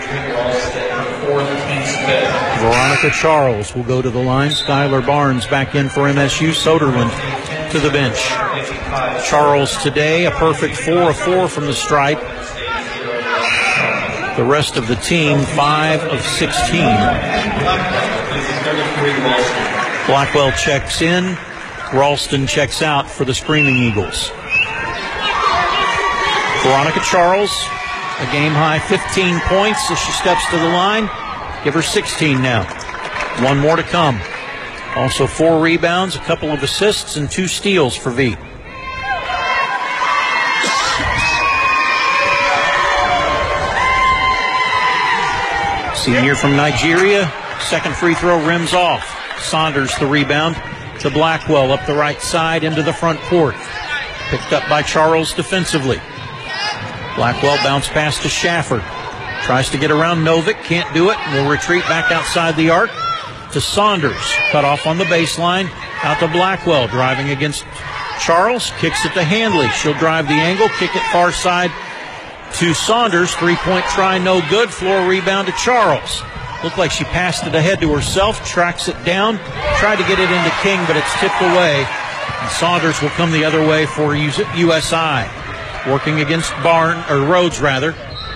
Veronica Charles will go to the line. Skylar Barnes back in for MSU. Soderlund to the bench. Charles today, a perfect 4 of 4 from the stripe. The rest of the team, 5 of 16. Blackwell checks in. Ralston checks out for the Screaming Eagles. Veronica Charles, a game-high 15 points as she steps to the line. Give her 16 now. 1 more to come. Also 4 rebounds, a couple of assists, and 2 steals for V. Senior from Nigeria, second free throw rims off. Saunders the rebound to Blackwell up the right side into the front court. Picked up by Charles defensively. Blackwell bounce pass to Shafford. Tries to get around Novick, can't do it. Will retreat back outside the arc to Saunders. Cut off on the baseline. Out to Blackwell, driving against Charles. Kicks it to Handley. She'll drive the angle, kick it far side to Saunders. 3-point try, no good. Floor rebound to Charles. Looked like she passed it ahead to herself, tracks it down, tried to get it into King, but it's tipped away. And Saunders will come the other way for USI. Working against Rhodes rather.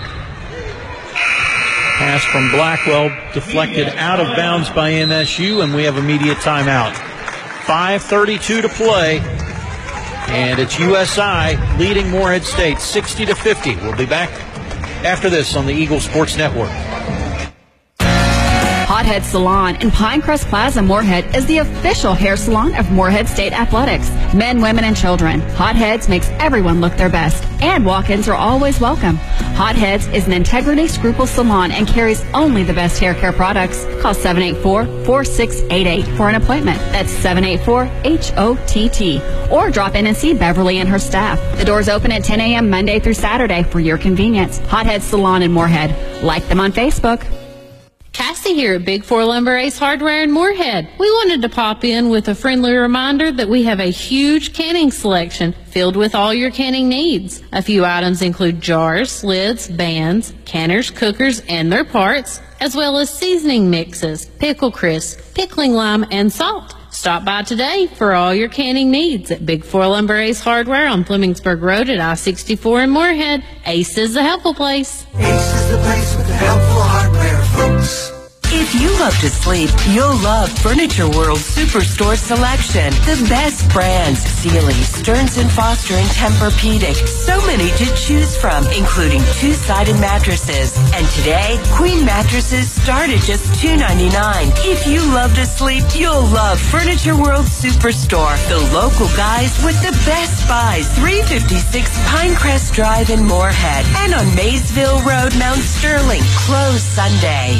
Pass from Blackwell deflected out of bounds by MSU, and we have immediate timeout. 5:32 to play, and it's USI leading Morehead State 60-50. We'll be back after this on the Eagle Sports Network. Hot Hothead Salon in Pinecrest Plaza, Moorhead is the official hair salon of Moorhead State Athletics. Men, women, and children. Hotheads makes everyone look their best, and walk-ins are always welcome. Hotheads is an integrity scruple salon and carries only the best hair care products. Call 784-4688 for an appointment. That's 784-HOTT. Or drop in and see Beverly and her staff. The doors open at 10 a.m. Monday through Saturday for your convenience. Hothead Salon in Moorhead. Like them on Facebook. Cassie here at Big Four Lumber Ace Hardware in Moorhead. We wanted to pop in with a friendly reminder that we have a huge canning selection filled with all your canning needs. A few items include jars, lids, bands, canners, cookers, and their parts, as well as seasoning mixes, pickle crisp, pickling lime, and salt. Stop by today for all your canning needs at Big Four Lumber Ace Hardware on Flemingsburg Road at I-64 in Moorhead. Ace is the helpful place. Ace is the place with the helpful hardware, folks. If you love to sleep, you'll love Furniture World Superstore selection. The best brands, Sealy, Stearns & Foster, and Tempur-Pedic. So many to choose from, including two-sided mattresses. And today, queen mattresses start at just $2.99. If you love to sleep, you'll love Furniture World Superstore. The local guys with the best buys. 356 Pinecrest Drive in Moorhead. And on Maysville Road, Mount Sterling. Closed Sunday.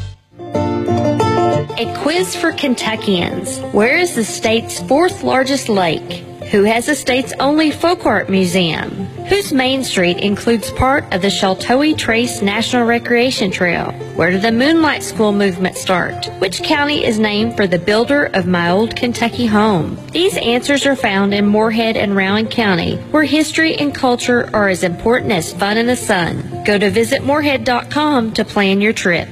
A quiz for Kentuckians. Where is the state's fourth largest lake? Who has the state's only folk art museum? Whose Main Street includes part of the Sheltowee Trace National Recreation Trail? Where did the Moonlight School movement start? Which county is named for the builder of my old Kentucky home? These answers are found in Moorhead and Rowan County, where history and culture are as important as fun in the sun. Go to visitmoorhead.com to plan your trip.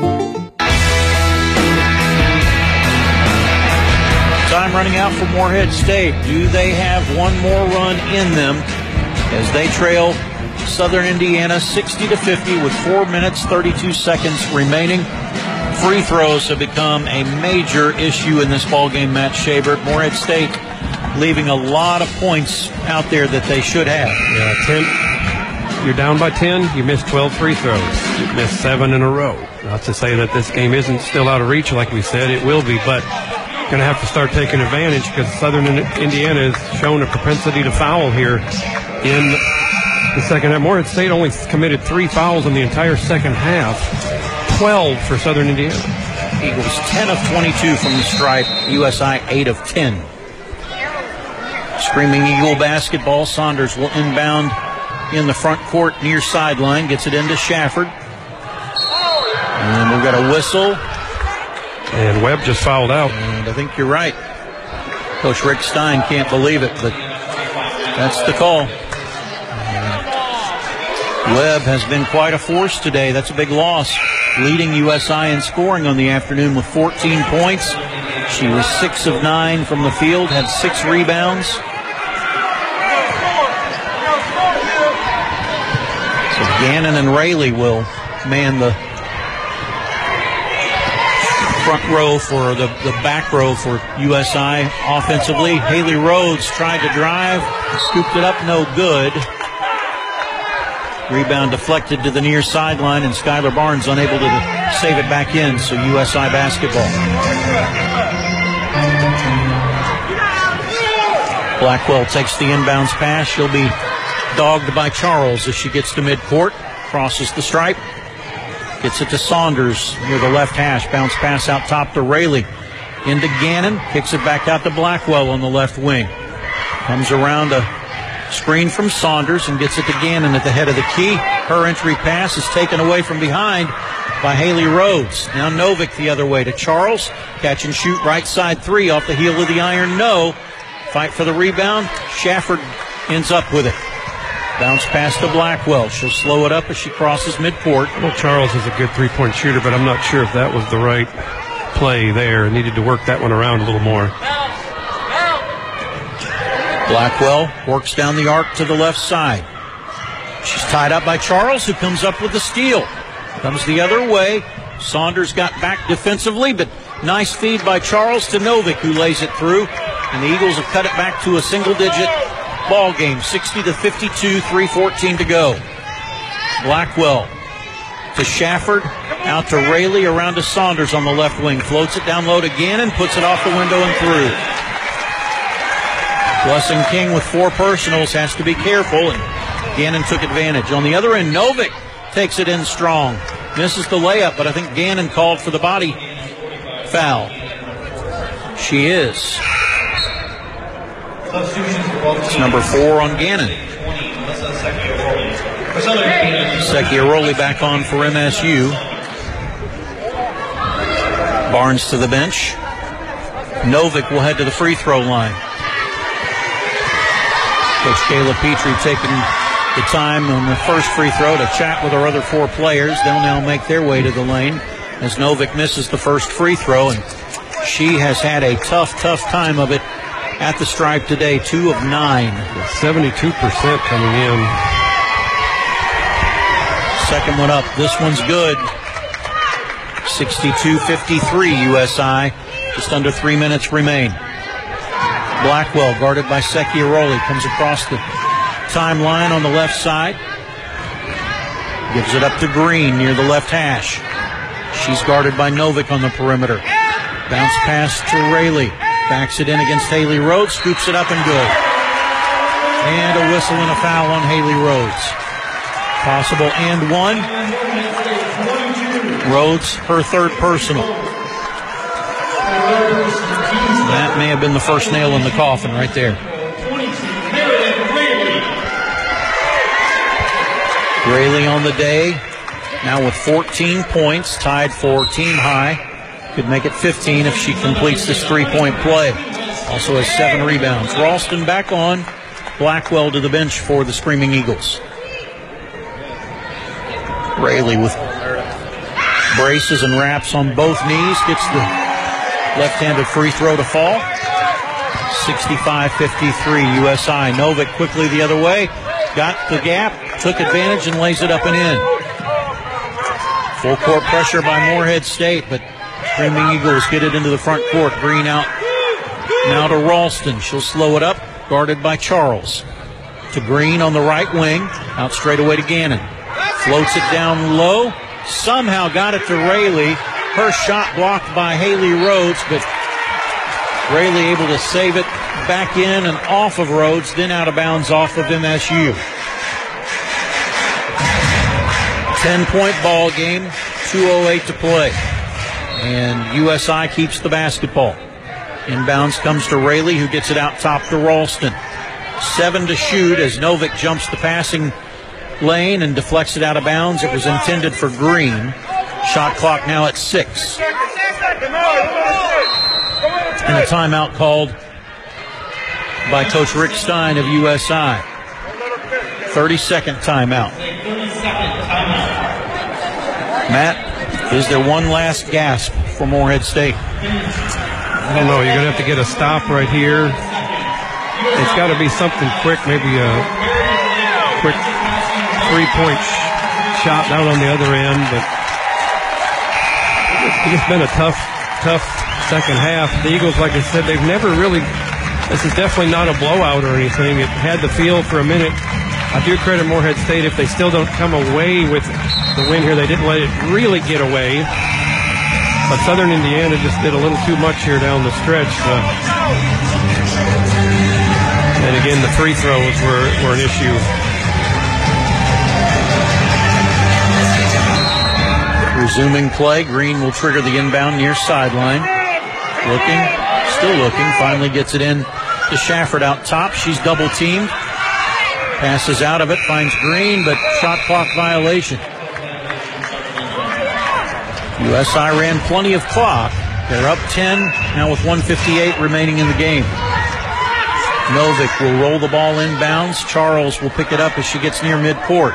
Time running out for Moorhead State. Do they have one more run in them as they trail Southern Indiana 60-50 with 4 minutes 32 seconds remaining? Free throws have become a major issue in this ballgame, Matt Schaber. Moorhead State leaving a lot of points out there that they should have. Yeah, 10. You're down by 10. You missed 12 free throws. You missed 7 in a row. Not to say that this game isn't still out of reach, like we said. It will be, but going to have to start taking advantage because Southern Indiana has shown a propensity to foul here in the second half. Moorhead State only committed 3 fouls in the entire second half, 12 for Southern Indiana. Eagles 10 of 22 from the stripe, USI 8 of 10. Screaming Eagle basketball. Saunders will inbound in the front court near sideline, gets it into Shafford. And we've got a whistle. And Webb just fouled out. And I think you're right. Coach Rick Stein can't believe it, but that's the call. Webb has been quite a force today. That's a big loss. Leading USI in scoring on the afternoon with 14 points. She was 6 of 9 from the field, had 6 rebounds. So Gannon and Rayleigh will man the front row for the back row for USI offensively. Haley Rhodes tried to drive, scooped it up, no good. Rebound deflected to the near sideline, and Skylar Barnes unable to save it back in, so USI basketball. Blackwell takes the inbounds pass. She'll be dogged by Charles as she gets to midcourt, crosses the stripe. Gets it to Saunders near the left hash. Bounce pass out top to Rayleigh. Into Gannon. Kicks it back out to Blackwell on the left wing. Comes around a screen from Saunders and gets it to Gannon at the head of the key. Her entry pass is taken away from behind by Haley Rhodes. Now Novick the other way to Charles. Catch and shoot right side 3 off the heel of the iron. No. Fight for the rebound. Shafford ends up with it. Bounce pass to Blackwell. She'll slow it up as she crosses midcourt. Well, Charles is a good three-point shooter, but I'm not sure if that was the right play there. Needed to work that one around a little more. Blackwell works down the arc to the left side. She's tied up by Charles, who comes up with the steal. Comes the other way. Saunders got back defensively, but nice feed by Charles to Novick, who lays it through. And the Eagles have cut it back to a single-digit ball game, 60-52, 3:14 to go. Blackwell to Shafford, out to Rayleigh, around to Saunders on the left wing. Floats it down low to Gannon, puts it off the window and through. Blessing King with 4 personals, has to be careful, and Gannon took advantage. On the other end, Novick takes it in strong. Misses the layup, but I think Gannon called for the body foul. She is. It's number 4 on Gannon. Secchiaroli back on for MSU. Barnes to the bench. Novick will head to the free throw line. Coach Kayla Petrie taking the time on the first free throw to chat with our other 4 players. They'll now make their way to the lane as Novick misses the first free throw, and she has had a tough time of it at the stripe today. 2 of 9. 72% coming in. Second one up. This one's good. 62-53 USI. Just under 3 minutes remain. Blackwell guarded by Secchiaroli. Comes across the timeline on the left side. Gives it up to Green near the left hash. She's guarded by Novick on the perimeter. Bounce pass to Rayleigh. Backs it in against Haley Rhodes. Scoops it up and good. And a whistle and a foul on Haley Rhodes. Possible and 1. Rhodes, her 3rd personal. That may have been the first nail in the coffin right there. Rayleigh on the day, now with 14 points, tied for team high. Could make it 15 if she completes this 3-point play. Also has 7 rebounds. Ralston back on. Blackwell to the bench for the Screaming Eagles. Rayleigh with braces and wraps on both knees. Gets the left-handed free throw to fall. 65-53 USI. Novick quickly the other way. Got the gap, took advantage, and lays it up and in. Full court pressure by Morehead State, but Screaming Eagles get it into the front court. Green out now to Ralston. She'll slow it up, guarded by Charles. To Green on the right wing, out straight away to Gannon. Floats it down low, somehow got it to Rayleigh. Her shot blocked by Haley Rhodes, but Rayleigh able to save it back in and off of Rhodes, then out of bounds off of MSU. 10-point ball game, 2:08 to play. And USI keeps the basketball. Inbounds comes to Rayleigh, who gets it out top to Ralston. 7 to shoot as Novick jumps the passing lane and deflects it out of bounds. It was intended for Green. Shot clock now at 6. And a timeout called by Coach Rick Stein of USI. 30-second timeout. Matt, is there one last gasp for Morehead State? I don't know. You're going to have to get a stop right here. It's got to be something quick, maybe a quick 3-point shot down on the other end. But it's been a tough second half. The Eagles, like I said, they've never really, this is definitely not a blowout or anything. It had the feel for a minute. I do credit Morehead State if they still don't come away with the win here. They didn't let it really get away. But Southern Indiana just did a little too much here down the stretch. And again, the free throws were an issue. Resuming play. Green will trigger the inbound near sideline. Still looking. Finally gets it in to Shafford out top. She's double teamed. Passes out of it, finds Green, but shot clock violation. USI ran plenty of clock. They're up 10, now with 1:58 remaining in the game. Novick will roll the ball inbounds. Charles will pick it up as she gets near midcourt.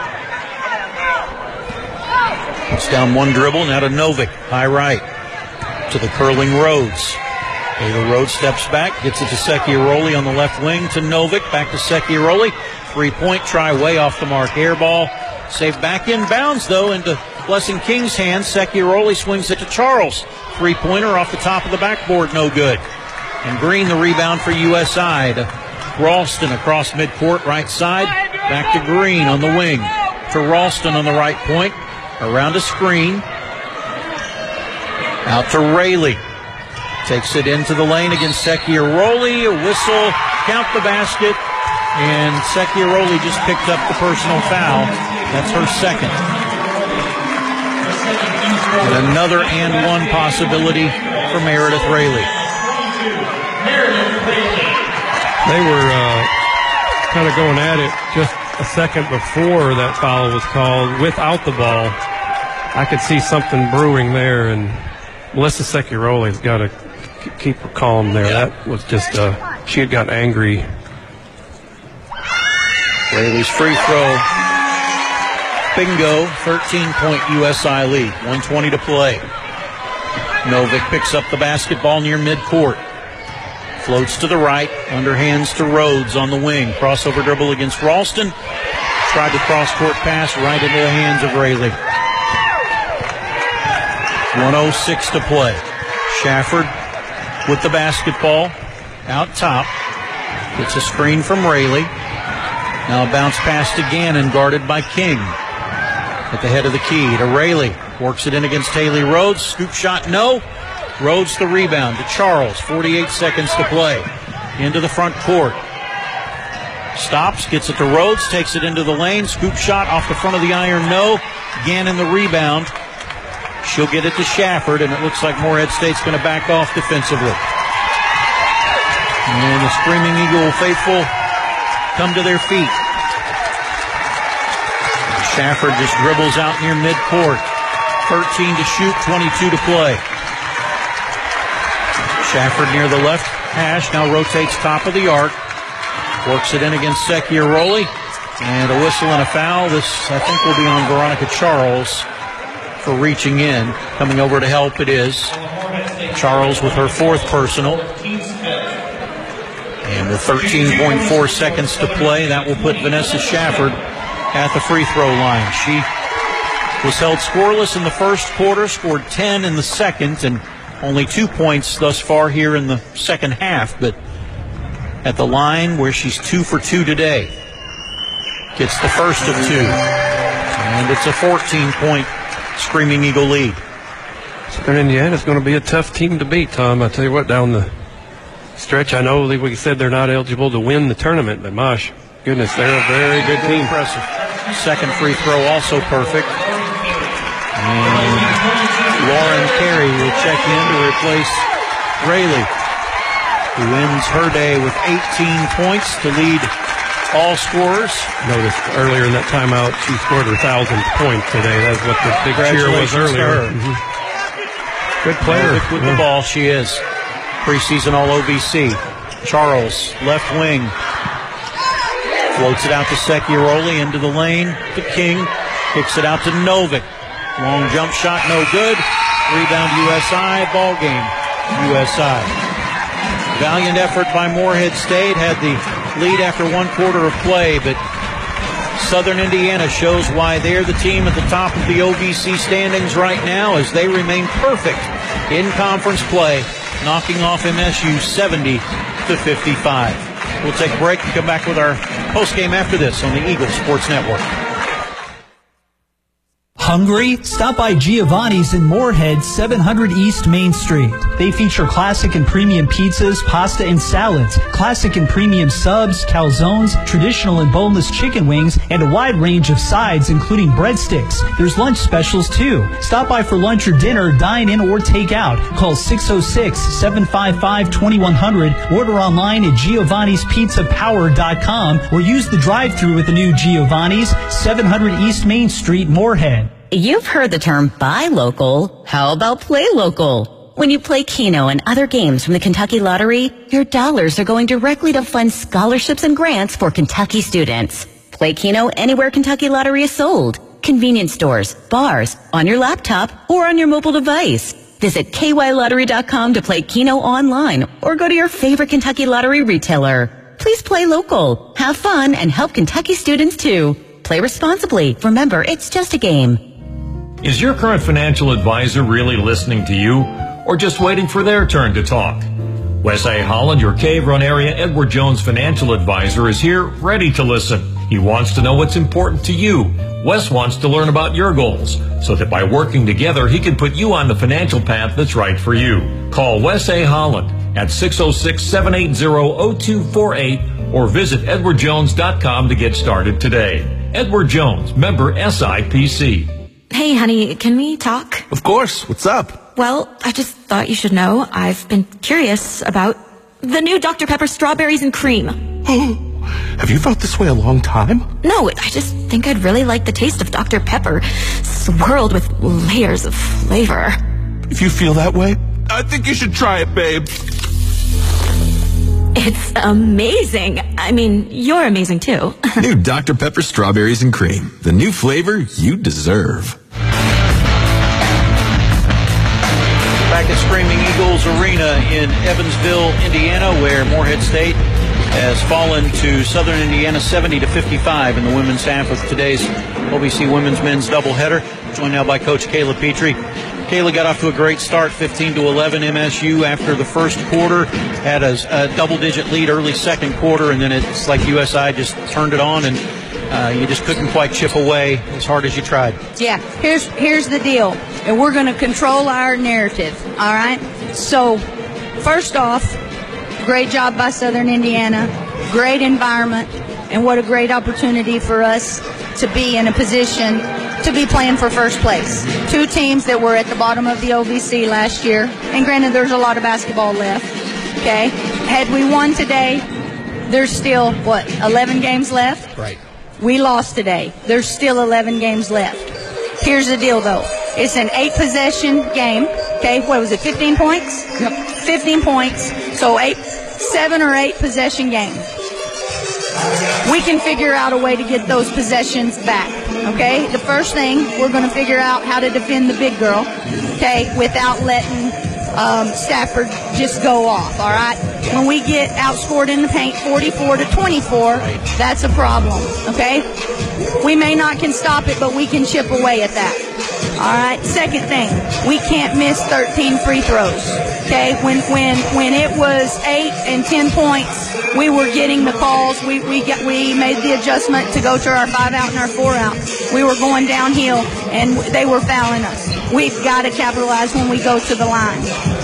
It's down one dribble, now to Novick, high right. To the curling Rhodes. Ayla Rhodes steps back, gets it to Secchiaroli on the left wing, to Novick, back to Secchiaroli. 3-point try, way off the mark, air ball. Saved back inbounds, though, into Blessing King's hands. Secchiaroli swings it to Charles. 3-pointer off the top of the backboard, no good. And Green, the rebound for USI. To Ralston across midcourt, right side. Back to Green on the wing. To Ralston on the right point. around a screen. Out to Rayleigh. Takes it into the lane against Secchiaroli. A whistle, count the basket, and Secchiaroli just picked up the personal foul. That's her second. And another and one possibility for Meredith Rayleigh. They were kind of going at it just a second before that foul was called without the ball. I could see something brewing there, and Melissa Secchiaroli's got to keep her calm there. Yeah. That was just, she had got angry. Rayleigh's free throw. Bingo, 13-point USI lead, 1:20 to play. Novick picks up the basketball near midcourt. Floats to the right, underhands to Rhodes on the wing. Crossover dribble against Ralston. Tried to cross-court pass right into the hands of Rayleigh. 1:06 to play. Shafford with the basketball out top. Gets a screen from Rayleigh. Now a bounce pass to Gannon, guarded by King. At the head of the key to Rayleigh. Works it in against Haley Rhodes. Scoop shot, no. Rhodes the rebound to Charles. 48 seconds to play. Into the front court. Stops, gets it to Rhodes, takes it into the lane. Scoop shot off the front of the iron, no. Gannon the rebound. She'll get it to Shafford, and it looks like Morehead State's going to back off defensively. And the Screaming Eagle faithful come to their feet. Shafford just dribbles out near midcourt. 13 to shoot, 22 to play. Shafford near the left hash, now rotates top of the arc. Works it in against Secchiaroli. And a whistle and a foul. This, I think, will be on Veronica Charles for reaching in. Coming over to help, it is Charles with her fourth personal. And with 13.4 seconds to play, that will put Vanessa Shafford at the free throw line. She was held scoreless in the first quarter, scored 10 in the second, and only 2 points thus far here in the second half, but at the line where she's 2 for 2 today. Gets the first of 2. And it's a 14-point Screaming Eagle lead. Southern Indiana's going to be a tough team to beat, Tom. I tell you what, down the stretch, I know we said they're not eligible to win the tournament, but goodness, they're a very good team. Impressive. Second free throw also perfect. And Lauren Carey will check in to replace Rayleigh, who ends her day with 18 points to lead all scorers. Noticed earlier in that timeout, she scored her 1,000th point today. That's what the big cheer was earlier. Mm-hmm. Good player. With the ball, she is. Preseason All-OVC. Charles, left wing. Floats it out to Secchiaroli into the lane to King. Kicks it out to Novick. Long jump shot, no good. Rebound USI. Ball game USI. Valiant effort by Morehead State. Had the lead after 1 quarter of play, but Southern Indiana shows why they're the team at the top of the OVC standings right now, as they remain perfect in conference play, knocking off MSU 70-55. We'll take a break and come back with our postgame after this on the Eagle Sports Network. Hungry? Stop by Giovanni's in Moorhead, 700 East Main Street. They feature classic and premium pizzas, pasta, and salads, classic and premium subs, calzones, traditional and boneless chicken wings, and a wide range of sides, including breadsticks. There's lunch specials, too. Stop by for lunch or dinner, dine in, or take out. Call 606-755-2100. Order online at giovannispizzapower.com or use the drive-thru at the new Giovanni's, 700 East Main Street, Moorhead. You've heard the term buy local. How about play local? When you play Keno and other games from the Kentucky Lottery, your dollars are going directly to fund scholarships and grants for Kentucky students. Play Keno anywhere Kentucky Lottery is sold. Convenience stores, bars, on your laptop, or on your mobile device. Visit kylottery.com to play Keno online or go to your favorite Kentucky Lottery retailer. Please play local, have fun, and help Kentucky students too. Play responsibly. Remember, it's just a game. Is your current financial advisor really listening to you, or just waiting for their turn to talk? Wes A. Holland, your Cave Run area Edward Jones financial advisor, is here ready to listen. He wants to know what's important to you. Wes wants to learn about your goals so that by working together, he can put you on the financial path that's right for you. Call Wes A. Holland at 606-780-0248 or visit edwardjones.com to get started today. Edward Jones, member SIPC. Hey, honey, can we talk? Of course. What's up? Well, I just thought you should know I've been curious about the new Dr. Pepper strawberries and cream. Have you felt this way a long time? No, I just think I'd really like the taste of Dr. Pepper swirled with layers of flavor. If you feel that way, I think you should try it, babe. It's amazing. I mean, you're amazing too. New Dr. Pepper strawberries and cream. The new flavor you deserve. Back at Screaming Eagles Arena in Evansville, Indiana, where Morehead State has fallen to Southern Indiana 70-55 in the women's half of today's OVC women's men's doubleheader. Joined now by Coach Kayla Petrie. Kayla got off to a great start, 15-11. MSU after the first quarter had a double-digit lead early second quarter, and then it's like USI just turned it on, and you just couldn't quite chip away as hard as you tried. Yeah, here's the deal, and we're going to control our narrative, all right? So, first off, great job by Southern Indiana, great environment, and what a great opportunity for us to be in a position to be playing for first place. Two teams that were at the bottom of the OVC last year, and granted there's a lot of basketball left, okay? Had we won today, there's still, 11 games left? Right. We lost today. There's still 11 games left. Here's the deal, though. It's an 8-possession game, okay? What was it, 15 points? Yep. 15 points, so 7 or 8 possession game. We can figure out a way to get those possessions back, okay? The first thing, we're going to figure out how to defend the big girl, okay, without letting Stafford just go off, all right? When we get outscored in the paint 44-24, that's a problem, okay? We may not can stop it, but we can chip away at that. All right. Second thing, we can't miss 13 free throws. Okay. When it was 8 and 10 points, we were getting the calls. We made the adjustment to go to our 5-out and our 4-out. We were going downhill, and they were fouling us. We've got to capitalize when we go to the line.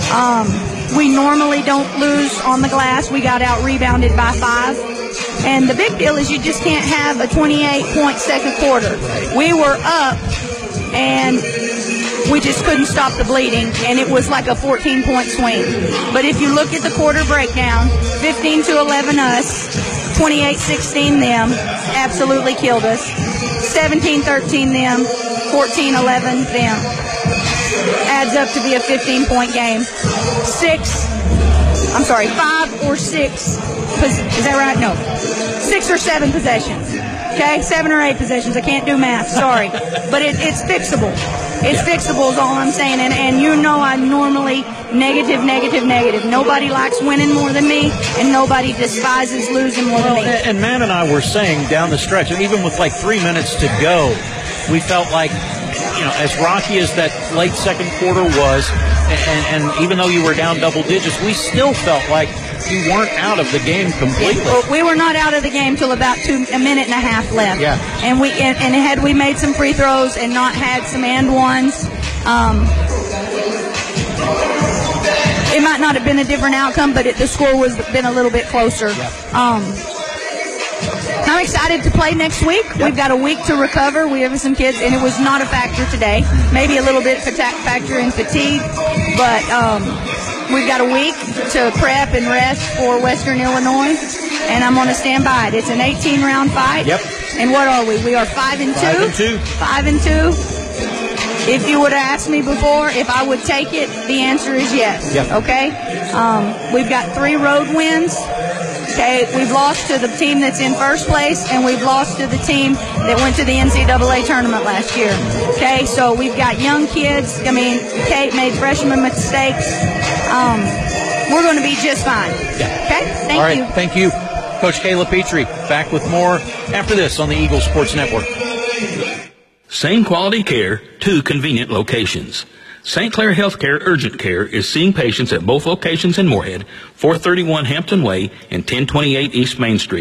We normally don't lose on the glass. We got out rebounded by 5. And the big deal is you just can't have a 28-point second quarter. We were up, and we just couldn't stop the bleeding, and it was like a 14-point swing. But if you look at the quarter breakdown, 15-11 us, 28-16 them, absolutely killed us. 17-13 them, 14-11 them. Adds up to be a 15-point game. 5 or 6. Is that right? No. 6 or 7 possessions. Okay? 7 or 8 possessions. I can't do math. Sorry. But it's fixable. It's fixable is all I'm saying. And you know I'm normally negative. Nobody likes winning more than me, and nobody despises losing more than me. And Matt and I were saying down the stretch, and even with like 3 minutes to go, we felt like, as rocky as that late second quarter was, and even though you were down double digits, we still felt like you weren't out of the game completely. We were not out of the game till about a minute and a half left. Yeah. And had we made some free throws and not had some and ones, it might not have been a different outcome, but the score was been a little bit closer. Yeah. I'm excited to play next week. Yep. We've got a week to recover. We have some kids, and it was not a factor today. Maybe a little bit factor in fatigue, but we've got a week to prep and rest for Western Illinois, and I'm going to stand by it. It's an 18-round fight. Yep. And what are we? We are 5-2. 5-2. If you would have asked me before if I would take it, the answer is yes. Yep. Okay? We've got 3 road wins. Okay, we've lost to the team that's in first place, and we've lost to the team that went to the NCAA tournament last year. Okay, so we've got young kids. Kate made freshman mistakes. We're going to be just fine. Yeah. Okay, thank you. Thank you, Coach Kayla Petrie. Back with more after this on the Eagles Sports Network. Same quality care, 2 convenient locations. St. Clair Healthcare Urgent Care is seeing patients at both locations in Morehead, 431 Hampton Way and 1028 East Main Street.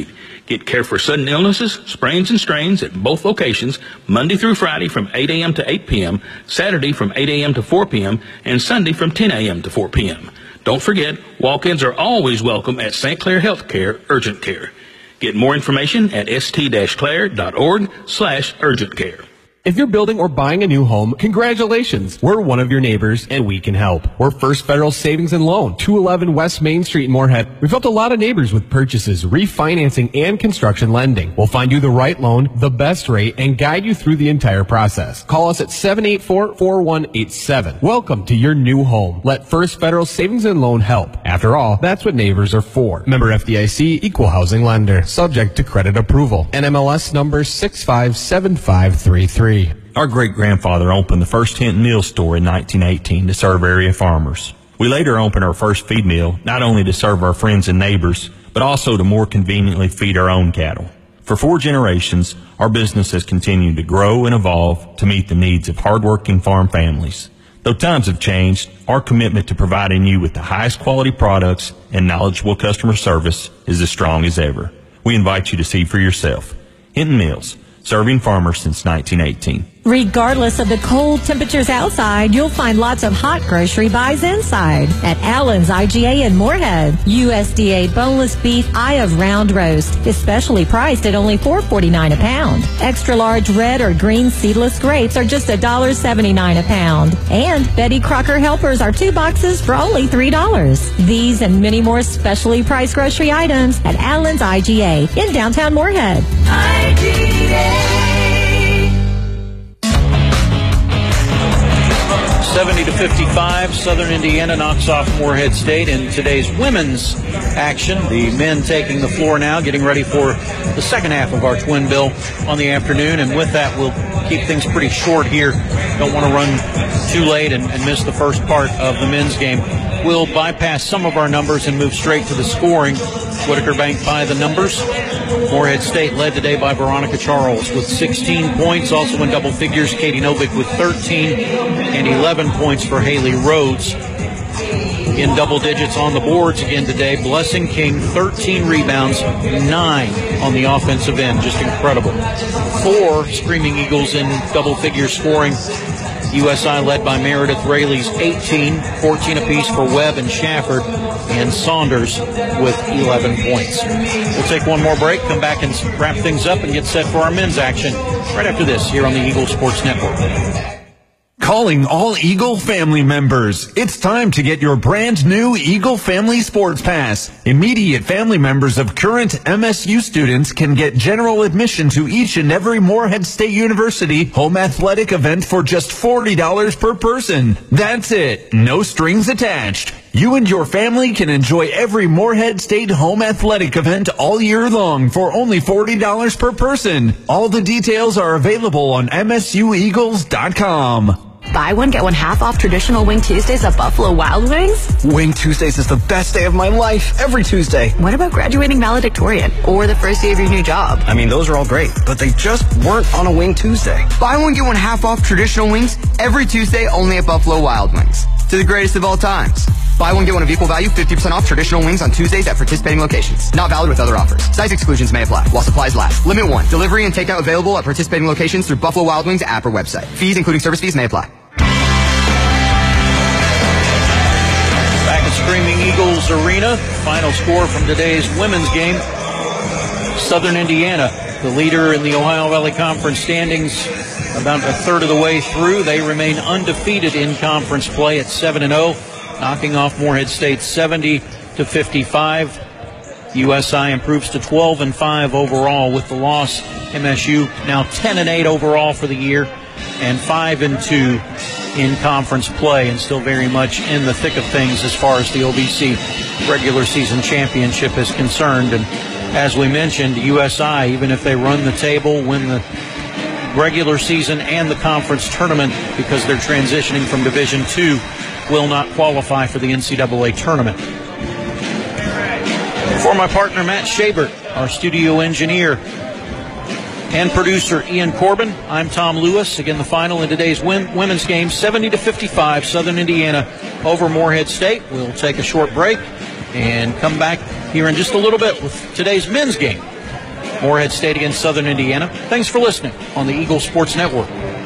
Get care for sudden illnesses, sprains, and strains at both locations, Monday through Friday from 8 a.m. to 8 p.m., Saturday from 8 a.m. to 4 p.m., and Sunday from 10 a.m. to 4 p.m. Don't forget, walk-ins are always welcome at St. Clair Healthcare Urgent Care. Get more information at st-clair.org/urgent care. If you're building or buying a new home, congratulations. We're one of your neighbors, and we can help. We're First Federal Savings and Loan, 211 West Main Street in Moorhead. We've helped a lot of neighbors with purchases, refinancing, and construction lending. We'll find you the right loan, the best rate, and guide you through the entire process. Call us at 784-4187. Welcome to your new home. Let First Federal Savings and Loan help. After all, that's what neighbors are for. Member FDIC, Equal Housing Lender. Subject to credit approval. NMLS number 657533. Our great-grandfather opened the first Hinton Mill store in 1918 to serve area farmers. We later opened our first feed mill, not only to serve our friends and neighbors, but also to more conveniently feed our own cattle. For 4 generations, our business has continued to grow and evolve to meet the needs of hardworking farm families. Though times have changed, our commitment to providing you with the highest quality products and knowledgeable customer service is as strong as ever. We invite you to see for yourself. Hinton Mills, serving farmers since 1918. Regardless of the cold temperatures outside, you'll find lots of hot grocery buys inside at Allen's IGA in Moorhead. USDA boneless beef eye of round roast, especially priced at only $4.49 a pound. Extra large red or green seedless grapes are just $1.79 a pound. And Betty Crocker helpers are 2 boxes for only $3. These and many more specially priced grocery items at Allen's IGA in downtown Moorhead. IGA. 70-55, Southern Indiana knocks off Moorhead State in today's women's action. The men taking the floor now, getting ready for the second half of our twin bill on the afternoon. And with that, we'll keep things pretty short here. Don't want to run too late and miss the first part of the men's game. We'll bypass some of our numbers and move straight to the scoring. Whitaker Bank by the numbers. Moorhead State led today by Veronica Charles with 16 points. Also in double figures, Katie Novick with 13 and 11 points for Haley Rhodes. In double digits on the boards again today, Blessing King, 13 rebounds, 9 on the offensive end. Just incredible. 4 Screaming Eagles in double figure scoring. USI led by Meredith Rayleigh's 18, 14 apiece for Webb and Shafford, and Saunders with 11 points. We'll take one more break, come back and wrap things up and get set for our men's action right after this here on the Eagle Sports Network. Calling all Eagle family members. It's time to get your brand new Eagle Family Sports Pass. Immediate family members of current MSU students can get general admission to each and every Moorhead State University home athletic event for just $40 per person. That's it. No strings attached. You and your family can enjoy every Moorhead State home athletic event all year long for only $40 per person. All the details are available on MSUEagles.com. Buy one, get one half off traditional Wing Tuesdays at Buffalo Wild Wings? Wing Tuesdays is the best day of my life, every Tuesday. What about graduating valedictorian or the first day of your new job? I mean, those are all great, but they just weren't on a Wing Tuesday. Buy one, get one half off traditional wings every Tuesday only at Buffalo Wild Wings. To the greatest of all times. Buy one, get one of equal value, 50% off traditional wings on Tuesdays at participating locations. Not valid with other offers. Size exclusions may apply while supplies last. Limit 1. Delivery and takeout available at participating locations through Buffalo Wild Wings app or website. Fees, including service fees, may apply. Back at Screaming Eagles Arena, final score from today's women's game. Southern Indiana, the leader in the Ohio Valley Conference standings, about a third of the way through. They remain undefeated in conference play at 7-0, knocking off Moorhead State 70-55. USI improves to 12-5 overall with the loss. MSU now 10-8 overall for the year and 5-2 in conference play, and still very much in the thick of things as far as the OVC regular season championship is concerned. And as we mentioned, USI, even if they run the table, win the regular season and the conference tournament, because they're transitioning from Division II, will not qualify for the NCAA tournament. For my partner Matt Schabert, our studio engineer and producer Ian Corbin, I'm Tom Lewis. Again, the final in today's women's game, 70-55, Southern Indiana over Moorhead State. We'll take a short break and come back here in just a little bit with today's men's game Morehead State against Southern Indiana. Thanks for listening on the Eagle Sports Network.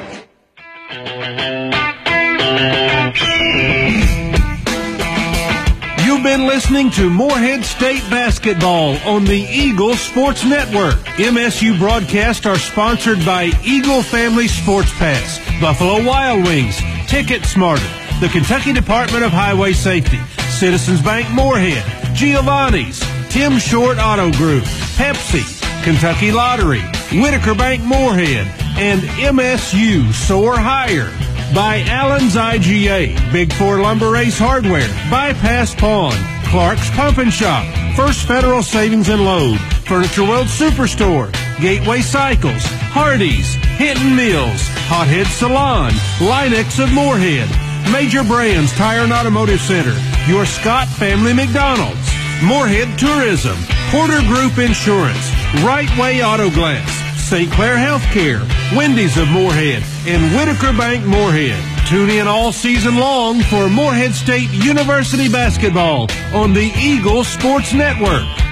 You've been listening to Morehead State basketball on the Eagle Sports Network. MSU broadcasts are sponsored by Eagle Family Sports Pass, Buffalo Wild Wings, Ticket Smarter, the Kentucky Department of Highway Safety, Citizens Bank Morehead, Giovanni's, Tim Short Auto Group, Pepsi, Kentucky Lottery, Whitaker Bank Morehead, and MSU Soar Higher. By Allen's IGA, Big Four Lumber Ace Hardware, Bypass Pawn, Clark's Pump and Shop, First Federal Savings and Loan, Furniture World Superstore, Gateway Cycles, Hardee's, Hinton Mills, Hothead Salon, Linex of Morehead, Major Brands Tire and Automotive Center, your Scott Family McDonald's, Morehead Tourism, Porter Group Insurance, Right Way Auto Glass, St. Clair Healthcare, Wendy's of Morehead, and Whitaker Bank Morehead. Tune in all season long for Morehead State University basketball on the Eagle Sports Network.